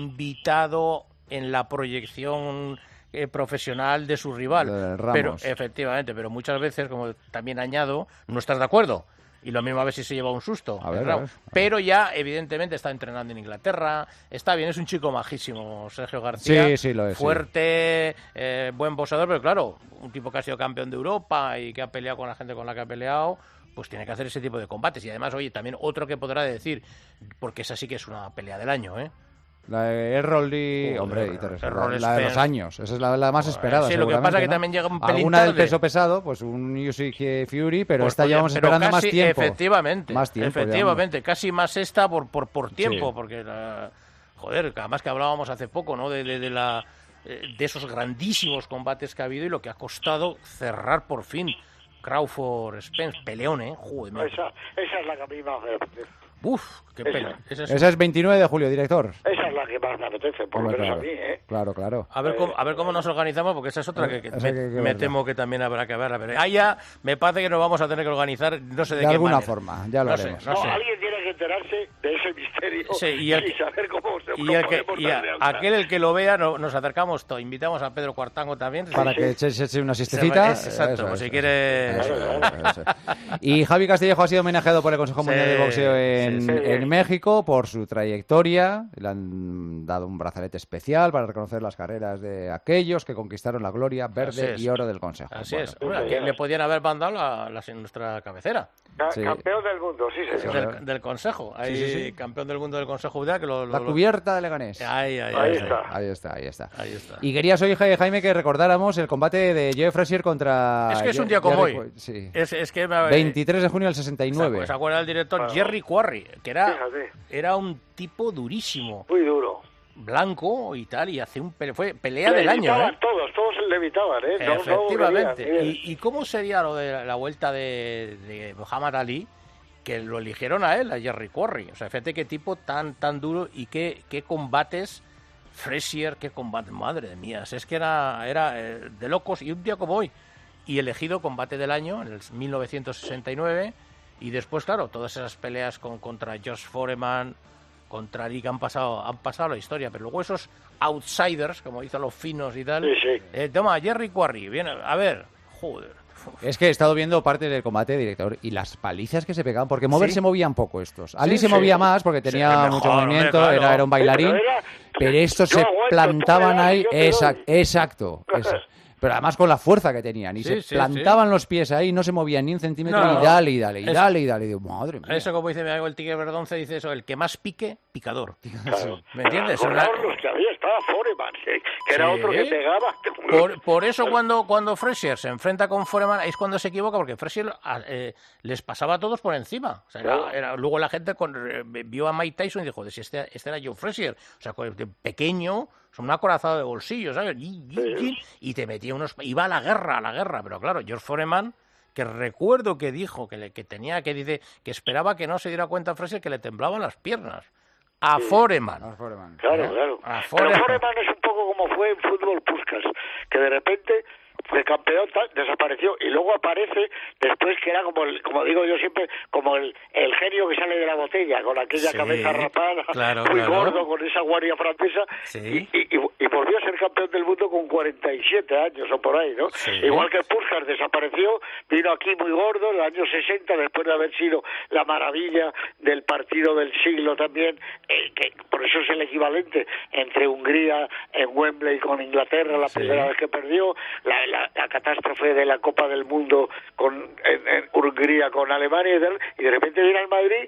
invitado en la proyección eh, profesional de su rival. De pero efectivamente, pero muchas veces, como también añado, no estás de acuerdo. Y lo mismo a ver si se lleva un susto. A ver, a ver. Pero ya, evidentemente, está entrenando en Inglaterra. Está bien, es un chico majísimo, Sergio García. Sí, sí, lo es. Fuerte, sí. eh, buen boxeador, pero claro, un tipo que ha sido campeón de Europa y que ha peleado con la gente con la que ha peleado, pues tiene que hacer ese tipo de combates. Y además, oye, también otro que podrá decir, porque esa sí que es una pelea del año, ¿eh? La de Errol y... Uh, hombre, Errol, y Terence, Errol la, la de los años. Esa es la, la más esperada, sí, lo que pasa es que ¿no? también llega un pelín Alguna tarde. del peso pesado, pues un U F C Fury, pero pues esta podría, llevamos pero esperando casi, más tiempo. Efectivamente, más tiempo, efectivamente, casi más esta por, por, por tiempo, sí. porque... La, joder, además que hablábamos hace poco, ¿no? De, de, de, la, de esos grandísimos combates que ha habido y lo que ha costado cerrar por fin Crawford Spence, peleón, ¿eh? Joder, esa, esa es la que a mí más me apetece. Uf, qué pena. Esa, es, esa es veintinueve de julio, director. Esa es la que más me apetece, por lo menos claro, a mí, ¿eh? Claro, claro. A ver, cómo, a ver cómo nos organizamos, porque esa es otra que, que, me, que, que me temo que también habrá que verla. Pero allá me parece que nos vamos a tener que organizar, no sé de, de qué alguna manera. forma, ya lo no haremos. Sé, no no, sé. Alguien tiene que enterarse de ese misterio sí, y, el, y saber cómo se y, el que, y a, aquel el que lo vea, no, nos acercamos, to, invitamos a Pedro Cuartango también. Para sí, que eche, sí. eche una siestecita. Es, exacto, eso, pues eso, si quiere... Eso, eso, eso. Y Javi Castillejo ha sido homenajeado por el Consejo sí, Mundial de Boxeo en, sí, sí. en México por su trayectoria. Le han dado un brazalete especial para reconocer las carreras de aquellos que conquistaron la gloria verde y oro del Consejo. Así bueno, es. Bueno, que le podían haber mandado la, la, en nuestra cabecera. Sí. Campeón del mundo, sí, señor. Del, del Consejo. Ahí, sí, sí, sí. Campeón del mundo del Consejo Mundial. Que lo, lo, la cubierta de Leganés. Ahí, ahí, ahí, ahí, está. ahí está. Ahí está. Ahí está. Y querías hoy, Jaime, que recordáramos el combate de Joe Frazier contra... Es que es un día como Jerry... hoy. Sí. Es, es que me... veintitrés de junio del sesenta y nueve. ¿Se acuerda del director bueno, Jerry Quarry? Que era, era un tipo durísimo. Muy duro. Blanco y tal, y hace un pele... fue pelea le del año, ¿eh? todos, todos le evitaban, ¿eh? No, efectivamente. No ¿Y, ¿Y cómo sería lo de la vuelta de, de Muhammad Ali? Que lo eligieron a él, a Jerry Quarry. O sea, fíjate qué tipo tan tan duro y qué, qué combates. Frazier, qué combate, madre mía. Es que era, era eh, de locos. Y un día como hoy, y elegido combate del año en el mil novecientos sesenta y nueve. Y después, claro, todas esas peleas con, contra George Foreman, contra Ali, que han pasado, han pasado la historia. Pero luego esos outsiders, como dicen los finos y tal. Sí, sí. Eh, toma, Jerry Quarry, viene, a ver, joder. Es que he estado viendo parte del combate, director, y las palizas que se pegaban, porque mover ¿Sí? se movían poco estos. Ali sí, se movía sí. más porque tenía sí, mucho mejor, movimiento, claro. era, era un bailarín, pero, era, pero estos se aguanto, plantaban ahí, exact, doy. exacto, exacto. Pero además con la fuerza que tenían, y Sí, se sí, plantaban sí. los pies ahí, no se movían ni un centímetro, No, y dale, y dale, y es- dale, y dale, y digo, madre mía. Eso, como dice mi amigo el Tigre Verdonce, dice eso, el que más pique, picador. Claro. ¿Me entiendes? Recordaos los que había, estaba Foreman, que, que era Sí. otro que pegaba. Por, por eso cuando, cuando Frazier se enfrenta con Foreman es cuando se equivoca, porque Frazier a- eh, les pasaba a todos por encima. O sea, era- Claro. era- luego la gente con- eh, vio a Mike Tyson y dijo, joder, si este, este era Joe Frazier. O sea, con- de pequeño, son un acorazado de bolsillo, ¿sabes? Y, y- y- y te metía unos... Iba a la guerra, a la guerra. Pero claro, George Foreman, que recuerdo que dijo que, le, que tenía, que dice, que esperaba que no se diera cuenta Frazier que le temblaban las piernas. A Foreman. A Foreman. Claro, ¿Eh? claro. A Pero Foreman. Foreman es un poco como fue en fútbol Puskás, que de repente fue campeón, tal, desapareció y luego aparece después que era como, el, como digo yo siempre, como el, el genio que sale de la botella, con aquella Sí, cabeza rapada, claro, muy claro. gordo, con esa guardia francesa, Sí. y, y, y volvió a ser campeón del mundo con cuarenta y siete años o por ahí, ¿no? Sí. Igual que Puskás desapareció, vino aquí muy gordo en el año sesenta, después de haber sido la maravilla del partido del siglo también, eh, que por eso es el equivalente entre Hungría en Wembley con Inglaterra, la Sí. primera vez que perdió, la, la, la catástrofe de la Copa del Mundo con en, en Hungría con Alemania y de, y de repente viene al Madrid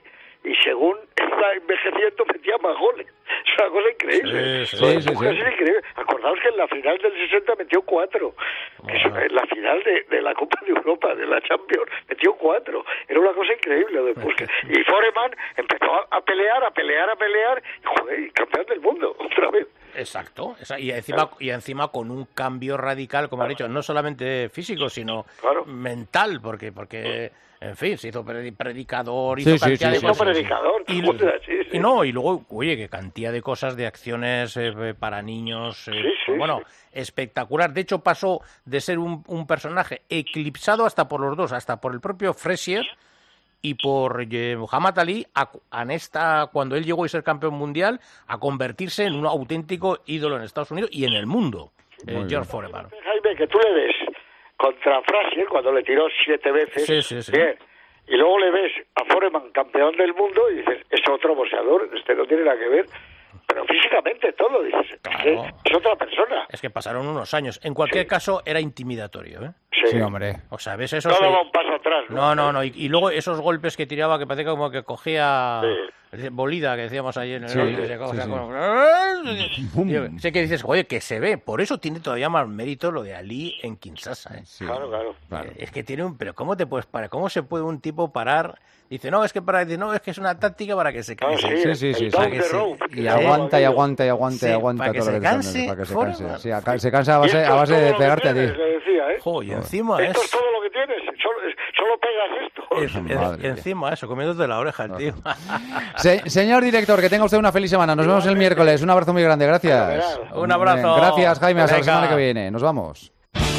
y según iba envejeciendo metía más goles. Es una cosa increíble. Sí, sí, sí, sí, es una cosa increíble. Acordaos que en la final del sesenta metió cuatro. Que en la final de, de la Copa de Europa, de la Champions, metió cuatro. Era una cosa increíble. Después que, y Foreman empezó a, a pelear, a pelear, a pelear, y, joder, y campeón del mundo, otra vez. Exacto, y encima, y encima con un cambio radical, como ha dicho, no solamente físico, sino claro. mental, porque, porque en fin, se hizo predicador, sí, hizo sí, cantidad sí, de sí, cosas. predicador, y, sí, sí. y no, y luego, oye, que cantidad de cosas, de acciones eh, para niños, eh, sí, sí, bueno, sí. espectacular. De hecho, pasó de ser un, un personaje eclipsado hasta por los dos, hasta por el propio Frazier y por eh, Muhammad Ali, a, a esta, cuando él llegó a ser campeón mundial, a convertirse en un auténtico ídolo en Estados Unidos y en el mundo, eh, George Foreman. Jaime, que tú le ves contra Frazier cuando le tiró siete veces, sí, sí, sí. bien, y luego le ves a Foreman campeón del mundo y dices, es otro boxeador, este no tiene nada que ver. Pero físicamente todo, dices, claro. es, es otra persona. Es que pasaron unos años. En cualquier sí. caso, era intimidatorio, ¿eh? Sí, sí hombre. O sea, ¿ves eso? No daba un paso atrás. No, no, no. Y, y luego esos golpes que tiraba, que parecía como que cogía sí. bolida, que decíamos ayer en el sí, norte. sí, o sea, sí. Como... Yo, sé que dices, oye, que se ve. Por eso tiene todavía más mérito lo de Ali en Kinshasa, ¿eh? Sí. Claro, claro, claro. Es que tiene un... Pero ¿cómo te puedes parar? ¿Cómo se puede un tipo parar? Dice, no, es que para dice, no, es que es una táctica para que se canse. Ah, sí, sí, sí. sí, sí. Se... Y aguanta, y aguanta, y aguanta, sí, y aguanta para que todo se lo que canse, para que se fuera, canse. Sí, acá, se cansa a base, a base de pegarte a ti. Decía, ¿eh? Jo, y encima esto es... es todo lo que tienes, solo, solo pegas esto. Es, es, encima eso, comiéndote la oreja el tío. Se, señor director, que tenga usted una feliz semana. Nos vemos el miércoles. Un abrazo muy grande, gracias. Un abrazo. Gracias, Jaime, hasta la semana que viene. Nos vamos.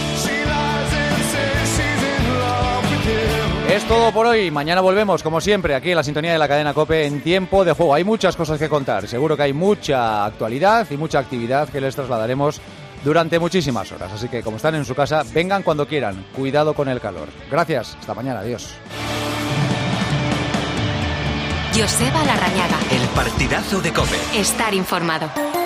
Es todo por hoy. Mañana volvemos, como siempre, aquí en la sintonía de la cadena COPE en Tiempo de Juego. Hay muchas cosas que contar. Seguro que hay mucha actualidad y mucha actividad que les trasladaremos durante muchísimas horas. Así que, como están en su casa, vengan cuando quieran. Cuidado con el calor. Gracias. Hasta mañana. Adiós. Joseba Larrañaga. El partidazo de COPE. Estar informado.